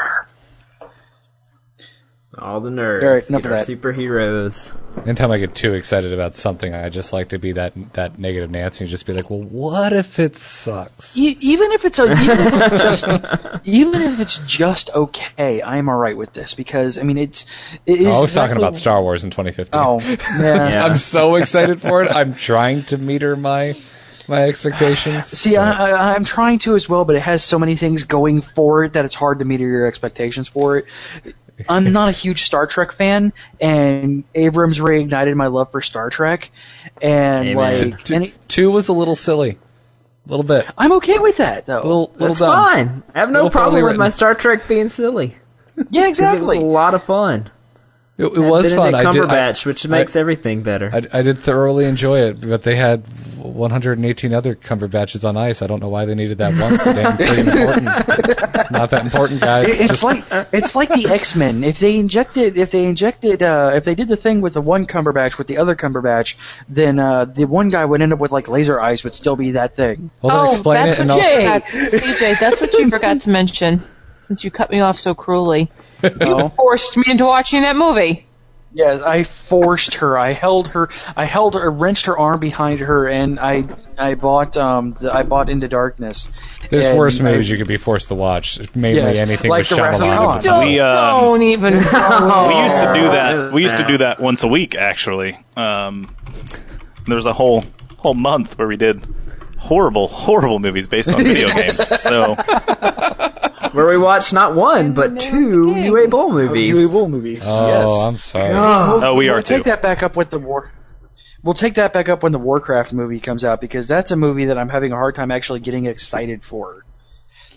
Speaker 8: All the nerds.
Speaker 3: All right, enough
Speaker 8: get
Speaker 3: of
Speaker 8: our
Speaker 3: that.
Speaker 8: superheroes.
Speaker 7: Anytime I get too excited about something, I just like to be that that negative Nancy and just be like, well, what if it sucks?
Speaker 3: E- even if it's a, even if it's just even if it's just okay, I'm all right with this because I mean it's. It is
Speaker 7: Oh, I was talking
Speaker 3: exactly-
Speaker 7: about Star Wars in twenty fifteen.
Speaker 3: Oh, yeah.
Speaker 8: Yeah.
Speaker 7: I'm so excited for it. I'm trying to meter my my expectations.
Speaker 3: See, I, I, I'm trying to as well, but it has so many things going for it that it's hard to meet your expectations for it. I'm not a huge Star Trek fan, and Abrams reignited my love for Star Trek, and
Speaker 8: Amen.
Speaker 3: like,
Speaker 7: Two,
Speaker 3: and it,
Speaker 7: two was a little silly, a little bit.
Speaker 3: I'm okay with that though.
Speaker 7: Little, little
Speaker 8: That's
Speaker 7: dumb.
Speaker 8: fine. I have no
Speaker 7: Little
Speaker 8: problem
Speaker 7: poorly
Speaker 8: with my
Speaker 7: written.
Speaker 8: Star Trek being silly.
Speaker 3: Yeah,
Speaker 8: 'Cause it was
Speaker 3: exactly.
Speaker 8: a lot of fun.
Speaker 7: It, it was
Speaker 8: Benedict
Speaker 7: fun. I did, I,
Speaker 8: Cumberbatch, which makes everything better.
Speaker 7: I, I did thoroughly enjoy it, but they had one hundred eighteen other Cumberbatches on ice. I don't know why they needed that one so damn freaking important. It's not that important, guys.
Speaker 3: It- it's
Speaker 7: Just-
Speaker 3: like it's like the X-Men. If they injected, if they injected, uh, if they did the thing with the one Cumberbatch with the other Cumberbatch, then uh, the one guy would end up with like laser eyes, would still be that thing.
Speaker 7: well, then
Speaker 4: Oh,
Speaker 7: explain
Speaker 4: that's
Speaker 7: it and
Speaker 4: what
Speaker 7: also.
Speaker 4: you forgot. C J, that's what you forgot to mention, since you cut me off so cruelly. You
Speaker 3: Oh.
Speaker 4: forced me into watching that movie.
Speaker 3: Yes, I forced her. I held her. I held her, wrenched her arm behind her, and I I bought um the, I bought Into Darkness.
Speaker 7: There's
Speaker 3: And
Speaker 7: worse movies
Speaker 3: I-
Speaker 7: you could be forced to watch. Mainly
Speaker 3: Yes,
Speaker 7: anything
Speaker 3: like
Speaker 7: with
Speaker 3: The Wrath of
Speaker 7: Shyamalan.
Speaker 3: Khan.
Speaker 7: and
Speaker 4: Don't,
Speaker 5: We, um,
Speaker 4: don't even.
Speaker 5: We used to do that.
Speaker 8: Oh,
Speaker 5: We used to
Speaker 8: yeah.
Speaker 5: do that once a week, actually. Um, there was a whole whole month where we did horrible, horrible movies based on video games. So
Speaker 8: Where we watched not one, but two U A Bowl movies.
Speaker 3: U A Bowl movies.
Speaker 7: Oh,
Speaker 3: yes.
Speaker 7: I'm sorry.
Speaker 5: oh, we
Speaker 3: we'll
Speaker 5: are too.
Speaker 3: take that back up with the war. We'll take that back up when the Warcraft movie comes out because that's a movie that I'm having a hard time actually getting excited for.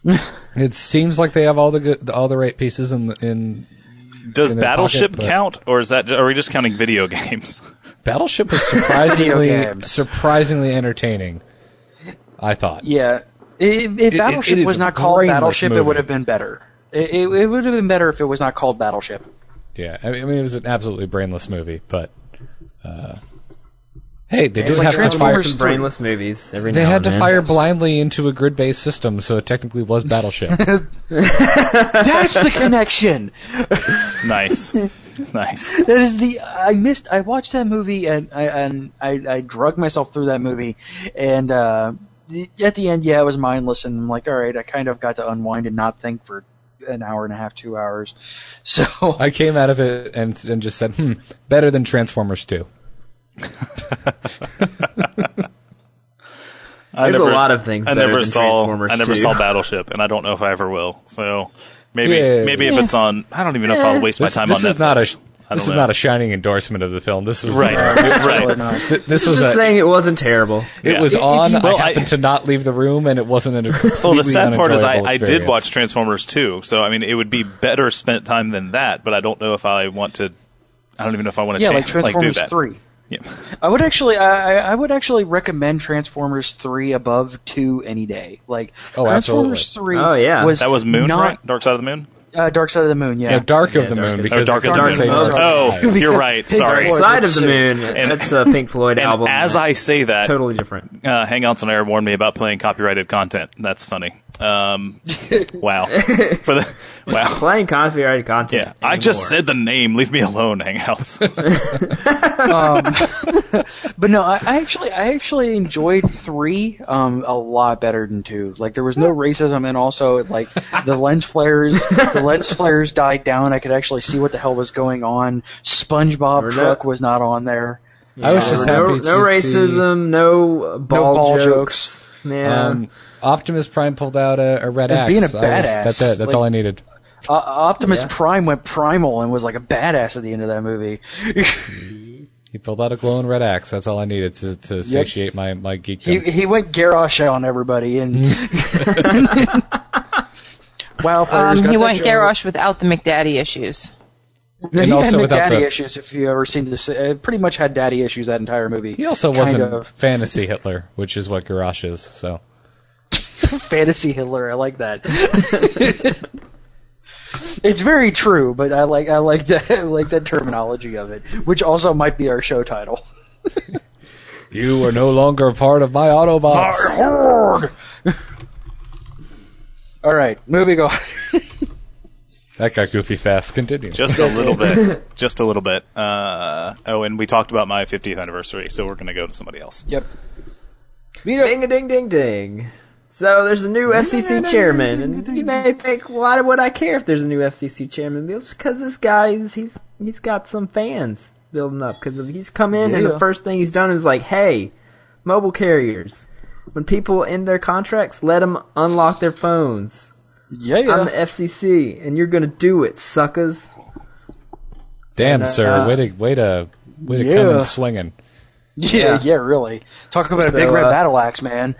Speaker 7: It seems like they have all the good, all the right pieces in in.
Speaker 5: Does
Speaker 7: in their
Speaker 5: Battleship
Speaker 7: pocket, but-
Speaker 5: count, or is that? Are we just counting video games?
Speaker 7: Battleship was surprisingly
Speaker 3: Video games.
Speaker 7: surprisingly entertaining. I thought.
Speaker 3: Yeah. If, if
Speaker 7: it-
Speaker 3: Battleship
Speaker 7: it is
Speaker 3: was
Speaker 7: a
Speaker 3: not called
Speaker 7: brainless
Speaker 3: Battleship,
Speaker 7: movie.
Speaker 3: it would have been better. It, it, it would have been better if it was not called Battleship.
Speaker 7: Yeah, I mean, I mean, it was an absolutely brainless movie, but uh, hey, they
Speaker 3: It's
Speaker 7: did
Speaker 3: like
Speaker 7: have to
Speaker 3: Transformers
Speaker 7: fire.
Speaker 8: Some
Speaker 3: three.
Speaker 8: brainless movies every
Speaker 7: They
Speaker 8: now
Speaker 7: had
Speaker 8: and
Speaker 7: to
Speaker 8: then.
Speaker 7: fire blindly into a grid-based system, so it technically was Battleship.
Speaker 3: That's the connection.
Speaker 5: Nice, nice.
Speaker 3: That is the I missed. I watched that movie and I and I, I drugged myself through that movie, and uh, the, at the end, yeah, it was mindless, and I'm like, all right, I kind of got to unwind and not think for an hour and a half, two hours. So
Speaker 7: I came out of it and and just said, hmm, better than Transformers two.
Speaker 5: I
Speaker 8: There's
Speaker 5: never,
Speaker 8: a lot of things
Speaker 5: I
Speaker 8: better
Speaker 5: never
Speaker 8: than
Speaker 5: saw.
Speaker 8: Transformers
Speaker 5: I never
Speaker 8: two.
Speaker 5: saw Battleship, and I don't know if I ever will. So maybe,
Speaker 7: Yeah.
Speaker 5: maybe if it's on, I don't even know if I'll waste my
Speaker 7: This,
Speaker 5: time
Speaker 7: this
Speaker 5: on
Speaker 7: is
Speaker 5: Netflix.
Speaker 7: not a
Speaker 5: I
Speaker 7: this
Speaker 5: don't
Speaker 7: is
Speaker 5: know.
Speaker 7: not a shining endorsement of the film. This was
Speaker 5: Right,
Speaker 3: Really
Speaker 5: right.
Speaker 3: not.
Speaker 7: th- this
Speaker 8: I'm
Speaker 7: was
Speaker 8: just
Speaker 7: a,
Speaker 8: saying it wasn't terrible.
Speaker 7: it
Speaker 5: Yeah.
Speaker 7: was
Speaker 5: If- if
Speaker 7: on.
Speaker 5: you- well,
Speaker 7: I happened
Speaker 5: I-
Speaker 7: to not leave the room, and it wasn't a completely
Speaker 5: Well, the sad part is I,
Speaker 7: unenjoyable
Speaker 5: I did
Speaker 7: experience.
Speaker 5: watch Transformers two, so I mean it would be better spent time than that. But I don't know if I want to. I don't even know if I want to
Speaker 3: yeah,
Speaker 5: change,
Speaker 3: like Transformers
Speaker 5: do that.
Speaker 3: three.
Speaker 5: Yeah.
Speaker 3: I would actually, I, I I would actually recommend Transformers three above two any day. Like
Speaker 7: Oh,
Speaker 3: Transformers three
Speaker 8: Oh, yeah.
Speaker 3: was
Speaker 5: That was Moon,
Speaker 3: not,
Speaker 5: right? Dark Side of the Moon.
Speaker 3: Uh, Dark Side of the Moon, yeah.
Speaker 7: Yeah, Dark
Speaker 8: Yeah,
Speaker 7: of the
Speaker 8: Dark
Speaker 7: Moon
Speaker 8: of-
Speaker 7: because
Speaker 5: Oh, Dark
Speaker 7: they
Speaker 5: of the
Speaker 7: couldn't
Speaker 5: Moon.
Speaker 7: say
Speaker 5: Oh,
Speaker 7: Dark.
Speaker 5: you're right. Sorry.
Speaker 3: Dark
Speaker 8: Side of the Moon.
Speaker 5: And-
Speaker 8: That's a Pink Floyd
Speaker 5: And
Speaker 8: album.
Speaker 5: as I say that,
Speaker 8: totally different.
Speaker 5: uh, Hangouts on Air warned me about playing copyrighted content. That's funny. Um, wow. For the wow.
Speaker 8: Playing copyrighted content.
Speaker 5: Yeah, I just said the name. Leave me alone, Hangouts.
Speaker 3: um, but no, I, I actually, I actually enjoyed three um, a lot better than two. Like there was no racism, and also like the lens flares, the lens flares died down. I could actually see what the hell was going on. SpongeBob
Speaker 8: Or no-
Speaker 3: truck was not on there.
Speaker 7: I was
Speaker 8: Yeah,
Speaker 7: just
Speaker 8: no,
Speaker 7: happy to
Speaker 8: no racism, no ball,
Speaker 3: ball
Speaker 8: jokes. Yeah.
Speaker 7: Um, Optimus Prime pulled out a, a red
Speaker 3: And
Speaker 7: axe.
Speaker 3: being a
Speaker 7: I was-
Speaker 3: badass,
Speaker 7: that's it. That's
Speaker 3: like-
Speaker 7: all I needed.
Speaker 3: Uh, Optimus
Speaker 8: Yeah.
Speaker 3: Prime went primal and was like a badass at the end of that movie.
Speaker 7: He pulled out a glowing red axe. That's all I needed to, to satiate my my
Speaker 3: he
Speaker 7: geekdom.
Speaker 3: he went Garrosh on everybody and. Wow, players
Speaker 4: Um,
Speaker 3: got
Speaker 4: he
Speaker 3: that
Speaker 4: went
Speaker 3: joke.
Speaker 4: Garrosh without the McDaddy issues.
Speaker 3: No,
Speaker 7: And
Speaker 3: he
Speaker 7: also
Speaker 3: had
Speaker 7: without
Speaker 3: daddy
Speaker 7: the-
Speaker 3: issues. If you ever seen this, uh, pretty much had daddy issues that entire movie.
Speaker 7: He also
Speaker 3: Kind
Speaker 7: wasn't
Speaker 3: of.
Speaker 7: fantasy Hitler, which is what Garrosh is. So
Speaker 3: Fantasy Hitler. I like that. It's very true, but I like I like that I like that terminology of it, which also might be our show title.
Speaker 7: you are no longer a part of my Autobots.
Speaker 3: Horde. All right, moving on.
Speaker 7: That got goofy fast. Continue.
Speaker 5: Just a little bit. Just a little bit. Uh, oh, and we talked about my fiftieth anniversary, so we're going to go to somebody else.
Speaker 3: Yep.
Speaker 8: Ding a ding ding ding. So there's a new F C C chairman, and you may think, why would I care if there's a new F C C chairman? It's because this guy, is, he's he's got some fans building up. Because he's come in, and
Speaker 3: Yeah.
Speaker 8: the first thing he's done is like, hey, mobile carriers, when people end their contracts, let them unlock their phones.
Speaker 3: Yeah,
Speaker 8: I'm
Speaker 3: yeah.
Speaker 8: the F C C, and you're gonna do it, suckers.
Speaker 7: Damn,
Speaker 8: And, uh,
Speaker 7: sir. Way to way to way to
Speaker 3: yeah.
Speaker 7: come in swinging.
Speaker 3: Yeah,
Speaker 8: Yeah.
Speaker 3: yeah, really. Talk about a
Speaker 8: So,
Speaker 3: big red
Speaker 8: uh,
Speaker 3: battle axe, man.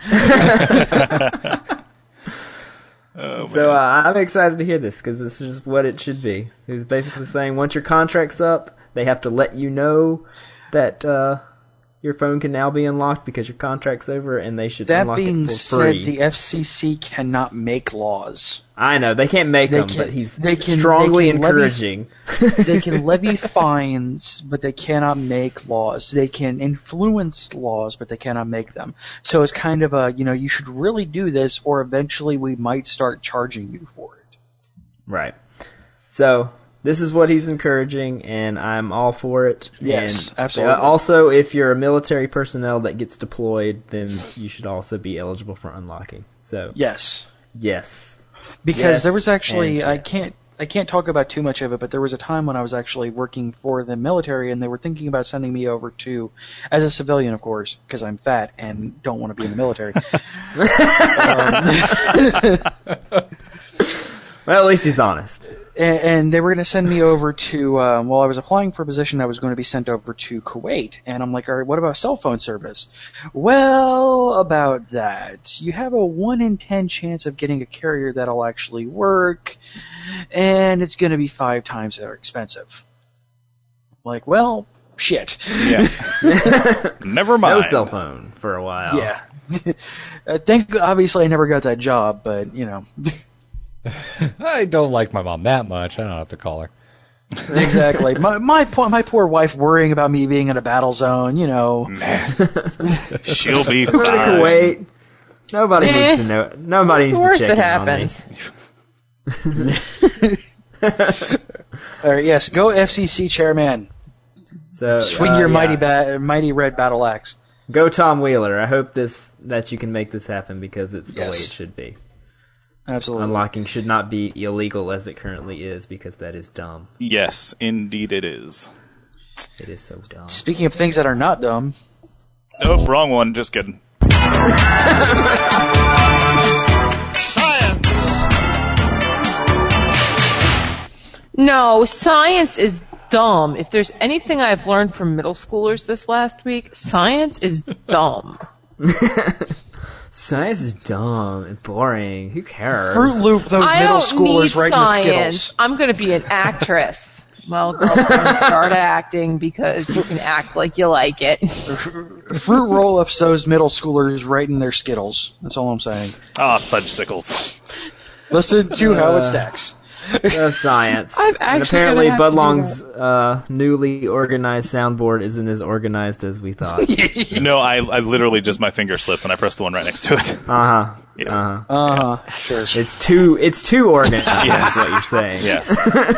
Speaker 5: Oh,
Speaker 8: So uh,
Speaker 5: man.
Speaker 8: I'm excited to hear this because this is what it should be. He's basically saying once your contract's up, they have to let you know that uh, your phone can now be unlocked because your contract's over, and they should
Speaker 3: That
Speaker 8: unlock
Speaker 3: being
Speaker 8: it for
Speaker 3: said,
Speaker 8: free.
Speaker 3: the F C C cannot make laws.
Speaker 8: I know they can't make
Speaker 3: They
Speaker 8: them,
Speaker 3: can-
Speaker 8: but he's
Speaker 3: they can-
Speaker 8: strongly
Speaker 3: they can levy-
Speaker 8: encouraging.
Speaker 3: They can levy fines, but they cannot make laws. They can influence laws, but they cannot make them. So it's kind of a, you know, you should really do this, or eventually we might start charging you for it.
Speaker 8: Right. So this is what he's encouraging, and I'm all for it.
Speaker 3: Yes,
Speaker 8: and,
Speaker 3: absolutely.
Speaker 8: uh, also, if you're a military personnel that gets deployed, then you should also be eligible for unlocking. So
Speaker 3: Yes.
Speaker 8: yes.
Speaker 3: Because
Speaker 8: Yes,
Speaker 3: there was actually,
Speaker 8: and
Speaker 3: I
Speaker 8: yes.
Speaker 3: can't, I can't talk about too much of it, but there was a time when I was actually working for the military, and they were thinking about sending me over to, as a civilian, of course, because I'm fat and don't want to be in the military. um,
Speaker 8: Well, at least he's honest.
Speaker 3: and, and they were going to send me over to, um, well, I was applying for a position. I was going to be sent over to Kuwait. And I'm like, all right, what about cell phone service? Well, about that. You have a one in ten chance of getting a carrier that'll actually work, and it's going to be five times as expensive. Like, well, shit.
Speaker 5: Yeah. Never mind.
Speaker 8: No cell phone for a while.
Speaker 3: Yeah. I think, obviously, I never got that job, but, you know.
Speaker 7: I don't like my mom that much. I don't have to call her.
Speaker 3: Exactly. My my poor, my poor wife worrying about me being in a battle zone, you know.
Speaker 5: She'll be
Speaker 8: Go to
Speaker 5: fine.
Speaker 8: Kuwait. Nobody
Speaker 4: Eh.
Speaker 8: needs to know. Nobody
Speaker 4: What's
Speaker 8: needs
Speaker 4: the
Speaker 8: to
Speaker 4: worst
Speaker 8: check
Speaker 4: that
Speaker 8: in on me.
Speaker 4: happens?
Speaker 3: All right, yes, go F C C chairman.
Speaker 8: So
Speaker 3: Swing
Speaker 8: uh,
Speaker 3: your
Speaker 8: yeah.
Speaker 3: mighty ba- mighty red battle axe.
Speaker 8: Go Tom Wheeler. I hope this that you can make this happen because it's the
Speaker 3: Yes.
Speaker 8: way it should be.
Speaker 3: Absolutely.
Speaker 8: Unlocking should not be illegal as it currently is because that is dumb.
Speaker 5: Yes, indeed it is.
Speaker 8: It is so dumb.
Speaker 3: Speaking of things that are not dumb,
Speaker 5: Oh, wrong one. Just kidding.
Speaker 4: No, science is dumb. If there's anything I've learned from middle schoolers this last week, science is dumb.
Speaker 8: Science is dumb and boring. Who cares?
Speaker 3: Fruit Loop those
Speaker 4: I
Speaker 3: middle
Speaker 4: don't
Speaker 3: schoolers
Speaker 4: need
Speaker 3: writing the
Speaker 4: science.
Speaker 3: Skittles.
Speaker 4: I'm going to be an actress. Well, go and start acting because you can act like you like it.
Speaker 3: Fruit roll-ups those middle schoolers writing their Skittles. That's all I'm saying.
Speaker 5: Ah, fudge sickles.
Speaker 3: Listen to how it
Speaker 8: Uh,
Speaker 3: stacks.
Speaker 8: Uh, science.
Speaker 4: I'm
Speaker 8: and
Speaker 4: actually
Speaker 8: apparently
Speaker 4: gonna have to do
Speaker 8: Budlong's uh, newly organized soundboard isn't as organized as we thought.
Speaker 5: No, I, I literally just my finger slipped and I pressed the one right next to it.
Speaker 8: Uh huh.
Speaker 5: Yeah.
Speaker 8: Uh huh.
Speaker 3: Uh-huh. Sure.
Speaker 8: It's too. It's too organized.
Speaker 5: Yes.
Speaker 8: Is what you're saying.
Speaker 5: Yes.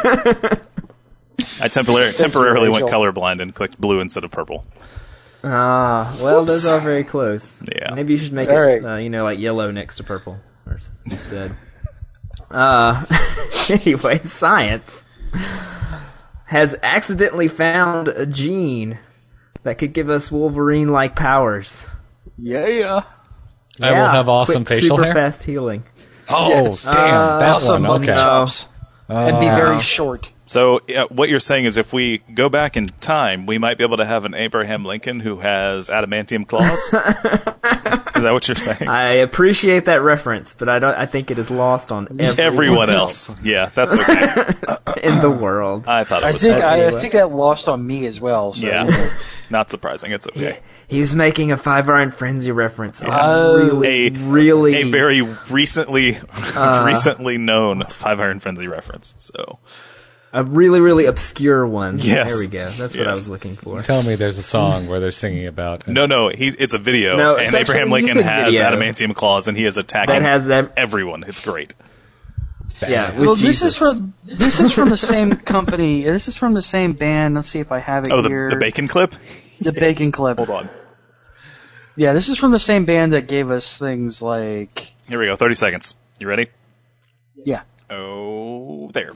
Speaker 5: I temporarily temporarily went colorblind and clicked blue instead of purple.
Speaker 8: Ah, well, those are very close.
Speaker 5: Yeah.
Speaker 8: Maybe you should make
Speaker 3: All
Speaker 8: it,
Speaker 3: right.
Speaker 8: uh, you know, like yellow next to purple or s- instead. Uh, anyway, science has accidentally found a gene that could give us Wolverine-like powers.
Speaker 3: Yeah, yeah.
Speaker 7: I will
Speaker 8: Yeah,
Speaker 7: have awesome
Speaker 8: quick,
Speaker 7: facial
Speaker 8: super
Speaker 7: hair?
Speaker 8: fast healing.
Speaker 7: Oh,
Speaker 3: Yes.
Speaker 7: damn,
Speaker 8: Uh,
Speaker 7: that
Speaker 3: Awesome
Speaker 7: one.
Speaker 3: mutton
Speaker 7: Okay.
Speaker 3: chops. And be
Speaker 7: Uh,
Speaker 3: very short.
Speaker 5: So uh, what you're saying is if we go back in time, we might be able to have an Abraham Lincoln who has adamantium claws? Is that what you're saying?
Speaker 8: I appreciate that reference, but I don't. I think it is lost on everyone,
Speaker 5: Everyone else. Yeah, that's okay.
Speaker 8: in the world.
Speaker 5: I thought it
Speaker 3: I
Speaker 5: was
Speaker 3: think
Speaker 5: funny.
Speaker 3: I, I
Speaker 8: anyway.
Speaker 3: think that lost on me as well. So,
Speaker 5: Yeah.
Speaker 3: you know.
Speaker 5: Not surprising. It's okay.
Speaker 8: He was making a Five Iron Frenzy reference.
Speaker 3: Oh.
Speaker 8: A really,
Speaker 5: A-
Speaker 8: really
Speaker 5: A very recently
Speaker 8: Uh,
Speaker 5: recently known Five Iron Friendly reference. So
Speaker 8: a really, really obscure one.
Speaker 5: Yes.
Speaker 8: There we go. That's what I
Speaker 5: Yes.
Speaker 8: was looking for.
Speaker 7: Tell me there's a song where they're singing about.
Speaker 5: no, no, he's it's a video,
Speaker 8: No,
Speaker 5: and
Speaker 8: it's
Speaker 5: Abraham
Speaker 8: actually a
Speaker 5: Lincoln
Speaker 8: music
Speaker 5: has
Speaker 8: video.
Speaker 5: adamantium claws, and he is attacking
Speaker 8: That has that.
Speaker 5: everyone. It's great.
Speaker 8: Yeah, with
Speaker 3: Well,
Speaker 8: Jesus.
Speaker 3: this is from this is from the same company. This is from the same band. Let's see if I have it
Speaker 5: Oh, the,
Speaker 3: here.
Speaker 5: the bacon clip.
Speaker 3: The bacon clip.
Speaker 5: Hold on.
Speaker 3: Yeah, this is from the same band that gave us things like.
Speaker 5: Here we go. Thirty seconds. You ready?
Speaker 3: Yeah.
Speaker 5: Oh, there.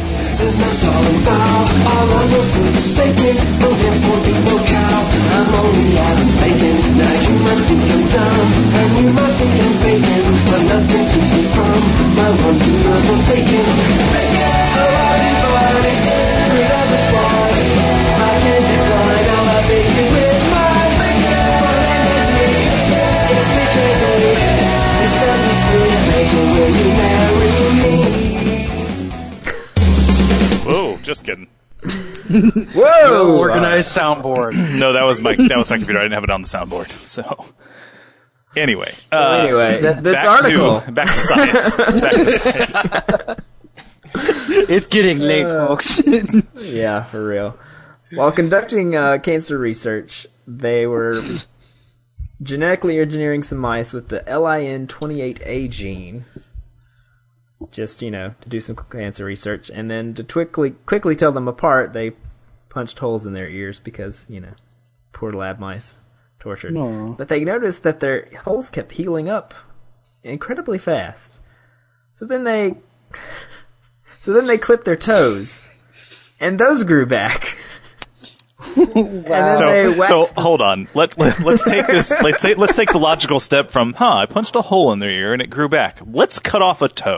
Speaker 5: Whoa, just kidding.
Speaker 8: Whoa!
Speaker 3: Well organized soundboard.
Speaker 5: No, that was my that was my computer. I didn't have it on the soundboard. So anyway, uh,
Speaker 8: Anyway, th- this
Speaker 5: back
Speaker 8: article.
Speaker 5: to back to science. Back to science.
Speaker 3: It's getting late,
Speaker 8: Uh,
Speaker 3: folks.
Speaker 8: Yeah, for real. While conducting uh, cancer research, they were genetically engineering some mice with the L I N twenty-eight A gene. Just, you know, to do some cancer research. And then to quickly quickly tell them apart, they punched holes in their ears because, you know, poor lab mice. Tortured.
Speaker 3: No.
Speaker 8: But they noticed that their holes kept healing up incredibly fast. So then they... So then they clipped their toes. And those grew back. And then
Speaker 5: So,
Speaker 8: they
Speaker 5: so
Speaker 8: waxed
Speaker 5: hold on. Let, let let's take this. Let's take let's take the logical step from huh. I punched a hole in their ear and it grew back. Let's cut off a toe.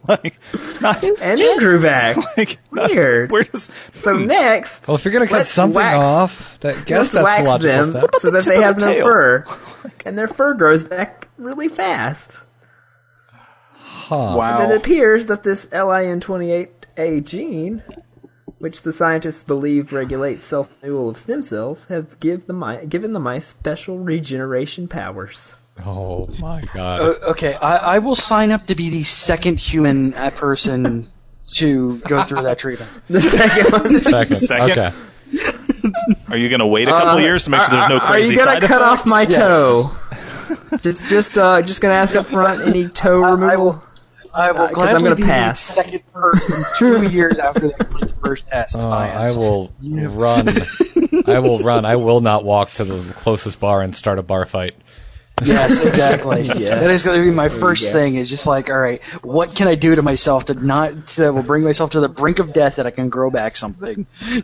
Speaker 5: like, not,
Speaker 8: and then grew back.
Speaker 5: Like,
Speaker 8: Weird.
Speaker 5: Where does,
Speaker 8: so next,
Speaker 7: well, if you're gonna cut
Speaker 8: let's
Speaker 7: something
Speaker 8: wax,
Speaker 7: off, that guess
Speaker 8: let's
Speaker 7: that's
Speaker 8: wax
Speaker 7: the logical
Speaker 8: them
Speaker 7: step.
Speaker 8: so that they have no
Speaker 5: tail?
Speaker 8: fur, and their fur grows back really fast.
Speaker 7: Huh.
Speaker 3: Wow.
Speaker 8: And it appears that this L I N twenty-eight A gene, which the scientists believe regulates self-renewal of stem cells, have give the mi- given the mice special regeneration powers.
Speaker 7: Oh my god.
Speaker 3: Uh, okay, I, I will sign up to be the second human uh, person to go through that treatment.
Speaker 8: The second one.
Speaker 7: Second.
Speaker 5: Second?
Speaker 7: Okay.
Speaker 5: Are you going to wait a couple
Speaker 8: Uh,
Speaker 5: years to make sure there's no
Speaker 8: are,
Speaker 5: crazy
Speaker 8: Are you gonna
Speaker 5: side
Speaker 8: cut
Speaker 5: effects?
Speaker 8: off my
Speaker 3: Yes.
Speaker 8: toe? just, just, uh, just gonna ask up front any toe
Speaker 3: I- I
Speaker 8: removal.
Speaker 3: will- I will
Speaker 8: Uh, 'cause
Speaker 3: gladly
Speaker 8: I'm gonna
Speaker 3: be
Speaker 8: pass.
Speaker 3: the second person two years after they complete the first test.
Speaker 7: Uh,
Speaker 3: science.
Speaker 7: I will run. I will run. I will not walk to the closest bar and start a bar fight.
Speaker 3: Yes, exactly.
Speaker 8: Yeah.
Speaker 3: That is going to be my
Speaker 8: There you
Speaker 3: first
Speaker 8: go.
Speaker 3: thing. Is just like, all right, what can I do to myself to not that will bring myself to the brink of death that I can grow back something?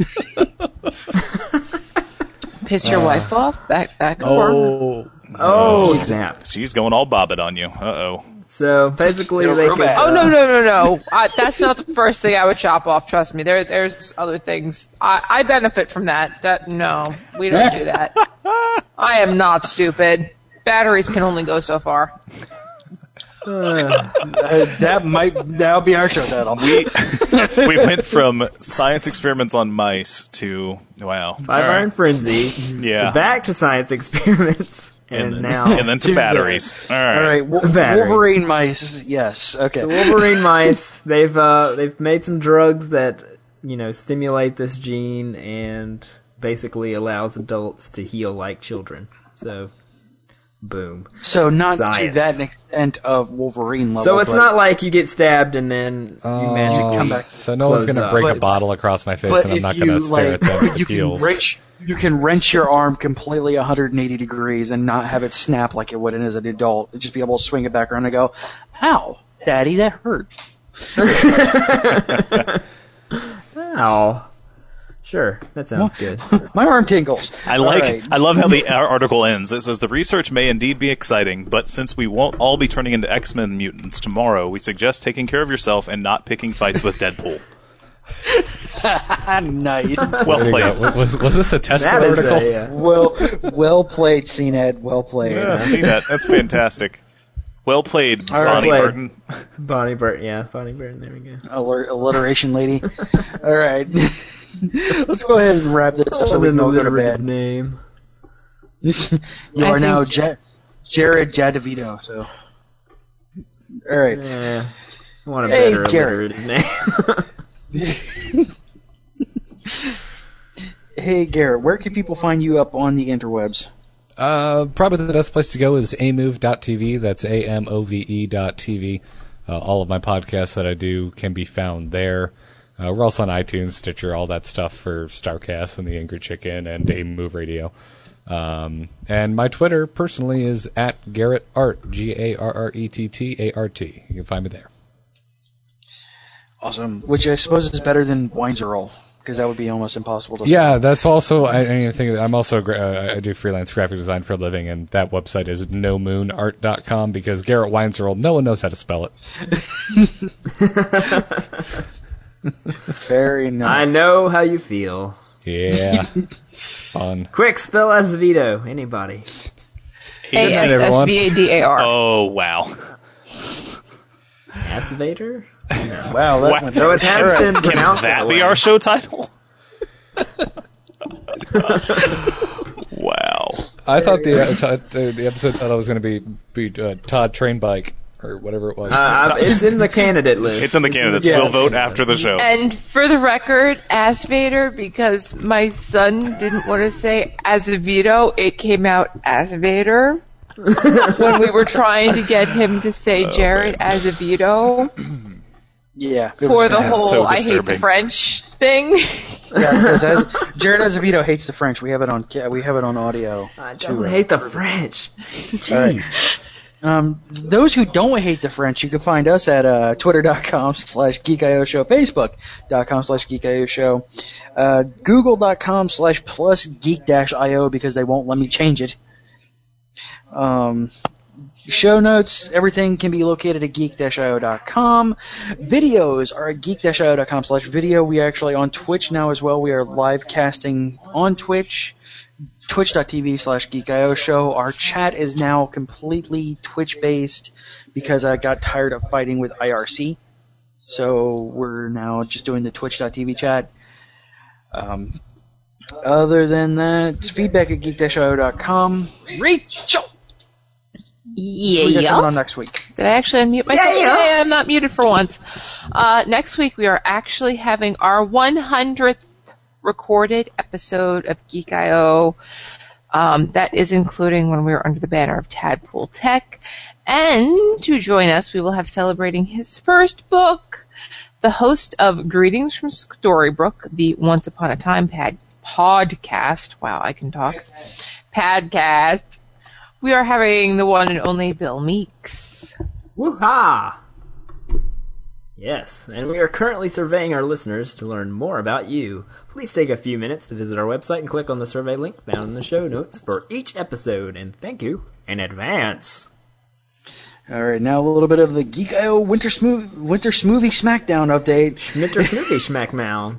Speaker 4: Piss your
Speaker 7: Uh.
Speaker 4: wife off? That that could work.
Speaker 7: Oh.
Speaker 8: Oh, snap.
Speaker 5: She's going all bobbit on you. Uh-oh.
Speaker 8: So basically,
Speaker 3: It'll
Speaker 8: they
Speaker 3: grow
Speaker 8: could,
Speaker 3: back.
Speaker 8: uh,
Speaker 4: Oh no no no no! I, that's not the first thing I would chop off. Trust me. There there's other things. I, I benefit from that. That no, we don't do that. I am not stupid. Batteries can only go so far.
Speaker 8: uh,
Speaker 3: Uh, that might that'll be our show title.
Speaker 5: We we went from science experiments on mice to, wow.
Speaker 8: Five
Speaker 5: All right.
Speaker 8: Iron Frenzy,
Speaker 5: Yeah.
Speaker 8: to back to science experiments, and,
Speaker 5: then,
Speaker 8: now
Speaker 5: and then to
Speaker 3: to
Speaker 5: batteries. All right.
Speaker 3: All right, Wo-
Speaker 8: Batteries.
Speaker 3: Wolverine mice. Yes, okay.
Speaker 8: So Wolverine mice, they've uh, they've made some drugs that you know stimulate this gene and basically allows adults to heal like children. So, boom.
Speaker 3: So not
Speaker 8: Science.
Speaker 3: to that extent of Wolverine level.
Speaker 8: So it's
Speaker 3: but,
Speaker 8: not like you get stabbed and then you
Speaker 7: Oh,
Speaker 8: magically
Speaker 3: come back.
Speaker 7: So no one's
Speaker 8: close
Speaker 7: gonna
Speaker 8: up.
Speaker 7: break
Speaker 3: But-
Speaker 7: a bottle across my face,
Speaker 3: But
Speaker 7: and I'm
Speaker 3: if
Speaker 7: not
Speaker 3: you,
Speaker 7: gonna stare
Speaker 3: like,
Speaker 7: at them with
Speaker 3: you
Speaker 7: the
Speaker 3: can
Speaker 7: heels.
Speaker 3: wrench, you can wrench your arm completely one hundred eighty degrees and not have it snap like it would as an adult. Just be able to swing it back around and go, "Ow, Daddy, that hurt."
Speaker 8: Ow. Sure, that sounds good.
Speaker 3: My arm tingles.
Speaker 5: I like.
Speaker 3: All right.
Speaker 5: I love how the our article ends. It says the research may indeed be exciting, but since we won't all be turning into X-Men mutants tomorrow, we suggest taking care of yourself and not picking fights with Deadpool.
Speaker 3: Nice.
Speaker 5: Well
Speaker 7: There you
Speaker 5: played.
Speaker 7: go. Was was this a test
Speaker 8: That is
Speaker 7: article?
Speaker 8: a, uh,
Speaker 3: Well, well played, C net. Well played.
Speaker 5: Yeah, see that? That's fantastic. Well played,
Speaker 3: All right.
Speaker 5: Bonnie
Speaker 8: Played.
Speaker 5: Burton.
Speaker 8: Bonnie Burton, yeah, Bonnie Burton. There we go.
Speaker 3: Aller- alliteration lady. All right. Let's go ahead and wrap this up so we can all go to bed.
Speaker 8: name.
Speaker 3: You
Speaker 4: I
Speaker 3: are now
Speaker 4: think-
Speaker 3: Ja- Jared Jadavito, so. Alright.
Speaker 8: Yeah, I want a
Speaker 3: Hey,
Speaker 8: better
Speaker 3: Garrett.
Speaker 8: alliterative name.
Speaker 3: Hey, Garrett, where can people find you up on the interwebs?
Speaker 7: Uh, probably the best place to go is amove dot t v. That's A M O V E dot T V. Uh, all of my podcasts that I do can be found there. Uh, we're also on iTunes, Stitcher, all that stuff for StarCast and the Angry Chicken and A Move Radio. Um, and my Twitter, personally, is at Garrett Art, G A R R E T T A R T. You can find me there.
Speaker 3: Awesome. Which I suppose is better than Weinzerl, because that would be almost impossible to
Speaker 7: Yeah, that's also, I, I think I'm also, a gra- uh, I do freelance graphic design for a living, and that website is no moon art dot com because Garrett Weinzerl, no one knows how to spell it.
Speaker 3: Very nice.
Speaker 8: I know how you feel.
Speaker 7: Yeah, it's fun.
Speaker 8: Quick, spell Azevedo. Anybody?
Speaker 4: A S S V A D A R.
Speaker 5: Oh, wow.
Speaker 8: Azevator?
Speaker 3: Wow, that
Speaker 5: Wow.
Speaker 3: went
Speaker 8: So it has been
Speaker 5: Can
Speaker 8: pronounced
Speaker 5: that be
Speaker 8: way.
Speaker 5: our show title? Wow.
Speaker 7: I thought the uh, t- uh, the episode title was going to be be uh, Todd Train Bike or whatever it was.
Speaker 8: Uh, it's in the candidate list.
Speaker 5: It's in the candidates.
Speaker 3: Yeah.
Speaker 5: We'll vote after the show.
Speaker 4: And for the record, Azevader, because my son didn't want to say Azevedo, it came out Azevader. When we were trying to get him to say Jared Azevedo
Speaker 3: Yeah. it
Speaker 4: for
Speaker 3: was
Speaker 4: the
Speaker 3: bad.
Speaker 4: whole
Speaker 5: so
Speaker 4: I hate the
Speaker 5: disturbing.
Speaker 4: French thing.
Speaker 3: Yeah, because as, Jared Azevedo hates the French. We have it on ca- we have it on audio.
Speaker 8: I
Speaker 3: too.
Speaker 8: don't hate the French.
Speaker 3: All right. Um, those who don't hate the French, you can find us at uh, twitter.com slash geekio show, facebook.com slash geekio show, uh, google.com slash plus geek dash io because they won't let me change it. Um, show notes, everything can be located at geek dash I O dot com. Videos are at geek dash I O dot com slash video. We are actually on Twitch now as well. We are live casting on Twitch. Twitch.tv slash GeekIO show. Our chat is now completely Twitch-based because I got tired of fighting with I R C. So we're now just doing the Twitch.tv chat. Um, other than that, feedback at geek dash I O dot com. Rachel!
Speaker 4: Yeah.
Speaker 3: We got coming on next week.
Speaker 4: Did I actually unmute myself? Yeah, yeah. yeah I'm not muted for once. Uh, next week we are actually having our one hundredth recorded episode of Geek I O. Um, that is including when we were under the banner of Tadpool Tech. And to join us, we will have celebrating his first book, the host of Greetings from Storybrooke, the Once Upon a Time pad podcast. Wow, I can talk. Padcast. We are having the one and only Bill Meeks.
Speaker 8: Woo-ha! Yes, and we are currently surveying our listeners to learn more about you. Please take a few minutes to visit our website and click on the survey link found in the show notes for each episode, and thank you in advance.
Speaker 3: Alright, now a little bit of the Geek I O Winter, Smo- Winter Smoothie Smackdown update.
Speaker 8: Winter Smoothie Smackdown.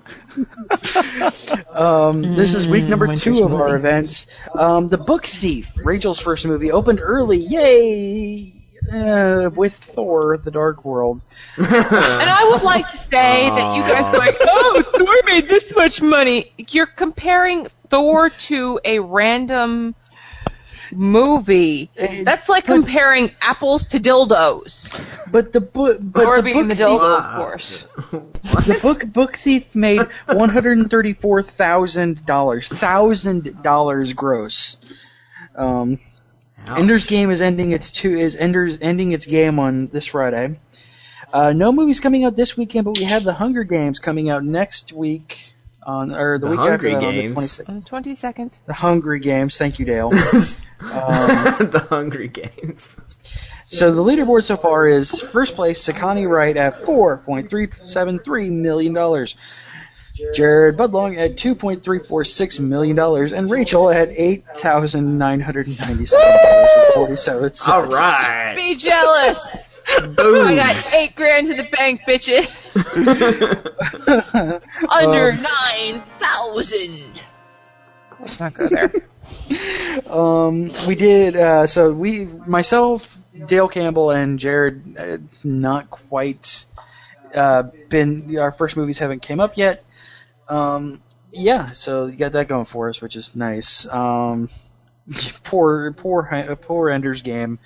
Speaker 3: um, this is week number
Speaker 4: Winter
Speaker 3: two of
Speaker 4: Smoothie.
Speaker 3: our events. Um, The Book Thief, Rachel's first movie, opened early, yay! Uh, with Thor, The Dark World.
Speaker 4: And I would like to say that you guys are like, oh, Thor made this much money. You're comparing Thor to a random movie. That's like comparing apples to dildos.
Speaker 3: But the book, but
Speaker 4: or
Speaker 3: the
Speaker 4: being
Speaker 3: book
Speaker 4: the dildo,
Speaker 3: thief,
Speaker 4: of course.
Speaker 3: the book Book Thief made one hundred thirty-four thousand dollars, thousand dollars gross. Um,
Speaker 8: Ouch.
Speaker 3: Ender's Game is ending its two is Ender's ending its game on this Friday. Uh, no movies coming out this weekend, but we have the Hunger Games coming out next week on or the,
Speaker 8: The
Speaker 3: week
Speaker 8: Hungry
Speaker 3: after that
Speaker 8: Games.
Speaker 3: on the twenty-sixth.
Speaker 4: On the twenty-second.
Speaker 3: The Hungry Games. Thank you, Dale. um,
Speaker 8: The Hungry Games.
Speaker 3: So the leaderboard so far is first place Sakani Wright at four point three seven three million dollars, Jared Budlong at two point three four six million dollars, and Rachel at eight thousand nine hundred ninety-seven dollars and forty-seven cents.
Speaker 8: All right.
Speaker 4: Be jealous.
Speaker 8: Boom.
Speaker 4: I got eight grand to the bank, bitches. Under
Speaker 3: Um,
Speaker 4: nine thousand. Let's not go there.
Speaker 3: Um, we did. Uh, so we, myself, Dale Campbell, and Jared, uh, not quite uh, been. Our first movies haven't came up yet. Um, yeah, so you got that going for us, which is nice. Um, poor, poor, poor Ender's Game.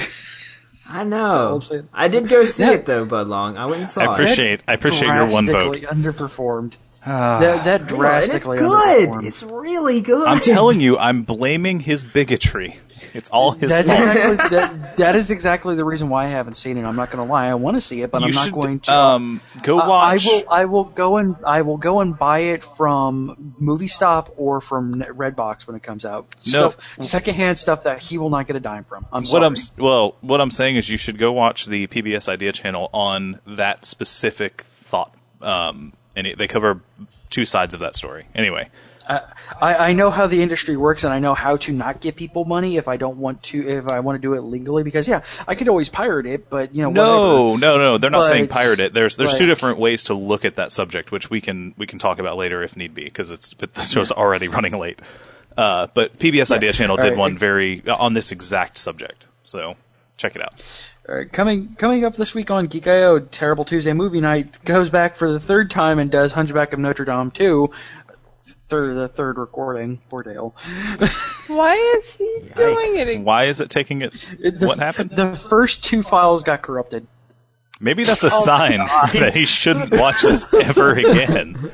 Speaker 8: I know.
Speaker 3: So,
Speaker 8: I did go see
Speaker 3: Yeah.
Speaker 8: it though, Budlong. I went and saw
Speaker 5: I appreciate I appreciate your one vote.
Speaker 3: Drastically underperformed.
Speaker 5: Ah.
Speaker 3: that that
Speaker 8: it. Yeah, and
Speaker 3: drastically
Speaker 8: it's good.
Speaker 3: underperformed.
Speaker 8: It's really good.
Speaker 5: I'm telling you, I'm blaming his bigotry. It's all his
Speaker 3: That's
Speaker 5: fault.
Speaker 3: exactly that, that is exactly the reason why I haven't seen it. I'm not going to lie. I want to see it, but
Speaker 5: You
Speaker 3: I'm not
Speaker 5: should,
Speaker 3: going to.
Speaker 5: um, go
Speaker 3: Uh,
Speaker 5: watch.
Speaker 3: I will. I will go and I will go and buy it from Movie Stop or from Redbox when it comes out.
Speaker 5: No.
Speaker 3: Stuff, secondhand stuff that he will not get a dime from. I'm
Speaker 5: What
Speaker 3: sorry.
Speaker 5: I'm well, what I'm saying is you should go watch the P B S Idea channel on that specific thought, um, and it, they cover two sides of that story. Anyway,
Speaker 3: I, I I know how the industry works, and I know how to not give people money if I don't want to. If I want to do it legally, because yeah, I could always pirate it, but you know,
Speaker 5: no,
Speaker 3: whatever.
Speaker 5: no, no, they're not
Speaker 3: But-
Speaker 5: saying pirate it. There's there's
Speaker 3: but-
Speaker 5: two different ways to look at that subject, which we can we can talk about later if need be, because it's but the show's already running late. Uh, but P B S Idea channel
Speaker 3: All
Speaker 5: did
Speaker 3: right.
Speaker 5: one very on this exact subject, so check it out.
Speaker 3: All right, coming coming up this week on Geek I O, Terrible Tuesday Movie Night goes back for the third time and does Hunchback of Notre Dame two. Third, the third recording. Poor Dale.
Speaker 4: Why is he doing it again?
Speaker 5: Why is it taking it?
Speaker 3: The-
Speaker 5: What happened?
Speaker 3: The first two files got corrupted.
Speaker 5: Maybe that's a
Speaker 3: Oh,
Speaker 5: sign
Speaker 3: God.
Speaker 5: that he shouldn't watch this ever again.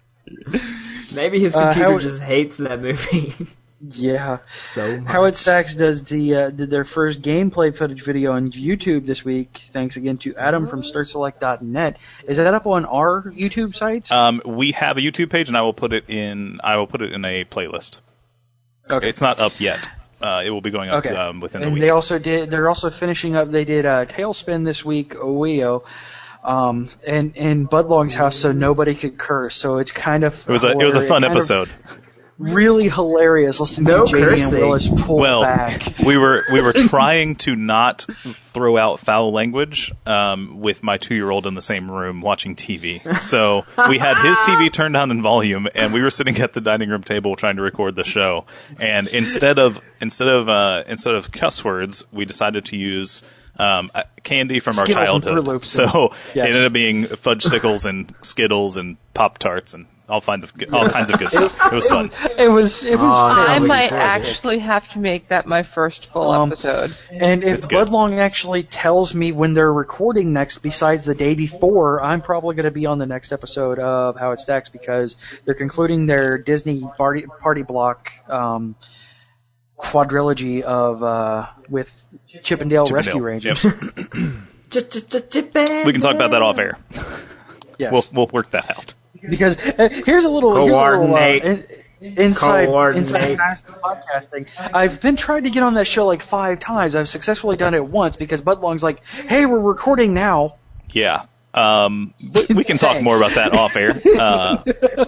Speaker 8: Maybe his
Speaker 3: Uh,
Speaker 8: computer
Speaker 3: how-
Speaker 8: just hates that movie
Speaker 3: Yeah.
Speaker 8: so much.
Speaker 3: Howard Stacks does the uh, did their first gameplay footage video on YouTube this week. Thanks again to Adam from Start Select dot net. Is that up on our YouTube site?
Speaker 5: Um, we have a YouTube page, and I will put it in. I will put it in a playlist.
Speaker 3: Okay.
Speaker 5: It's not up yet. Uh, it will be going up
Speaker 3: Okay.
Speaker 5: um, within
Speaker 3: and
Speaker 5: the week.
Speaker 3: they also did. They're also finishing up. They did uh, Tailspin this week. Oeo. Um, and in Budlong's house, so nobody could curse. So it's kind of
Speaker 5: It was a it was a fun episode.
Speaker 3: really hilarious listening
Speaker 8: No
Speaker 3: to Jamie and
Speaker 8: cursing.
Speaker 3: Willis pull
Speaker 5: Well,
Speaker 3: back.
Speaker 5: we were we were trying to not throw out foul language um, with my two-year-old in the same room watching T V. So we had his T V turned down in volume, and we were sitting at the dining room table trying to record the show. And instead of instead of uh, instead of cuss words, we decided to use um, uh, candy from
Speaker 3: Skittles
Speaker 5: our
Speaker 3: and Froot
Speaker 5: childhood.
Speaker 3: Loops
Speaker 5: So
Speaker 3: Yes.
Speaker 5: it ended up being fudge sickles and Skittles and Pop Tarts and all kinds of good- all kinds of good stuff. It was fun.
Speaker 3: It was it was.
Speaker 8: Oh,
Speaker 3: fun.
Speaker 4: I
Speaker 8: looking
Speaker 4: might
Speaker 8: forward to it.
Speaker 4: actually have to make that my first full
Speaker 3: Um,
Speaker 4: episode.
Speaker 3: And if
Speaker 5: It's good.
Speaker 3: Budlong actually tells me when they're recording next, besides the day before, I'm probably going to be on the next episode of How It Stacks because they're concluding their Disney party party block um, quadrilogy of uh, with Chip and Dale
Speaker 5: Chip and
Speaker 3: Rescue
Speaker 5: Dale.
Speaker 3: Rangers.
Speaker 5: Yep. We can talk about that off air.
Speaker 3: Yes.
Speaker 5: We'll we'll work that out.
Speaker 3: Because uh, here's a little, here's a little uh,
Speaker 8: Coordinate.
Speaker 3: in, inside
Speaker 8: Coordinate.
Speaker 3: inside facts of podcasting. I've been trying to get on that show like five times. I've successfully done it once because Budlong's like, "Hey, we're recording now."
Speaker 5: Yeah. Um, we, we can talk more about that off air. Uh,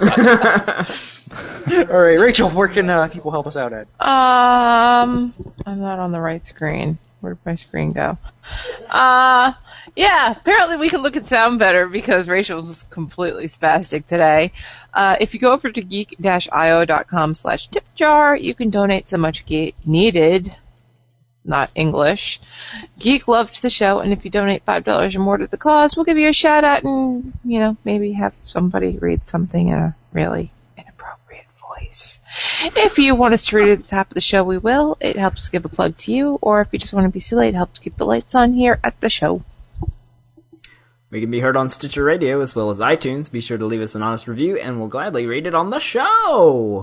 Speaker 3: All right, Rachel, where can uh, people help us out at?
Speaker 4: Um, I'm not on the right screen. Where did my screen go? Uh, yeah, apparently we can look and sound better because Rachel's completely spastic today. Uh, if you go over to geek dash io dot com slash tip jar, you can donate so much geek needed, not English. Geek loves the show, and if you donate five dollars or more to the cause, we'll give you a shout out and, you know, maybe have somebody read something in a really inappropriate voice. If you want us to read it at the top of the show, we will. It helps give a plug to you, or if you just want to be silly, it helps keep the lights on here at the show.
Speaker 8: We can be heard on Stitcher Radio as well as iTunes. Be sure to leave us an honest review, and we'll gladly read it on the show.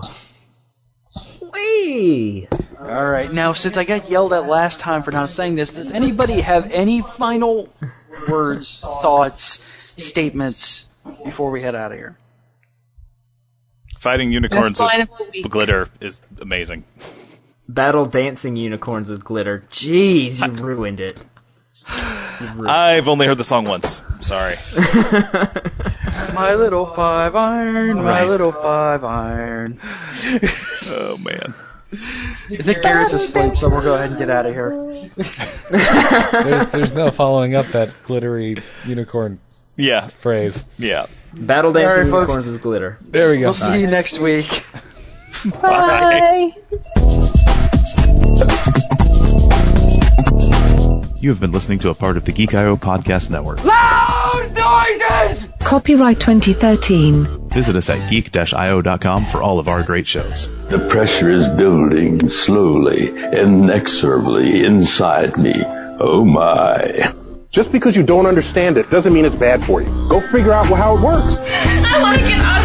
Speaker 8: Whee!
Speaker 3: All right, now since I got yelled at last time for not saying this, does anybody have any final words, thoughts, statements before we head out of here?
Speaker 5: Fighting unicorns
Speaker 4: Best line
Speaker 5: with
Speaker 4: of the week.
Speaker 5: glitter is amazing.
Speaker 8: Battle dancing unicorns with glitter. Jeez, you ruined it. You ruined
Speaker 5: I've only heard the song once. Sorry.
Speaker 3: My little five iron, my
Speaker 5: Right.
Speaker 3: little five iron.
Speaker 5: Oh man.
Speaker 3: I think Garrett's asleep, so we'll go ahead and get out of here.
Speaker 7: there's, there's no following up that glittery unicorn
Speaker 5: Yeah.
Speaker 7: phrase.
Speaker 5: Yeah.
Speaker 8: Battle dancing
Speaker 3: All right, folks.
Speaker 8: unicorns with glitter.
Speaker 7: There we go.
Speaker 3: We'll see you next week.
Speaker 4: Bye.
Speaker 11: You have been listening to a part of the Geek dot I O Podcast Network.
Speaker 12: Loud noises!
Speaker 13: Copyright twenty thirteen.
Speaker 11: Visit us at geek dash I O dot com for all of our great shows.
Speaker 14: The pressure is building slowly, inexorably inside me. Oh my.
Speaker 15: Just because you don't understand it doesn't mean it's bad for you. Go figure out how it works.
Speaker 12: I want to get